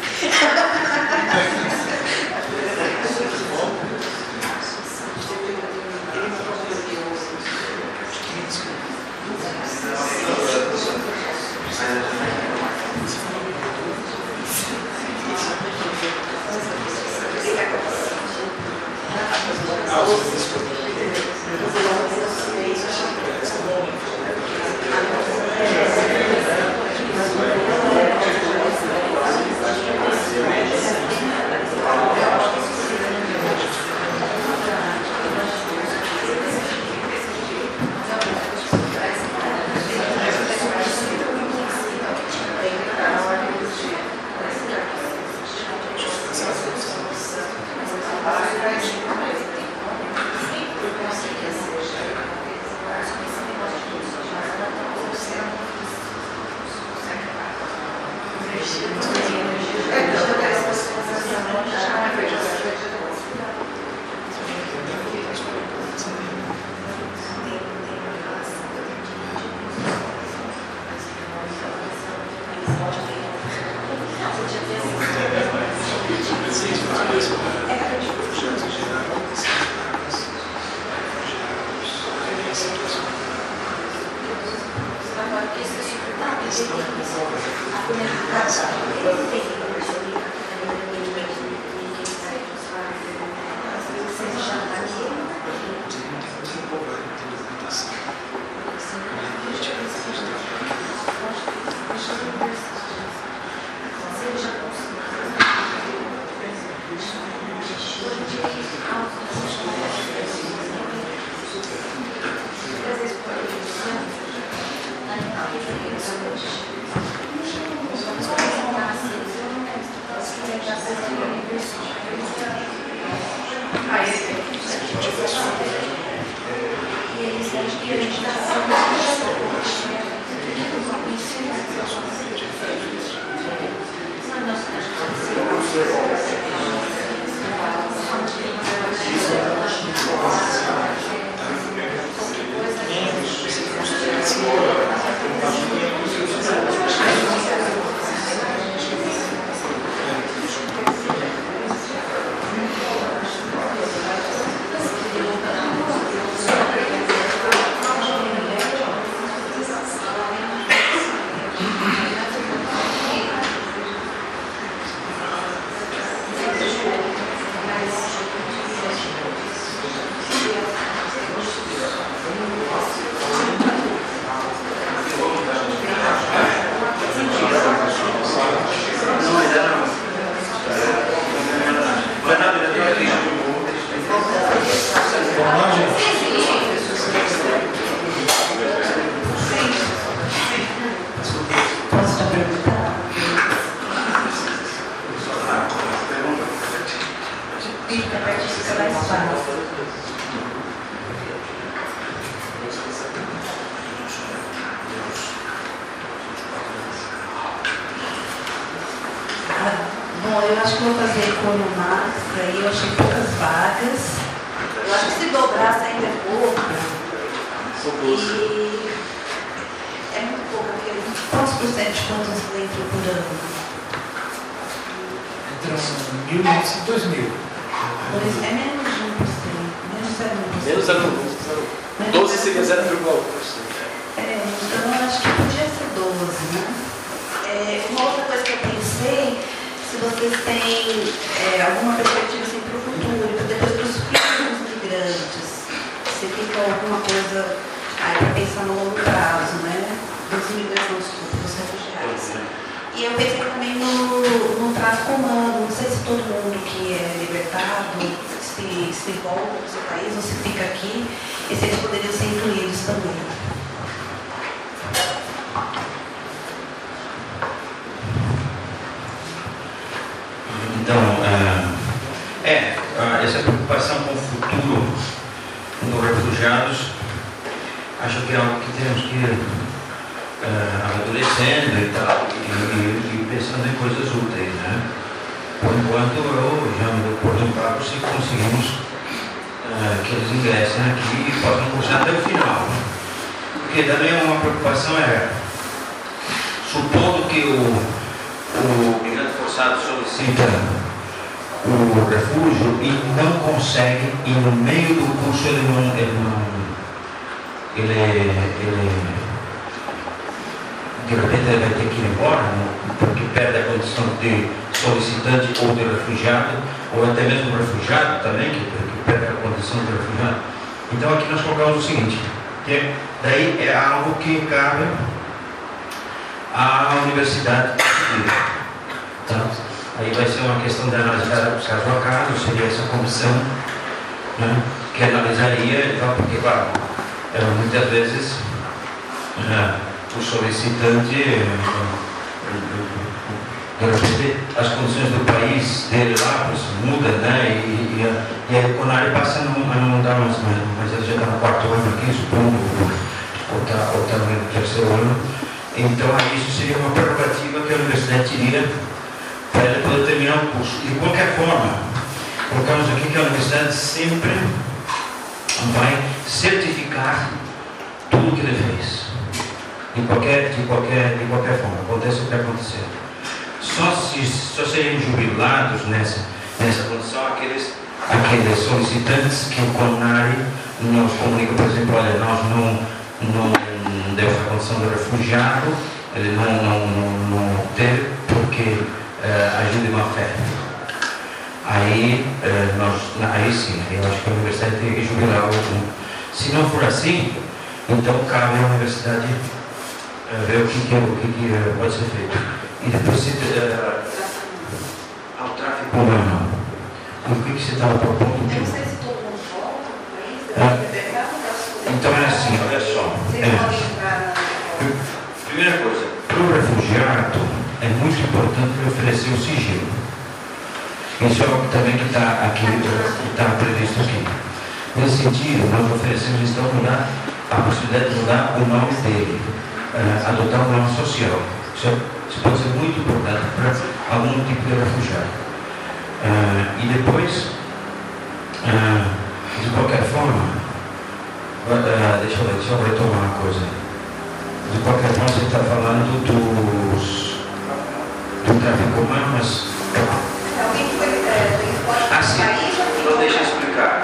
Bom, eu acho que vou fazer como o Marx, aí eu achei poucas vagas. Eu acho que se dobrasse ainda é pouco. E é muito pouco, porque quantos por cento de quantos entrou por ano? Entram 1.900 e 2.000. Por isso, é menos de 1%, menos 0,1%. Menos 0,1%. 12 seria 0,1%. Então eu acho que podia ser 12, né? Uma outra coisa que eu pensei, se vocês têm alguma perspectiva assim, para o futuro, depois para os filhos migrantes, se fica alguma coisa para pensar no longo prazo, né? Dos imigrantes, dos refugiados. E eu pensei também no tráfico humano, não sei se todo mundo que é libertado se volta para o seu país ou se fica aqui, e se eles poderiam ser incluídos também. Então, essa preocupação com o futuro dos refugiados, acho que é algo que temos que ir amadurecendo e tal, e pensando em coisas úteis, né? Por enquanto, eu já me dou por um papo se conseguimos que eles ingressem aqui e possam cursar até o final. Porque também uma preocupação supondo que o migrante forçado solicita o refúgio e não consegue, e no meio do curso ele de repente ele vai ter que ir embora, porque perde a condição de solicitante ou de refugiado, ou até mesmo refugiado também, que perde a condição de refugiado. Então aqui nós colocamos o seguinte, que daí é algo que cabe à universidade. Então, aí vai ser uma questão de analisar os casos a caso, seria essa comissão, né, que analisaria, então, porque, claro, muitas vezes o solicitante, de repente, as condições do país dele lá muda, né, e a Conari passa a não dar mais, mas ele já está no 4º ano aqui, supondo, ou está no 3º ano. Então, isso seria uma prerrogativa que a universidade teria para ele poder terminar o curso. De qualquer forma, colocamos aqui que a universidade sempre vai certificar tudo que ele fez. De qualquer forma, acontece o que acontecer. Só seriam jubilados nessa condição aqueles solicitantes que o CONARE nos comunica, por exemplo, olha, nós não demos a condição de refugiado, ele não teve porque agiu de má fé. Aí sim, eu acho que a universidade teria que jubilar o. Se não for assim, então cabe à universidade ver o que pode ser feito. E depois ao tráfico humano. O que você estava propondo? Eu não sei se todo mundo volta para o país. Então é assim, olha só. Primeira coisa, para o refugiado é muito importante oferecer o sigilo. Isso é algo também que está previsto aqui. Nesse sentido, nós oferecemos então a possibilidade de mudar o nome dele, adotar um nome social. Isso pode ser muito importante para algum tipo de refugiado. E depois, de qualquer forma, deixa eu retomar uma coisa. De qualquer forma, você está falando do tráfico humano, mas... Então deixa eu explicar.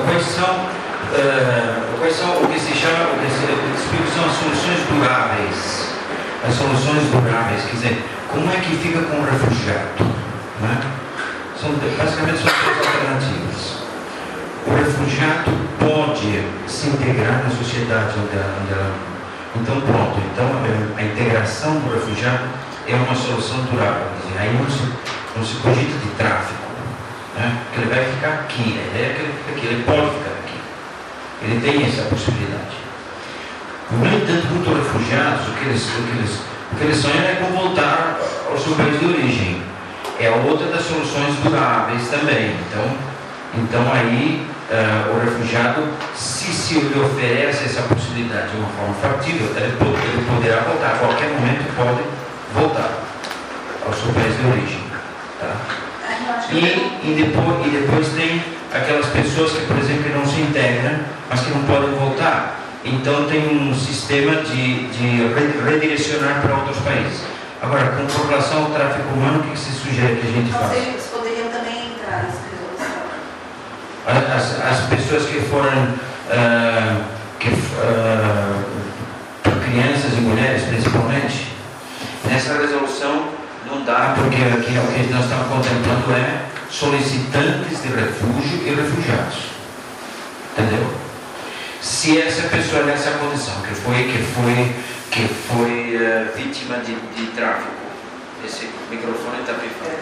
Quais são o que se chama, são as soluções duráveis. As soluções duráveis, quer dizer, como é que fica com o refugiado? Né? Basicamente são duas alternativas. O refugiado pode se integrar na sociedade onde ela. Então pronto, a integração do refugiado é uma solução durável. Quer dizer, aí não se cogita de tráfico. Né? Ele vai ficar aqui, a ideia é que ele fica aqui, ele pode ficar aqui. Ele tem essa possibilidade. No entanto, muitos refugiados, o que eles sonham é com voltar ao seu país de origem. É outra das soluções duráveis também. Então aí o refugiado, se lhe oferece essa possibilidade de uma forma factível, ele poderá voltar, a qualquer momento pode voltar ao seu país de origem. Tá? E depois tem aquelas pessoas que, por exemplo, não se integram, mas que não podem voltar. Então tem um sistema de redirecionar para outros países. Agora, com relação ao tráfico humano, o que se sugere que a gente faça? Vocês poderiam também entrar nessa resolução. As pessoas que foram crianças e mulheres, principalmente, nessa resolução não dá, porque aqui o que nós estamos contemplando é solicitantes de refúgio e refugiados. Entendeu? Se essa pessoa nessa condição, que foi vítima de tráfico, esse microfone está pifando.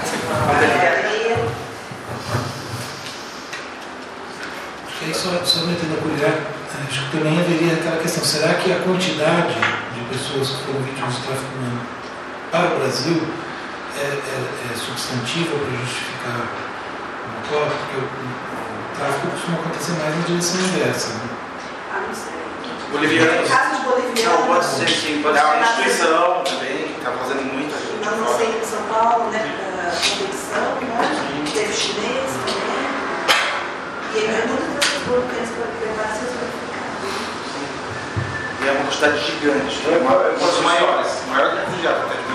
Aí só não entendo a colher, acho que também haveria aquela questão, será que a quantidade de pessoas que foram vítimas de tráfico humano para o Brasil é substantiva para justificar uma cota? Porque o tráfico costuma acontecer mais na direção inversa. Né? Não sei. Bolivianos. Casos de bolivianos. Não, pode ser sim, pode ser uma instituição também, que está fazendo muita ajuda. Não sei, em São Paulo, né? Competição, né? Teve chinês também. E é muito transporte que eles podem levar seus verificados. E é uma quantidade gigante, uma das maiores, maior que refugiado até de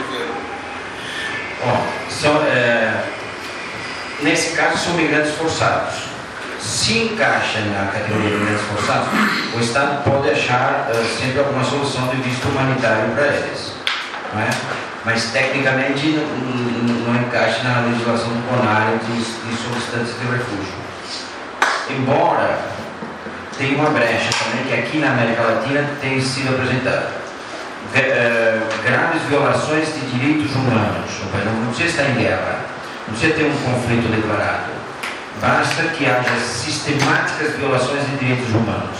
boliviano. Nesse caso são migrantes forçados. Se encaixa na categoria de migrantes forçados, o Estado pode achar sempre alguma solução de visto humanitário para eles. Não é? Mas tecnicamente não encaixa na legislação do CONARE de solicitantes de refúgio. Embora tenha uma brecha também, que aqui na América Latina tem sido apresentada. Graves violações de direitos humanos. Não precisa estar em guerra, não precisa ter um conflito declarado. Basta que haja sistemáticas violações de direitos humanos.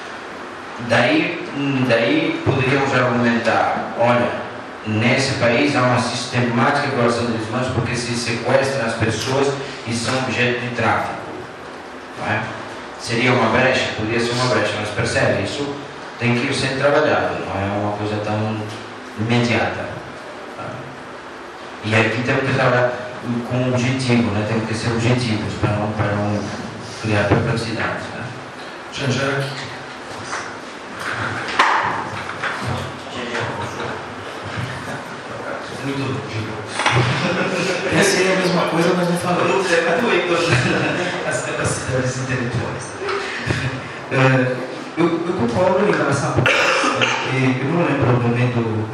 Daí poderíamos argumentar, olha, nesse país há uma sistemática violação de direitos humanos porque se sequestram as pessoas e são objeto de tráfico. Não é? Seria uma brecha? Poderia ser uma brecha, mas percebe, isso tem que ir sendo trabalhado, não é uma coisa tão imediata. Tá? E aqui temos que trabalhar com objetivo, né? Temos que ser objetivos para não criar perplexidade. Né? Jean-Jacques. Muito Essa é a mesma coisa, mas não falei. As capacidades intelectuais. Eu concordo em relação a eu não lembro o nome do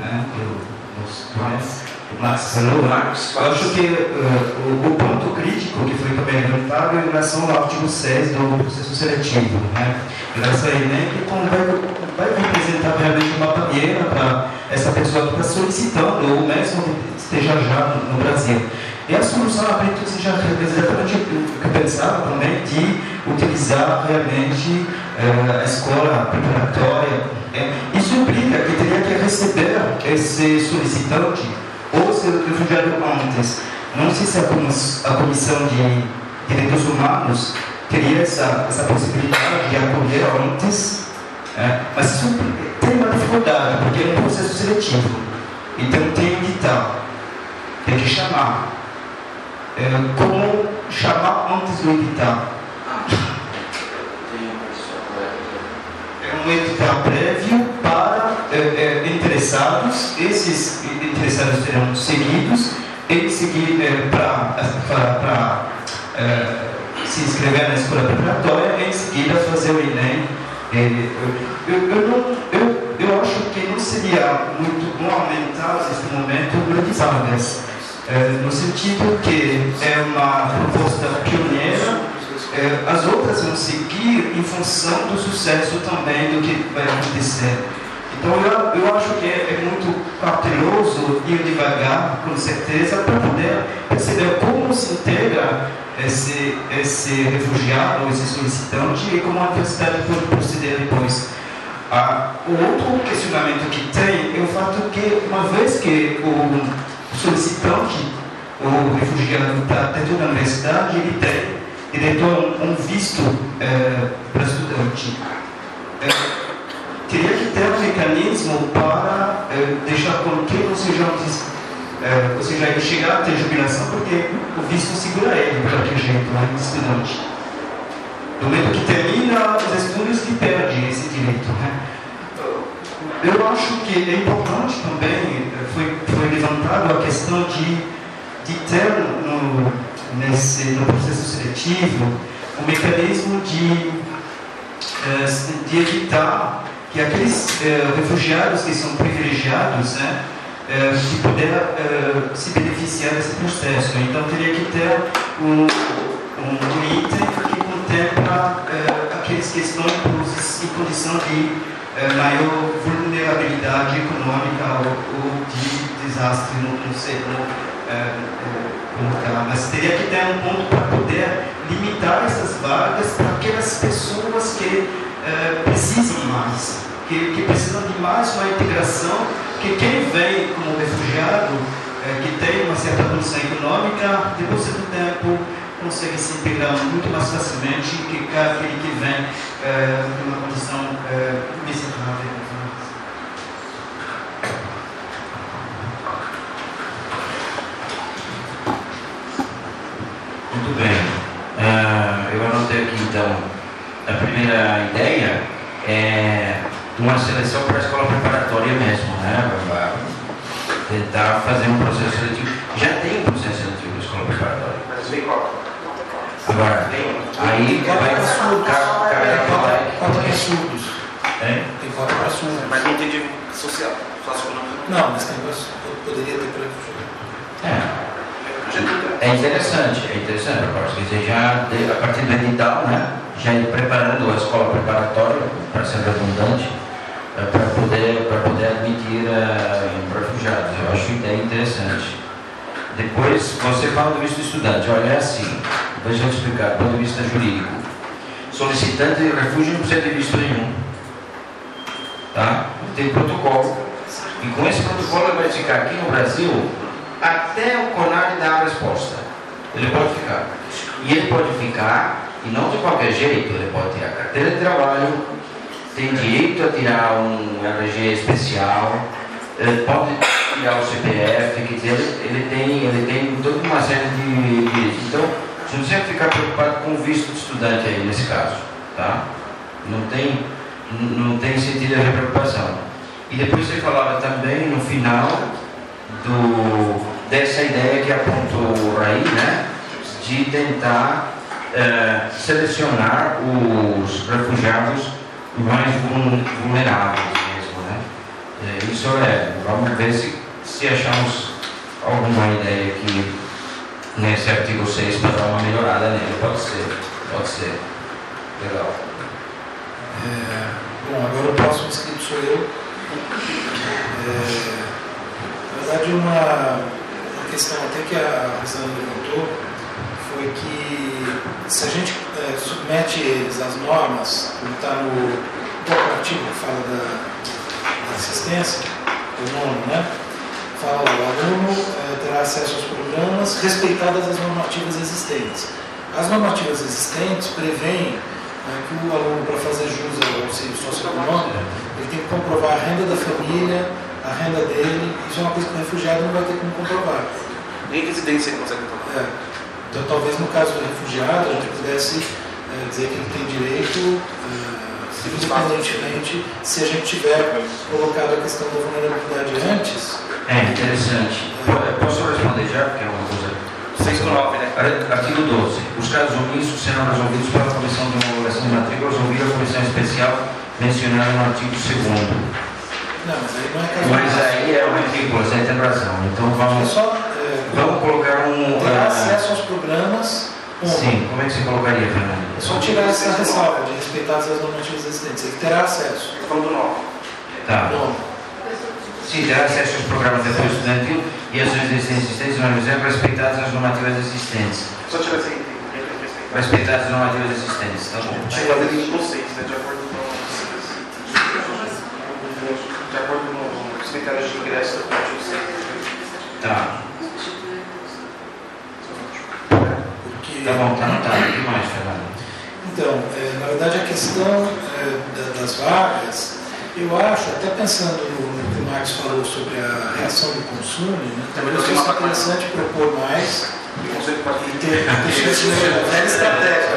Max falou. Eu acho que o ponto crítico que foi também levantado é em relação ao artigo 6 do processo seletivo. Né? Em relação a Enem, que vai representar realmente uma barreira para essa pessoa que está solicitando, ou mesmo que esteja já no Brasil. E a solução, acredito que seja exatamente o que eu pensava também, de utilizar realmente a escola preparatória. Isso implica que teria que receber esse solicitante ou esse refugiado antes. Não sei se a Comissão de Direitos Humanos teria essa possibilidade de acolher antes, mas isso tem uma dificuldade, porque é um processo seletivo. Então tem que edital, tem que chamar. Como chamar antes do edital? É um edital prévio para interessados. Esses interessados serão seguidos. Em seguida, para se inscrever na escola preparatória, em seguida fazer o Enem. Eu acho que não seria muito bom aumentar nesse momento o número de vagas. No sentido que é uma proposta pioneira, as outras vão seguir em função do sucesso também do que vai acontecer. Então eu acho que é muito cauteloso ir devagar, com certeza, para poder perceber como se integra esse refugiado, esse solicitante, e como a universidade pode proceder depois. O outro questionamento que tem é o fato que, uma vez que o solicitante, o refugiado está dentro da universidade, ele tem direito a um visto para estudante. Teria que ter um mecanismo para deixar com que não seja ou seja, ele chegar a ter jubilação, porque o visto segura ele, de qualquer jeito, né, estudante. No momento que termina os estudos, ele perde esse direito. Né? Eu acho que é importante também, foi levantado a questão de ter no processo seletivo um mecanismo de evitar que aqueles refugiados que são privilegiados, né, que puder se beneficiar desse processo. Então teria que ter um item que contempla aqueles que estão em condição de maior vulnerabilidade econômica ou de desastre no setor local. Mas teria que ter um ponto para poder limitar essas vagas para aquelas pessoas que precisam mais, que precisam de mais uma integração, que quem vem como refugiado, que tem uma certa condição econômica, depois do tempo consegue se integrar muito mais facilmente que aquele que vem de uma condição miserável. Muito bem. Eu anotei aqui então. A primeira ideia é uma seleção para a escola preparatória mesmo, né? Para tentar fazer um processo seletivo. Já tem um processo seletivo na escola preparatória. Agora, aí vai cota para surdos. Tem cota para surdos. Mas não entendi social, socioeconômico. Não, mas poderia ter para refugiado. É interessante, porque você já, a partir do edital, né, já ir preparando a escola preparatória, para ser redundante, para poder admitir refugiados. Eu acho a ideia interessante. Depois, você fala do visto de estudante. Olha, é assim, deixa eu explicar, do ponto de vista jurídico. Solicitante de refúgio não precisa de visto nenhum. Tá? Tem protocolo. E com esse protocolo ele vai ficar aqui no Brasil até o CONAR dar a resposta. Ele pode ficar. E ele pode ficar, e não de qualquer jeito, ele pode tirar carteira de trabalho, tem direito a tirar um RG especial, pode tirar o CPF, quer dizer, ele tem toda uma série de direitos. Então, você não precisa ficar preocupado com o visto de estudante aí, nesse caso. Tá? Não tem sentido essa preocupação. E depois você falava também, no final, dessa ideia que apontou o Rai, né, de tentar selecionar os refugiados mais vulneráveis mesmo, né? Isso vamos ver se achamos alguma ideia aqui nesse artigo 6 para dar uma melhorada nele. Pode ser. Legal. Bom, agora o próximo inscrito sou eu. Na verdade, uma questão até que a Rosana levantou foi que se a gente submete eles às normas, como está no próprio artigo que fala da assistência, o nono, né? Fala lá, o aluno terá acesso aos programas respeitadas as normativas existentes. As normativas existentes prevêem que o aluno, para fazer jus ao auxílio socioeconômico, ele tem que comprovar a renda da família, a renda dele. Isso é uma coisa que o refugiado não vai ter como comprovar. Nem residência ele consegue comprovar. Então, talvez no caso do refugiado, a gente pudesse dizer que ele tem direito, independentemente se a gente tiver colocado a questão da vulnerabilidade antes. Interessante. Posso responder já, porque é uma coisa... 6/9, né? Artigo 12. Os casos omissos serão resolvidos pela Comissão de Homologação de Matrículas ou via a Comissão Especial mencionada no artigo 2º. Não, mas aí não é caso. Mas aí é o matrícula, você tem razão. Então vamos colocar ter acesso aos programas. Sim, como é que você colocaria, Fernando? É só tirar essa ressalva de respeitadas as normativas existentes. Ele terá acesso. Falando do 9. Tá. Sim, terá acesso aos programas de apoio estudantil e ações de existentes na universidade respeitadas as normativas existentes. Só tirar esse aí. Respeitadas as normativas existentes, tá bom? Deixa eu fazer isso com vocês, né? De acordo com os critérios de ingresso do artigo 6. Tá. Tá bom, tá anotado. O que mais, Fernando? Então, na verdade, a questão das vagas, eu acho, até pensando no que o Marcos falou sobre a reação do consumo, né, também eu acho interessante propor mais e ter estratégia.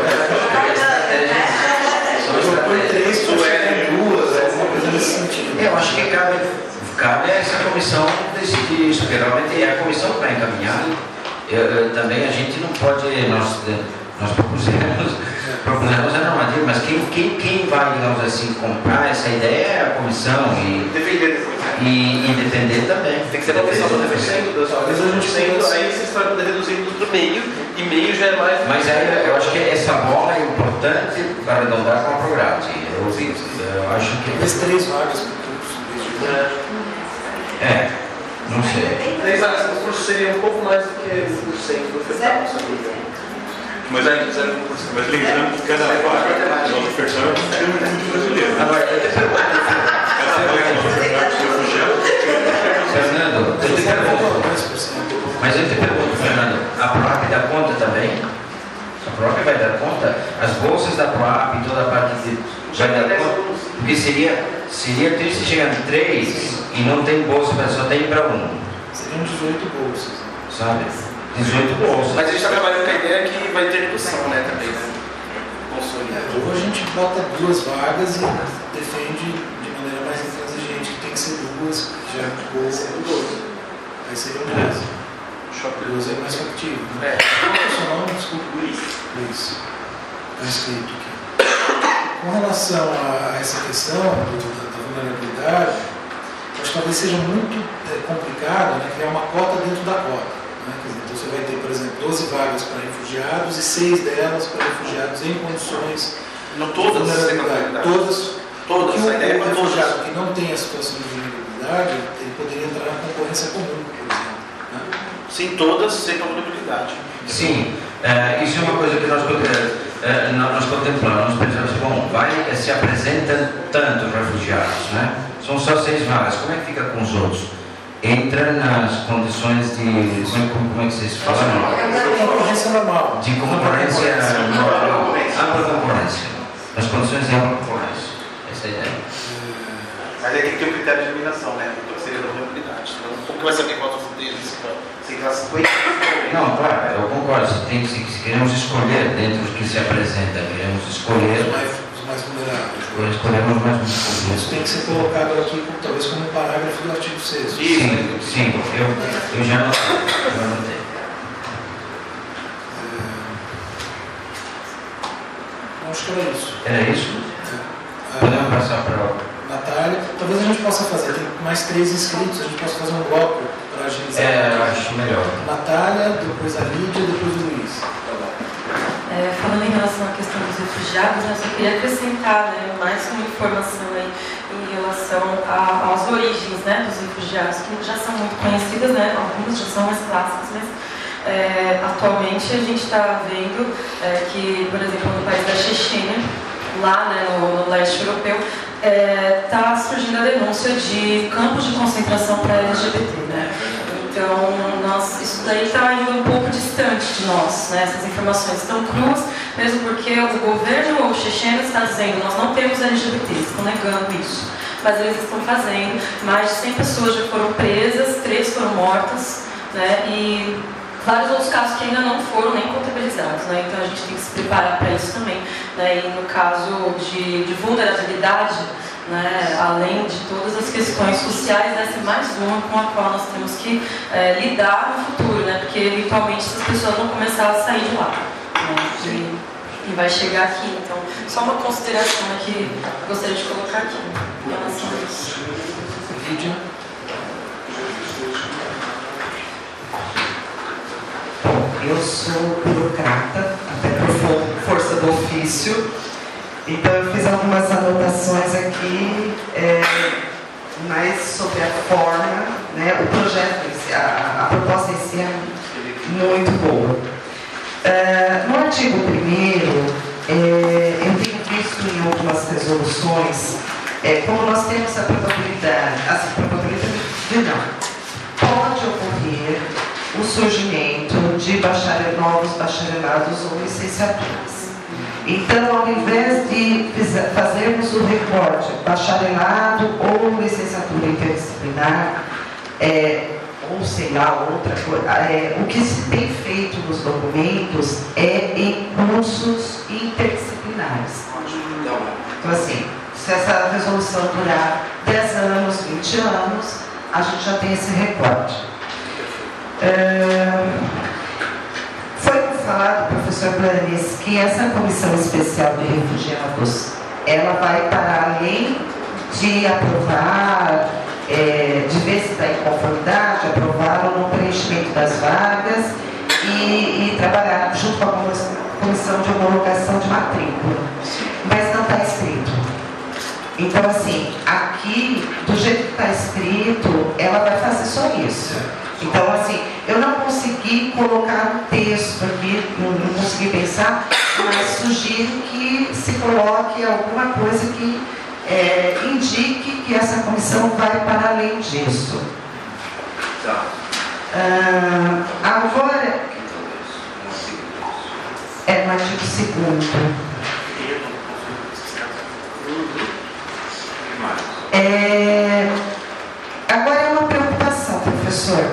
Propor 3, duas, alguma coisa nesse sentido. Eu acho que cabe a essa comissão decidir isso, porque realmente é a comissão que vai encaminhar. Também a gente não pode, nós propusemos a normativa, mas quem vai, digamos assim, comprar essa ideia é a comissão e defender também. Tem que ser a comissão do defendendo, talvez a gente sendo, aí vocês estão poder reduzindo para o meio, e meio já é mais. Mas aí eu acho que essa bola é importante para arredondar com a programa. Eu acho que. Talvez 3 vagas por curso. Não sei. 3 vagas por curso seria um pouco mais do que 1% do ofertado, mas lembrando que cada vaga nós ofertamos é muito brasileiro. Agora, eu te Fernando, mas eu te pergunto, Fernando, a PROAP dá conta também? A PROAP vai dar conta? As bolsas da PROAP e toda a parte de... vai dar conta? Porque seria triste chegar em 3 e não tem bolsa, mas só tem para 1. Seriam 18 bolsas. Sabe? 18 bolsas. Mas a gente está trabalhando com a ideia que vai ter redução, né, também, né? Ou a gente bota 2 vagas e defende de maneira mais intransigente que tem que ser 2, já bolsa é 12. Aí seriam 12. 12 é mais factível, né? Qual é o seu nome? Desculpa. Luiz. Está escrito aqui. Com relação a essa questão da vulnerabilidade, acho que talvez seja muito complicado, né, criar uma cota dentro da cota. Então você vai ter, por exemplo, 12 vagas para refugiados e 6 delas para refugiados em condições não todas de vulnerabilidade. Todas. A ideia é o refugiado que não tem a situação de vulnerabilidade, ele poderia entrar na concorrência comum, por exemplo. Né? Sim, todas sem vulnerabilidade. Sim, isso é uma coisa que nós contemplamos, nós pensamos, bom, se apresentam tantos refugiados, né? São só 6 vagas, como é que fica com os outros? Entra nas condições de... Como é que vocês falam? Concorrência normal. De concorrência normal. Ampla concorrência. Nas condições de ampla concorrência. Essa é a ideia. Mas aí tem que ter um critério de eliminação, né? Seria da vulnerabilidade. universidade. Como que vai ser a pauta deles? Não, claro, eu concordo. Se queremos escolher dentro dos que se apresenta, queremos escolher. Os mais vulneráveis. Escolhemos mais vulneráveis. Isso tem que ser colocado aqui, talvez como um parágrafo do artigo 6º. Sim, eu já notei. Acho que era isso. Era isso? Podemos passar para o... Natália, talvez a gente possa fazer, tem mais 3 inscritos, a gente possa fazer um bloco para agilizar. Eu acho melhor. Natália, depois a Lídia, depois o Luiz. Falando em relação à questão dos refugiados, eu só queria acrescentar mais uma informação aí em relação às origens dos refugiados, que já são muito conhecidas, algumas já são mais clássicas, mas atualmente a gente está vendo que, por exemplo, no país da Chechênia, lá no leste europeu, está surgindo a denúncia de campos de concentração para LGBT, Então, isso daí está indo um pouco distante de nós, Essas informações estão cruas, mesmo porque o governo checheno está dizendo nós não temos LGBTs, estão negando isso. Mas eles estão fazendo, mais de 100 pessoas já foram presas, 3 foram mortas, e vários outros casos que ainda não foram nem contabilizados, Então a gente tem que se preparar para isso também, E no caso de vulnerabilidade, além de todas as questões sociais, essa é mais uma com a qual nós temos que lidar no futuro, Porque eventualmente essas pessoas vão começar a sair de lá, e vai chegar aqui. Então, só uma consideração que eu gostaria de colocar aqui em relação a isso. Lídia. Eu sou burocrata, até por força do ofício, então eu fiz algumas anotações aqui, mais sobre a forma, o projeto, a proposta em si é muito boa. No artigo 1º, eu tenho visto em algumas resoluções, como nós temos a probabilidade pode ocorrer o surgimento de novos bacharelados ou licenciaturas. Então, ao invés de fazermos o recorte bacharelado ou licenciatura interdisciplinar, ou sei lá, outra coisa, o que se tem feito nos documentos é em cursos interdisciplinares. Então, assim, se essa resolução durar 10 anos, 20 anos, a gente já tem esse recorte. Foi falado, professor Blanes, que essa comissão especial de refugiados, ela vai para além de aprovar, de ver se está em conformidade, aprovar ou não preenchimento das vagas e trabalhar junto com a comissão de homologação de matrícula. Mas não está escrito. Então, assim, aqui, do jeito que está escrito, ela vai fazer só isso. Então, assim, eu não consegui colocar um texto aqui, não consegui pensar, mas sugiro que se coloque alguma coisa que indique que essa comissão vai para além disso. Agora, no artigo 2º. Agora é uma preocupação, professor.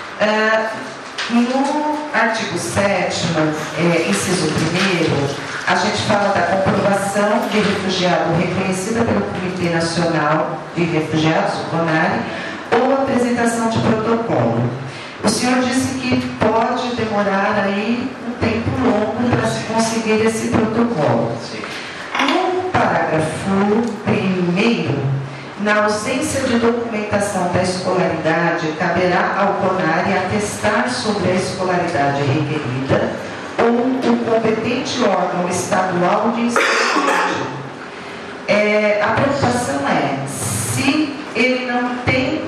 No artigo 7º, inciso 1º, a gente fala da comprovação de refugiado reconhecida pelo Comitê Nacional de Refugiados, o CONARE, ou apresentação de protocolo. O senhor disse que pode demorar aí um tempo longo para se conseguir esse protocolo. No parágrafo 1º, na ausência de documentação da escolaridade, caberá ao CONARE atestar sobre a escolaridade requerida ou o competente órgão estadual de ensino. A preocupação é, se ele não tem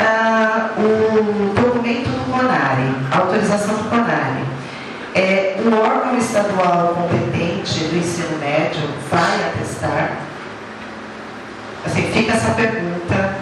o documento do CONARE, a autorização do CONARE, o órgão estadual competente do ensino médio vai atestar? Assim, fica essa pergunta,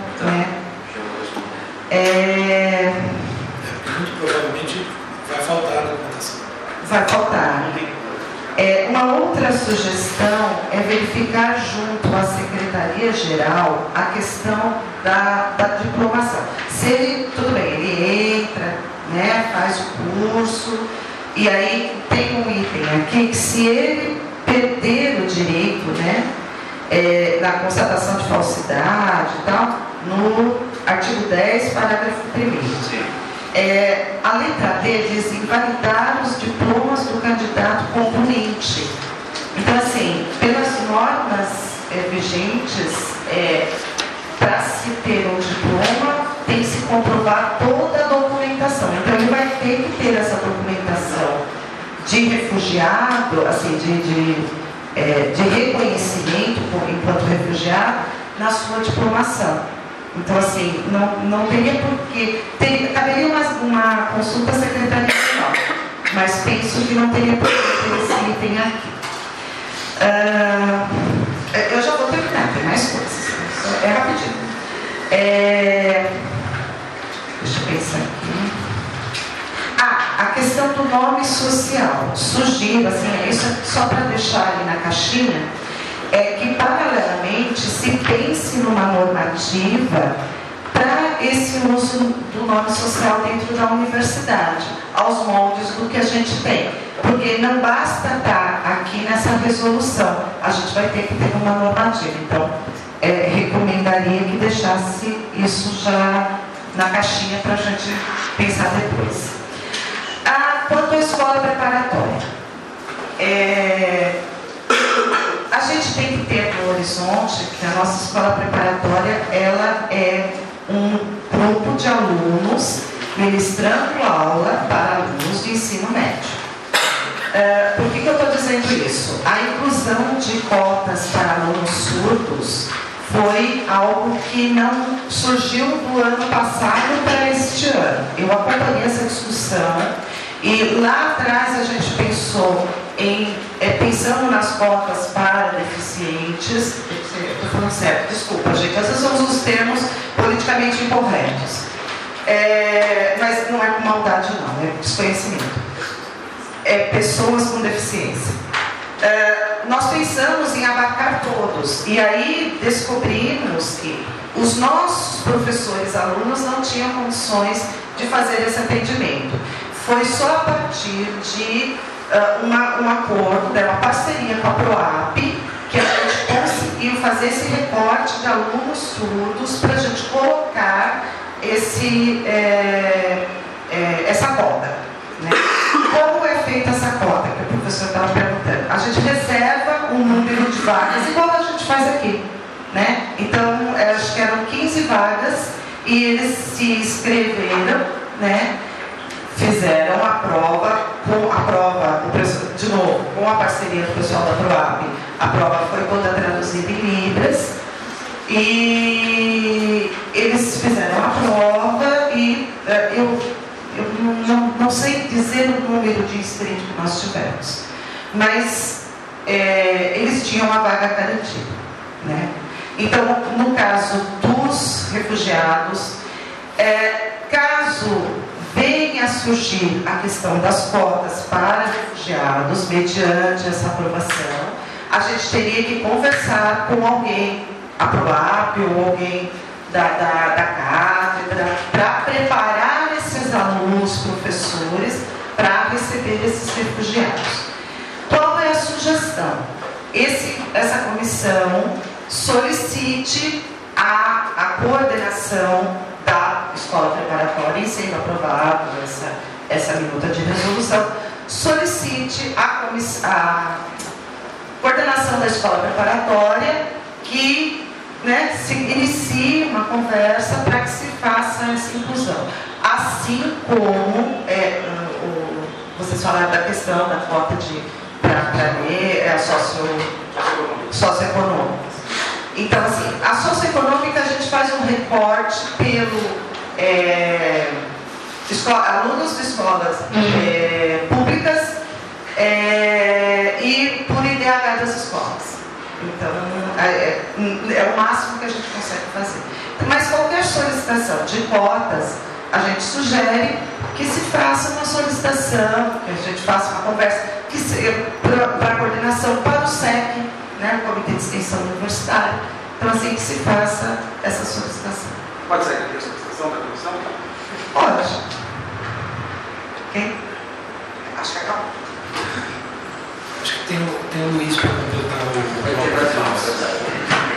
Muito provavelmente vai faltar a documentação. Vai faltar. Uma outra sugestão é verificar junto à Secretaria-Geral a questão da diplomação. Se ele, tudo bem, ele entra, né, faz o curso, e aí tem um item aqui que se ele perder o direito, né, na constatação de falsidade e tal, no artigo 10, parágrafo 1º. A letra D diz invalidar os diplomas do candidato componente. Então, assim, pelas normas vigentes, para se ter um diploma, tem que se comprovar toda a documentação. Então, ele vai ter que ter essa documentação de refugiado, assim, de reconhecimento enquanto refugiado na sua diplomação. Então, assim, não teria porquê. Caberia uma consulta à Secretaria Nacional, mas penso que não teria porquê ter esse item aqui. Eu já vou terminar, tem mais coisas. É rapidinho. Deixa eu pensar aqui. A questão do nome social. Sugiro, assim, isso é só para deixar ali na caixinha, que paralelamente se pense numa normativa para esse uso do nome social dentro da universidade, aos moldes do que a gente tem. Porque não basta estar aqui nessa resolução, a gente vai ter que ter uma normativa. Então, recomendaria que deixasse isso já na caixinha para a gente pensar depois. Quanto à escola preparatória, a gente tem que ter no horizonte que a nossa escola preparatória ela é um grupo de alunos ministrando aula para alunos de ensino médio. Por que eu estou dizendo isso? A inclusão de cotas para alunos surdos foi algo que não surgiu do ano passado para este ano. Eu acompanhei essa discussão e lá atrás a gente pensou pensando nas cotas para deficientes. Estou falando certo, desculpa, gente, às vezes eu uso os termos politicamente incorretos. Mas não é com maldade, não, é desconhecimento. Pessoas com deficiência. Nós pensamos em abarcar todos, e aí descobrimos que os nossos professores, alunos, não tinham condições de fazer esse atendimento. Foi só a partir de um acordo, uma parceria com a PROAP, que a gente conseguiu fazer esse recorte de alunos surdos para a gente colocar essa cota. Né? Como é feita essa cota, que o professor estava perguntando? A gente reserva um número de vagas, igual a gente faz aqui. Né? Então, acho que eram 15 vagas, e eles se inscreveram, né? Fizeram a prova, de novo, com a parceria do pessoal da PROAP. A prova foi toda traduzida em Libras, e eles fizeram a prova, e eu não sei dizer o número de inscritos que nós tivemos, mas eles tinham uma vaga garantida. Né? Então, no caso dos refugiados, caso venha a surgir a questão das cotas para refugiados, mediante essa aprovação, a gente teria que conversar com alguém, a PROAP ou alguém da cátedra, para preparar esses alunos, professores, para receber esses refugiados. Qual é a sugestão? Essa comissão solicite a coordenação da escola preparatória, e sendo aprovada essa minuta de resolução, solicite a coordenação da escola preparatória que, né, se inicie uma conversa para que se faça essa inclusão. Assim como vocês falaram da questão da cota para ler socioeconômica. Então, assim, a socioeconômica a gente faz um recorte pelo alunos de escolas públicas e por IDH das escolas. Então, é o máximo que a gente consegue fazer. Mas qualquer solicitação de cotas, a gente sugere que se faça uma solicitação, que a gente faça uma conversa para a coordenação para o SEC, né, o Comitê de Extensão Universitária, Então, assim que se faça essa solicitação. Pode sair aqui a solicitação da comissão? Pode. Ok? Acho que acabou. Acho que tem o Luiz para completar o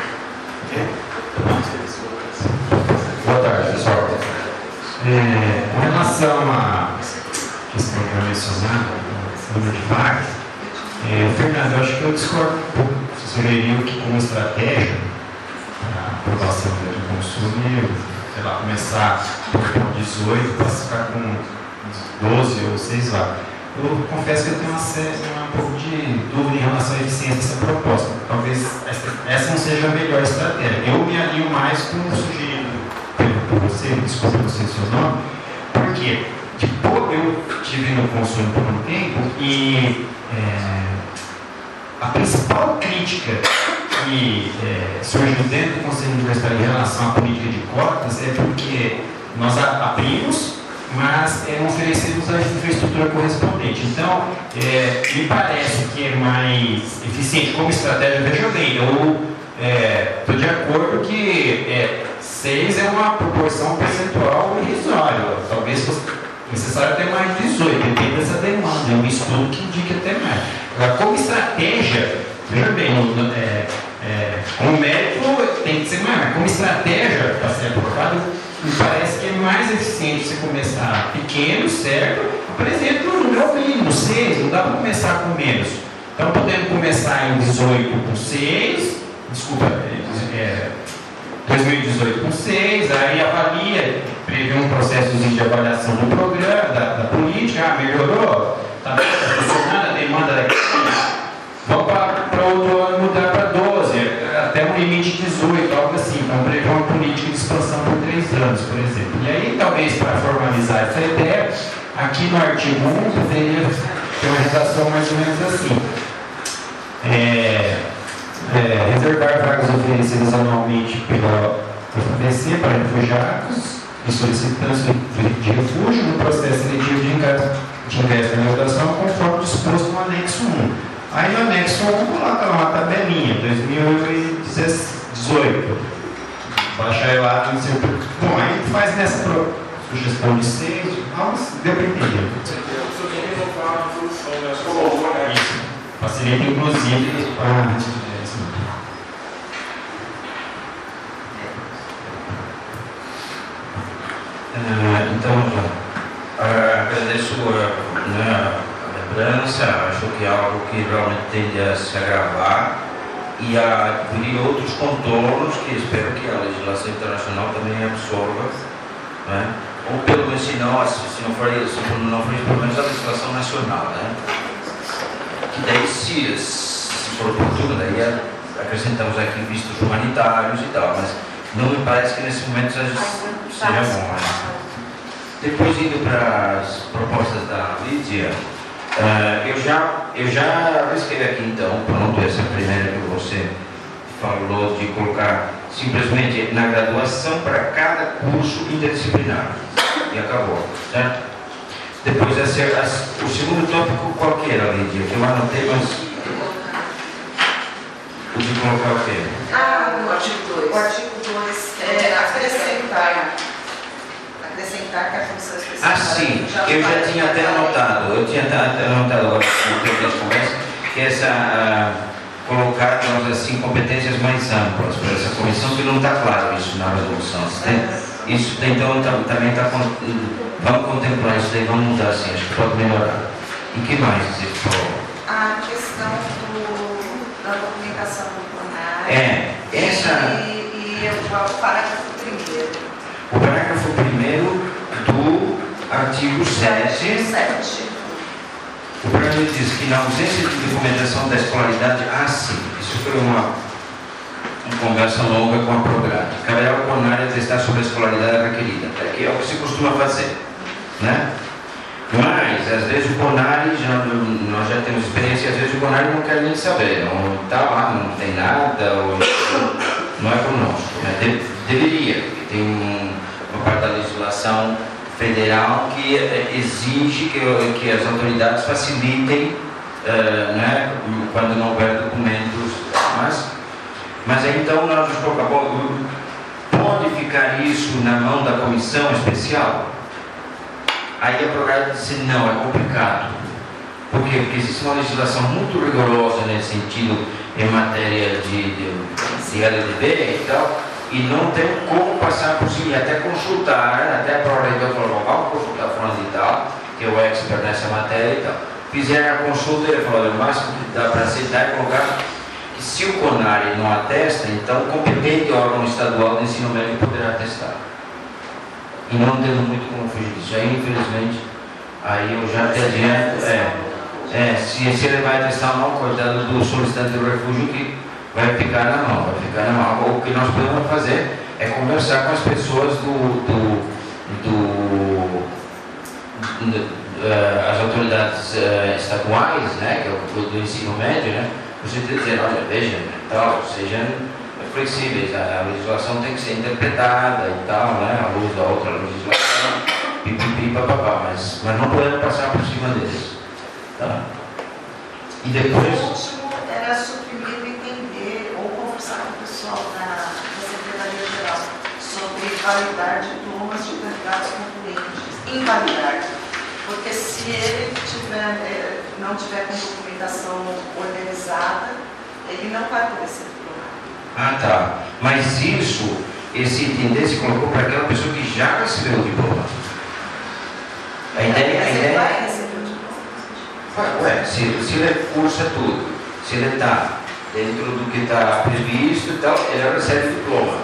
Boa tarde, pessoal. Com relação à questão que eu mencionava, o número de vagas, Fernando, eu acho que eu discordo um pouco. Você sugeriu que, como estratégia para a aprovação do consumo, sei lá, começar com 18, para ficar com 12 ou 6 vagas. Eu confesso que eu tenho um pouco de dúvida em relação à eficiência dessa proposta. Talvez essa não seja a melhor estratégia. Eu me alinho mais com o sugerido por você, desculpa, não sei o seu nome, porque eu estive no consumo por um tempo e a principal crítica que surgiu dentro do Conselho Universitário em relação à política de cotas é porque nós abrimos, mas não oferecemos a infraestrutura correspondente. Então, me parece que é mais eficiente como estratégia. Veja bem, eu estou de acordo que 6 é uma proporção percentual irrisória. Talvez fosse necessário ter mais de 18, depende dessa demanda. É um estudo que indica até mais. Agora, como estratégia, veja bem, como médico tem que ser maior. Como estratégia para ser aprovado, me parece que é mais eficiente você começar pequeno, certo? Apresenta um número mínimo, 6, não dá para começar com menos. Então, podemos começar em 18 com 6, desculpa, 2018 com 6, aí avalia, prevê um processo de avaliação do programa, da política, melhorou, está funcionando, a demanda daqui. Vamos para outro ano mudar para 12, até um limite de 18, algo assim. Então, prevê uma política de expansão por 3 anos, por exemplo. E aí, talvez, para formalizar essa ideia, aqui no artigo 1, poderia ter uma redação mais ou menos assim. Reservar vagas oferecidas anualmente pela UFABC para refugiados e solicitantes de refúgio no processo seletivo de ingresso na graduação, conforme disposto no anexo 1. Aí no anexo 1, coloca lá uma tabelinha, 2018. Baixar lá no seu. Bom, aí faz nessa sugestão de 6, deu para entender. Isso. Facilita, inclusive, para. Então, agradeço a lembrança, acho que é algo que realmente tende a se agravar e a adquirir outros contornos que espero que a legislação internacional também absorva, né? Ou pelo menos, se não for isso, pelo menos a legislação nacional, né? Que daí, se for oportuno, daí acrescentamos aqui vistos humanitários e tal, mas não me parece que nesse momento seja bom, né? Depois, indo para as propostas da Lídia, eu já escrevi aqui, então, pronto, essa primeira que você falou de colocar simplesmente na graduação para cada curso interdisciplinar. E acabou, certo? Depois, o segundo tópico, qual que era, Lídia? Que eu anotei, mas... O de colocar o quê? O artigo 2. O artigo 2 acrescentar que a função especial. Sim, eu já tinha até anotado. Eu tinha até anotado agora no tempo das conversas que colocar, assim, competências mais amplas para essa comissão, que não está claro isso na resolução. Isso então também está. Vamos contemplar isso daí, vamos mudar assim, acho que pode melhorar. E que mais você falou? A questão da documentação do plenário. E o parágrafo 1º. O parágrafo 1º do artigo 7. O parágrafo diz que na ausência de documentação da escolaridade, sim, isso foi uma conversa longa com a Prograde, caberá ao CONARE atestar sobre a escolaridade requerida, que é o que se costuma fazer, né? Mas, às vezes o CONARE, nós já temos experiência, às vezes o CONARE não quer nem saber, não está lá, não tem nada, ou não é conosco, né? Deveria, porque tem uma parte da legislação federal que exige que as autoridades facilitem, né, quando não houver documentos. Mas Mas aí então nós nos colocamos, pode ficar isso na mão da comissão especial? Aí a Procad disse, não, é complicado. Por quê? Porque existe uma legislação muito rigorosa nesse sentido em matéria de LDB e tal, e não tem como passar por cima, e até consultar, até a Procad falou, vamos consultar fulano e tal, que é o expert nessa matéria e tal. Fizeram a consulta e ele falou, o máximo que dá para aceitar é colocar que se o CONARE não atesta, então o competente órgão estadual de ensino médio poderá atestar. E não tendo muito como fugir disso. Aí, infelizmente, aí eu já te adianto, se ele vai atestar ou não, coitado do solicitante do refúgio que vai ficar na mão, O que nós podemos fazer é conversar com as pessoas as autoridades estaduais, né, que é o do ensino médio, né, você dizer, olha, vejam, tal, sejam flexíveis, a legislação tem que ser interpretada e tal, né, à luz da outra legislação, pipipi, papapá, mas não podemos passar por cima deles. Tá? E depois... O último era suprimir entender ou conversar com o pessoal da Secretaria-Geral sobre validar diplomas de candidatos concorrentes. Invalidar. Porque se ele não tiver com documentação organizada, ele não vai poder ser diplomado. Ah, tá. Mas isso, esse entender se colocou para aquela pessoa que já recebeu o diploma. A ideia vai receber o diploma. Ué, se ele cursa tudo, se ele está dentro do que está previsto e tal, ele recebe o diploma.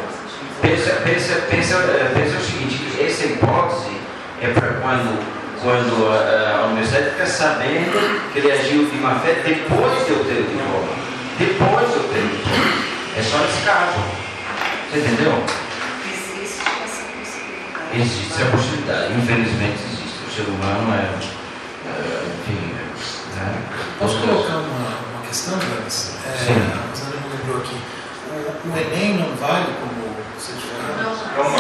Pensa o seguinte, que essa hipótese é para quando a universidade fica sabendo que ele agiu de má fé depois de eu ter o diploma. Depois de eu ter o diploma. É só nesse caso. Você entendeu? Existe essa possibilidade. Existe essa possibilidade. Infelizmente existe. O ser humano enfim... Né? Posso colocar uma questão, Gladys? Sim. A Rosana me lembrou aqui. O Enem não vale como certificado?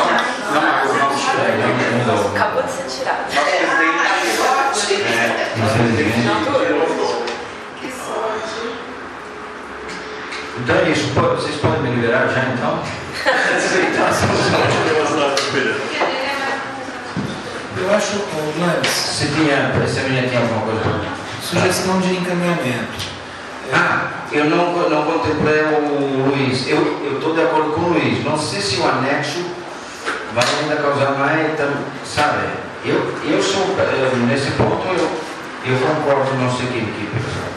Não. Acabou de ser tirado. Então é isso. Vocês podem me liberar já então? Eu acho, Gladys, se a menina tinha alguma coisa para mim. Sugestão de encaminhamento. Eu não contemplei o Luiz. Eu estou de acordo com o Luiz. Não sei se o anexo vai ainda causar mais, sabe? Eu sou, nesse ponto, eu concordo, não sei quem que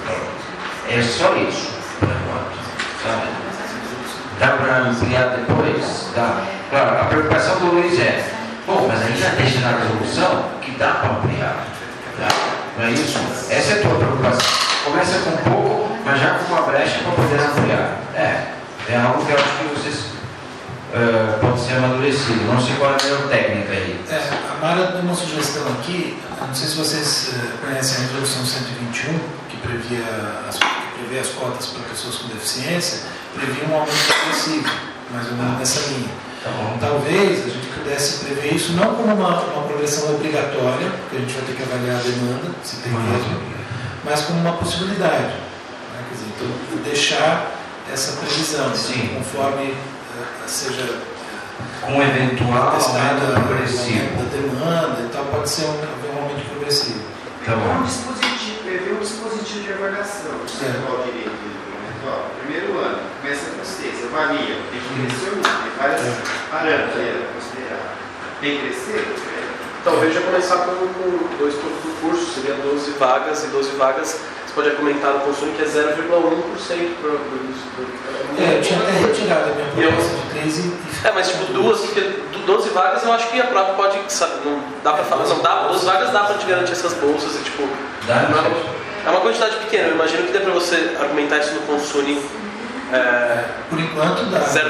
é só isso, por enquanto, sabe? Dá para ampliar depois? Dá. Claro, a preocupação do Luiz é, bom, mas aí já deixa na resolução que dá para ampliar. Tá? Não é isso? Essa é a tua preocupação. Começa com pouco, mas já com uma brecha para poder ampliar. É algo que eu acho que vocês pode ser amadurecido. Não sei qual é a melhor técnica aí. A Mara deu uma sugestão aqui, não sei se vocês conhecem a resolução 121, que prevê as cotas para pessoas com deficiência, previa um aumento progressivo, mais ou menos nessa linha. Talvez a gente pudesse prever isso não como uma progressão obrigatória, porque a gente vai ter que avaliar a demanda, se tem mesmo, mas como uma possibilidade. Né? Quer dizer, então, deixar essa previsão, conforme seja com eventual aumento progressivo da demanda e tal, pode ser um aumento progressivo. Tá bom. Prevê um dispositivo de avaliação. Você coloca direito no primeiro ano, começa com você avalia, tem que crescer ou não, tem vários parâmetros aí a considerar. Tem que crescer? Talvez já começar com 2 cursos, seria 12 vagas, e 12 vagas você pode comentar no consumo que é 0,1% para isso. Eu tinha até retirado a minha proposta de 3 mas tipo 12 vagas eu acho que a prova pode, não dá para falar, 12 vagas dá para te garantir essas bolsas e tipo, é uma quantidade pequena, eu imagino que dê para você argumentar isso no consumo. Por enquanto dá. 0,1%.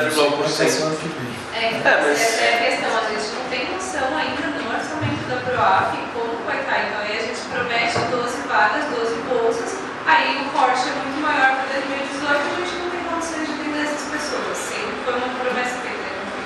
Mas essa é a questão, a gente não tem noção ainda no orçamento da PROAF como vai estar. Então aí a gente promete 12 vagas, 12 bolsas, aí o corte é muito maior para 2018, a gente não tem condições de atender essas pessoas. Sempre foi uma promessa feita,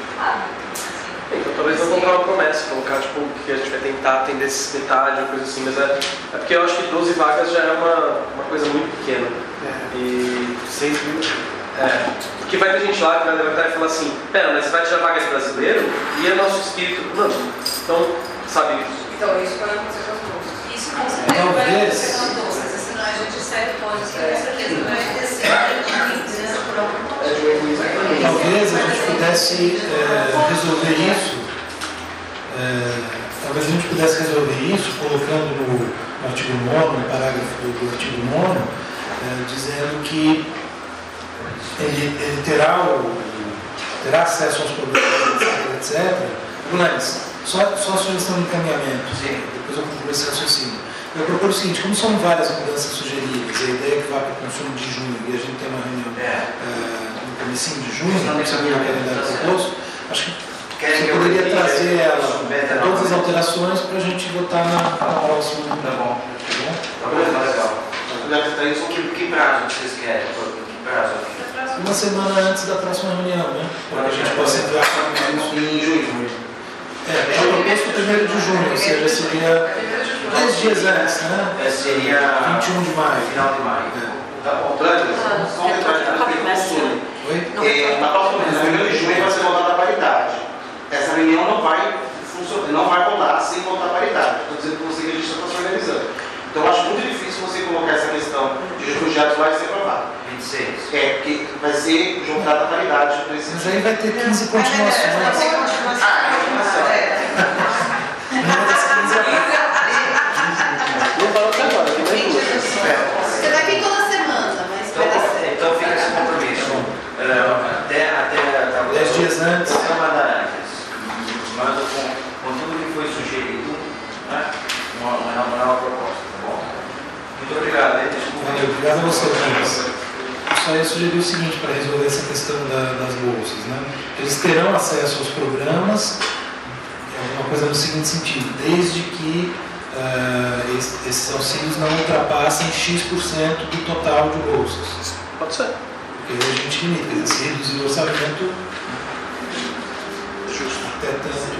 então talvez não colocar uma promessa, colocar tipo, que a gente vai tentar atender esses detalhes, uma coisa assim, mas é porque eu acho que 12 vagas já é uma coisa muito pequena. E 6 mil. Que vai ter gente lá que vai levantar e falar assim, pera, mas você vai tirar vaga de brasileiro? E é nosso espírito. Não. Então, sabe? Então, isso pode acontecer com as bolsas. Isso com certeza vai acontecer com as bolsas. Senão a gente segue coisas que com certeza vai acontecer. Talvez a gente pudesse resolver isso. Talvez a gente pudesse resolver isso colocando no artigo 9, no parágrafo do artigo 9, dizendo que ele terá acesso aos programas, etc. Mas só a sugestão de encaminhamento. Depois eu concluo esse raciocínio. Eu procuro o seguinte: como são várias mudanças sugeridas, a ideia é que vá para o consumo de junho e a gente tem uma reunião no comecinho de junho, não precisa ver o calendário proposto, acho que você poderia trazer todas as alterações para a gente votar na próxima. Tá bom. Tá legal. Que prazo vocês querem? Que prazo? Uma semana antes da próxima reunião, né? Para a gente possa entrar em junho. Já proposto 1º de junho, ou seja, seria 10 dias antes, né? Seria 21 de maio. Final de maio. Tá bom. Só um detalhe que eu na próxima reunião de junho vai ser votada a paridade. Essa reunião não vai funcionar, não vai rodar sem votar a paridade. Estou dizendo para você que a gente está se organizando. Então eu acho muito difícil você colocar essa questão de refugiados lá e ser aprovado. 26. Porque vai ser juntada a paridade. Mas aí vai ter 15 continuações. Não falou até agora, que vai tudo. Você vai vir toda semana, mas vai dar certo. Então fica esse compromisso. Até 10 dias antes. Mas com tudo que foi sugerido, né? Uma nova proposta, tá bom? Muito obrigado, hein? Obrigado a você, Luiz. Só ia sugerir o seguinte para resolver essa questão das bolsas, né? Eles terão acesso aos programas, uma coisa no seguinte sentido, desde que esses auxílios não ultrapassem X% do total de bolsas. Pode ser. Porque a gente limita, se reduzir o orçamento até tanto.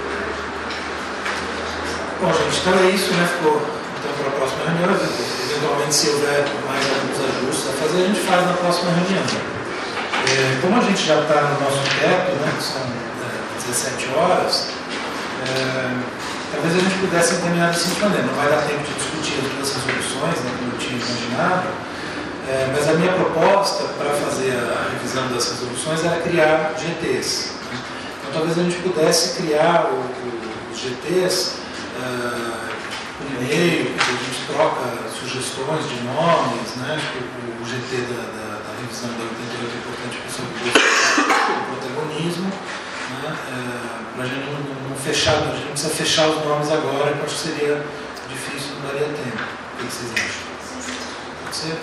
Bom, gente, então é isso, né? Ficou então para a próxima reunião. Eventualmente, se houver mais alguns ajustes a fazer, a gente faz na próxima reunião. Como a gente já está no nosso teto, né, que são 17 horas, talvez a gente pudesse encaminhar da seguinte maneira. Não vai dar tempo de discutir as duas resoluções, né, como eu tinha imaginado, mas a minha proposta para fazer a revisão das resoluções era criar GTs. Né? Então, talvez a gente pudesse criar os GTs por e-mail, que a gente troca sugestões de nomes, né? O GT da revisão da 88 é importante para o protagonismo, né? Para a gente não fechar, a gente não precisa fechar os nomes agora, que eu acho que seria difícil, não daria tempo. O que vocês acham? Pode ser?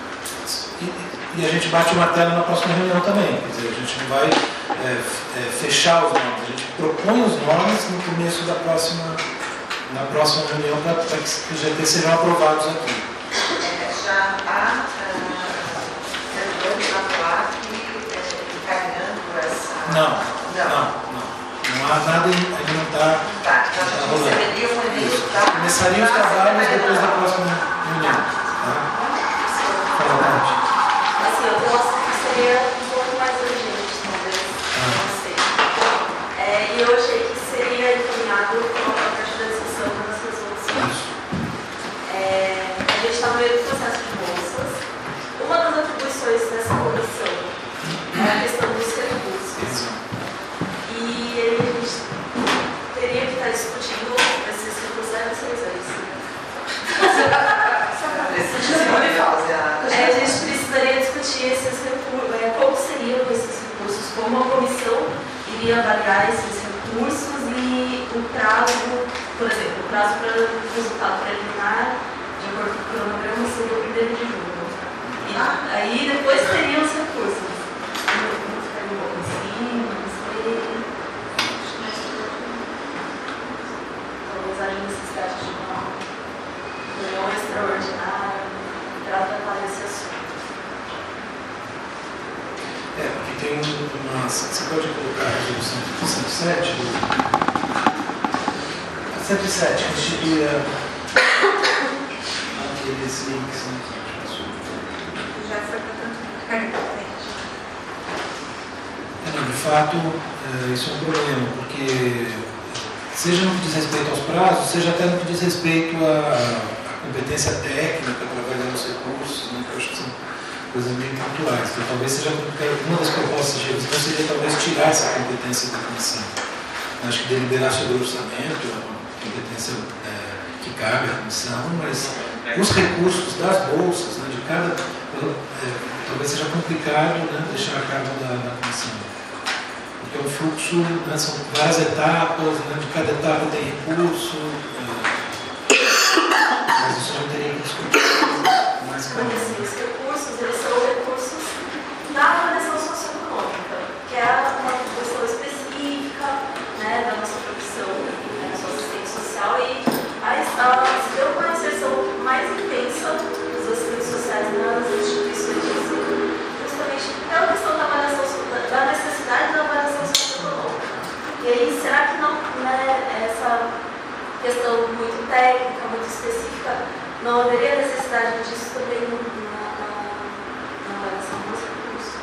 E a gente bate o martelo na próxima reunião também, quer dizer, a gente não vai fechar os nomes, a gente propõe os nomes no começo da na próxima reunião para que os GTs sejam aprovados aqui. Já há servidores na PLAC encaminhando essa... Não há nada, ainda não está rolando. Começariam os trabalhos depois da próxima reunião. Tá? Fala, Tati. Assim, eu gosto que seria um pouco mais urgente, talvez, não sei. E eu achei que seria encaminhado a partir da discussão das resoluções. A gente está no meio do processo de bolsas. Uma das atribuições dessa comissão é a questão dos recursos. E a gente teria que estar discutindo esses recursos. A gente precisaria discutir esses recursos, como seriam esses recursos, como a comissão iria avaliar esses recursos e o prazo, por exemplo, o prazo para o resultado preliminar, de acordo com o cronograma, seria o 1º de junho. E aí depois teriam os recursos. Talvez haja necessidade de uma reunião extraordinária para tratar esse assunto. Porque tem uma... Você pode colocar a resolução 107? A 107 constitui aqueles links. Já foi para tanto. de fato, isso é um problema, porque seja no que diz respeito aos prazos, seja até no que diz respeito à competência técnica para avaliar os recursos, né, que eu acho que são coisas bem pontuais. Então, talvez seja uma das propostas de revisão seria talvez tirar essa competência da comissão. Eu acho que deliberar sobre o orçamento é uma competência que cabe à comissão, mas os recursos das bolsas, né, de cada talvez seja complicado, né, deixar a cargo da comissão. Porque é um fluxo, né, são várias etapas, né, de cada etapa tem recurso, mas isso não teria que discutir mais claro. Os recursos, eles são recursos da avaliação socioeconômica, que é uma questão específica, né, da nossa profissão, né, da sua assistente social, e se deu uma inserção mais intensa dos assistentes sociais nas instituições de ensino, justamente pela questão da avaliação, da necessidade da avaliação socioeconômica. E aí, será que não, né, essa questão muito técnica, muito específica, não haveria necessidade disso também na avaliação dos recursos?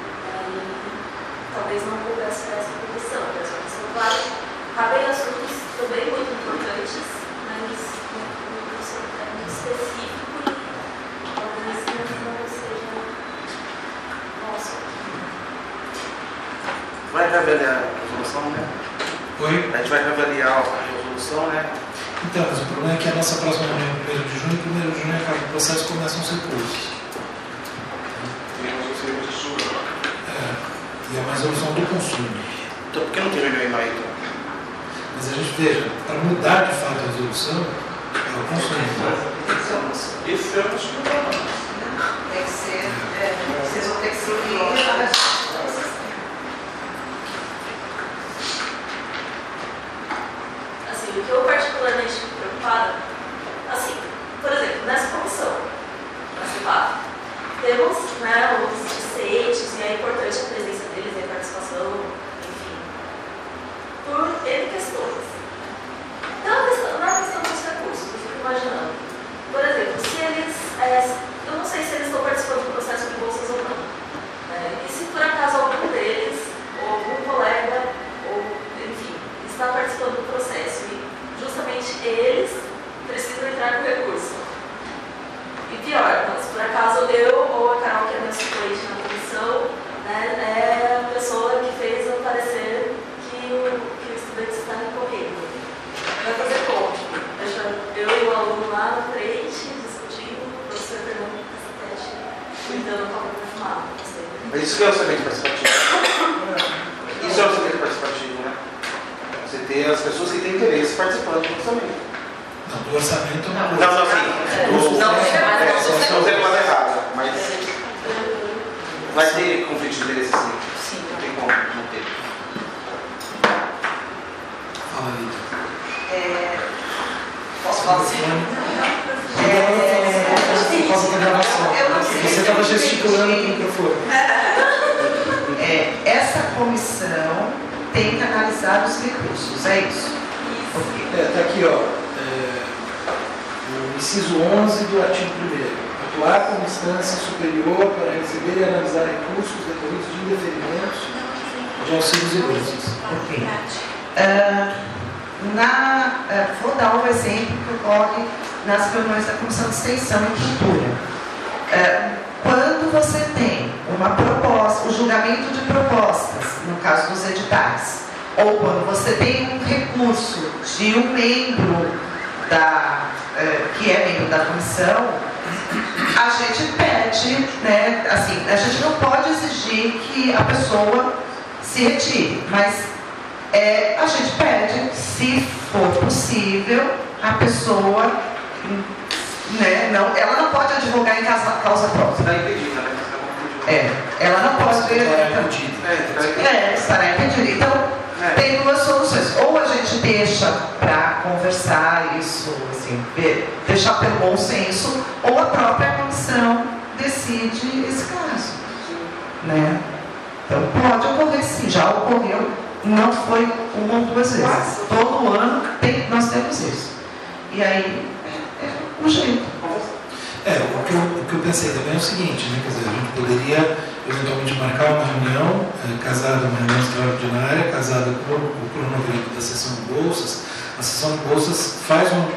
Talvez não coubesse essa comissão, claro, cabem assuntos também muito importantes, mas muito específico e talvez não seja nosso. Vai reavaliar a resolução, né? Oi? A gente vai reavaliar a resolução, né? Então, mas o problema é que a nossa próxima reunião é 1º de junho, e 1º de junho acaba o processo e começam os recursos. E é uma resolução do consumo. Então, por que não tem reunião em maio? Mas a gente veja, para mudar de fato a resolução, é o consumo. Esse é o nosso problema. Tem que ser, vocês vão ter que seguir. Assim, o que eu particularmente fico preocupada, assim, por exemplo, nessa comissão, temos, né, os discentes, e é importante a presença deles, a participação, enfim, por N questões. Na questão dos recursos, eu fico imaginando, por exemplo, se eles, eu não sei se eles estão participando do processo de bolsas ou não, né, e se por acaso algum deles, ou algum colega, ou enfim, está participando do processo, e justamente eles precisam entrar com recurso. E pior, então, se por acaso eu ou a Carol, que é minha suplente na comissão, né, é a pessoa que fez o parecer que o estudante está recorrendo. Vai fazer como? Deixa eu e o aluno lá na frente, discutindo, o professor Fernando Cassatete, cuidando com a perfumada. Mas isso que é o orçamento participativo. Isso é o orçamento participativo, né? Você ter as pessoas que têm interesse participando do orçamento. Não, do orçamento não. Não, sim. Não usei a palavra errada, mas vai ter conflito de interesse sim. Sim. Não tem como não ter. Fala aí. Posso falar assim? Você estava gesticulando com o microfone. Essa comissão tem que analisar os recursos, é isso? Está aqui, ó. O inciso 11 do artigo 1º. Atuar como instância superior para receber e analisar recursos decorridos de indeferimentos de auxílios e bolsas. Ok. Vou dar um exemplo que ocorre nas reuniões da Comissão de Extensão e Cultura. Quando você tem uma proposta, o julgamento de propostas, no caso dos editais, ou quando você tem um recurso de um membro que é membro da comissão, a gente pede, né, assim, a gente não pode exigir que a pessoa se retire, mas a gente pede, se for possível, a pessoa, né, ela não pode advogar em causa própria. Está impedida, né? Ela não pode. Estará impedida. Então, tem duas soluções. Ou a gente deixa para conversar isso, assim, deixar pelo bom senso, ou a própria comissão decide esse caso. Né? Então, pode ocorrer sim, já ocorreu, não foi uma ou duas vezes. Todo ano nós temos isso. E aí, é um jeito. O que eu pensei também é o seguinte, né? Quer dizer, a gente poderia eventualmente marcar uma reunião casada, uma reunião extraordinária, casada com o cronograma da sessão de bolsas. A sessão de bolsas faz um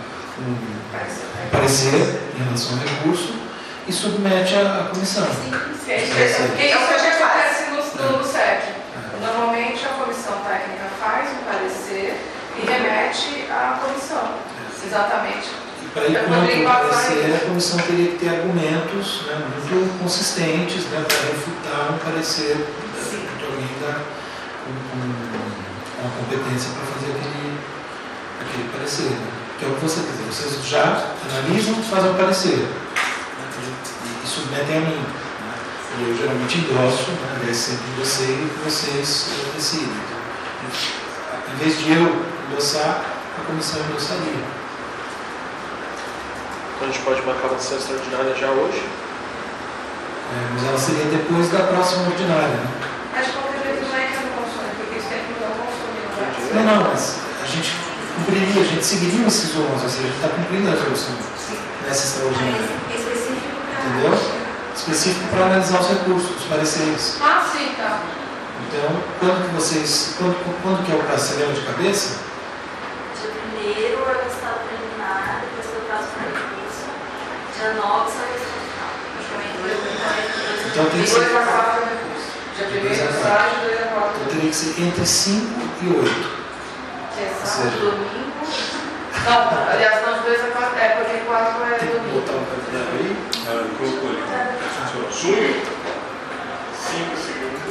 parecer em relação ao recurso e submete à comissão. Sim, é o que acontece no SEC. Normalmente a comissão técnica faz um parecer e remete à comissão. Exatamente. E para ir contra o parecer, a comissão teria que ter argumentos, né, muito consistentes, né, para refutar um parecer de alguém com a competência para fazer aquele parecer. Né? Que é o que você quer dizer. Vocês já analisam, fazem o parecer, né, e submetem a mim. Né? E eu geralmente endosso, né, é sempre você e vocês decidem. Então, em vez de eu endossar, a comissão endossaria. Então a gente pode marcar uma sessão extraordinária já hoje? Mas ela seria depois da próxima ordinária. Né? Mas de qualquer jeito não é que não consome, porque isso tem que não consumir. Não, mas a gente cumpriria, a gente seguiria esses 11, ou seja, a gente está cumprindo a resolução nessa extraordinária. Entendeu? Específico para analisar os recursos, os pareceres. Ah, sim, tá. Então, quando que é o prazo? Você lembra de cabeça? Dia 1º é o estado preliminar, depois do prazo para recurso. Dia 9 sai o resultado. Então tem que ser. 2 a 4 é recurso. Dia 1º estágio, 2 a 4. Então teria que ser entre 5 e 8. Que é sábado, domingo. Não, aliás, não, 2 a 4 é, porque 4 é domingo. Tem que botar um calendário aí? Colocou ali. Junho, 5 segundos.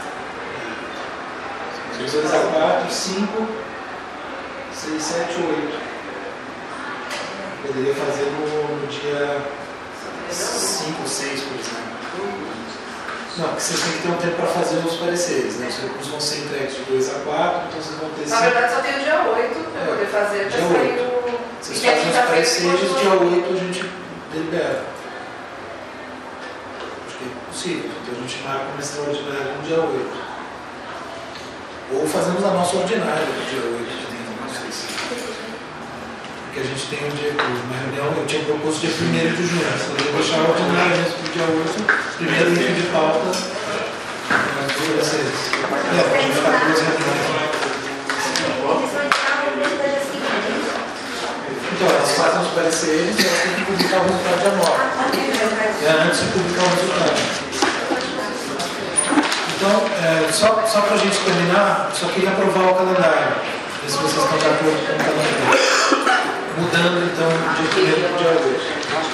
2 a 4, 5, 6, 7, 8. Poderia fazer no dia 5 ou 6, por exemplo. Não, porque vocês têm que ter um tempo para fazer os pareceres, né? Os recursos vão ser entregues de 2 a 4, então vocês vão ter... Na verdade, só tem o dia 8 para poder fazer. Dia 8. Vocês fazem os pareceres, dia 8 a gente delibera. Acho que é possível. Então a gente marca uma extraordinária no dia 8. Ou fazemos a nossa ordinária no dia 8 de dentro, não sei se. Porque a gente tem uma reunião, eu tinha proposto dia 1º de junho, mas poderia deixar a ordinária mesmo para o dia 8, primeiro item de pauta, mas por vocês. A gente ficar 2 reuniões. Então, elas fazem os pareceres e elas têm que publicar o resultado de amostra. É antes de publicar o resultado. Então, só para a gente terminar, só queria aprovar o calendário. Ver se vocês estão de acordo com o calendário. Mudando, então, de 1º para o dia 8.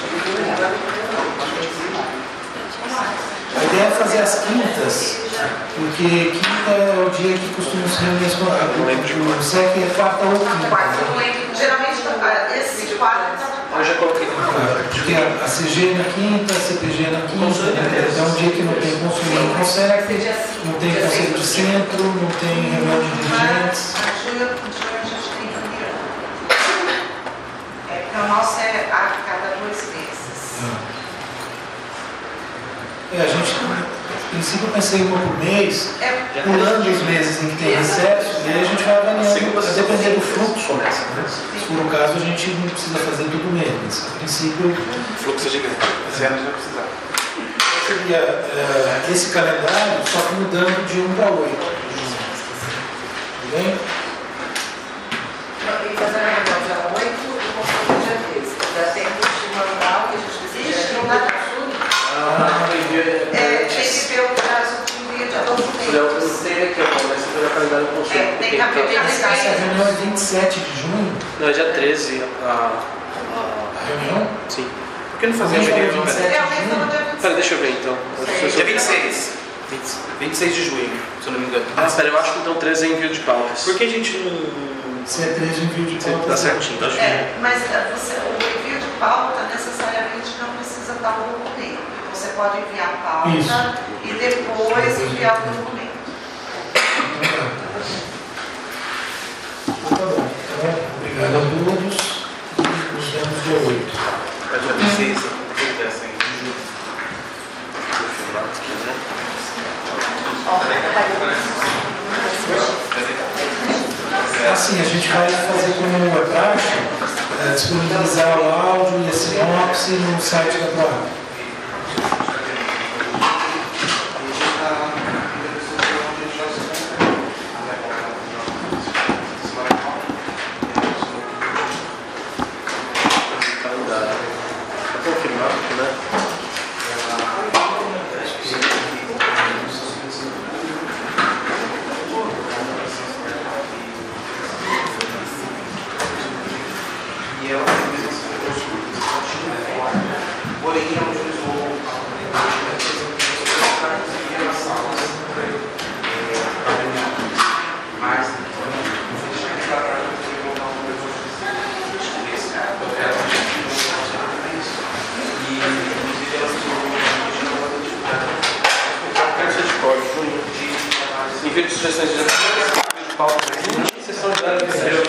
A ideia é fazer as quintas, porque quinta é o dia que costuma se reunir o SEC é quarta ou quinta. Geralmente, esse quarto eu já coloquei. Porque a CG na quinta, a CPG na quinta, né? É um dia que não tem consultor no CONSEC, não tem conselho de centro, não tem reunião de dirigentes. Junho a gente tem reunião. Porque o nosso é a cada 2 meses. A gente, a princípio, eu pensei uma por mês, pulando os meses em que tem recesso, e aí a gente vai avaliando, a depender do fluxo. Né? Se for o caso, a gente não precisa fazer todo mês, mas a princípio. Fluxo de grana, esse ano a gente vai precisar. Seria esse calendário, só que mudando de 1 para 8. Tudo bem? E fazer a reunião dia 8 e conforme dia 13. Já tem que mandar o que a gente precisa. Não dá para tem que ver o prazo do dia de documento. Eu sei aqui, mas se for o calendário eu consigo. Tem que abrir essa reunião é 27 de junho? Não, é dia 13. A reunião? Sim. Por que não fazer a reunião? Pera, deixa eu ver então. Dia 26. 26 de junho, se eu não me engano. Ah, pera, eu acho que então 13 é envio de pautas. Por que a gente não. Se é 13 envio de pautas. Tá certinho. Mas o envio de pauta necessariamente não precisa estar no documento. Você pode enviar a pauta e depois enviar o documento. Então tá bom. Então, obrigado a todos e nos vemos dia 8. É dia 26, acontece em junho. Assim, a gente vai fazer como é prática, disponibilizar o áudio e esse nome sinopse no site da PROAP. Em vez de sugestões de pauta, sessão de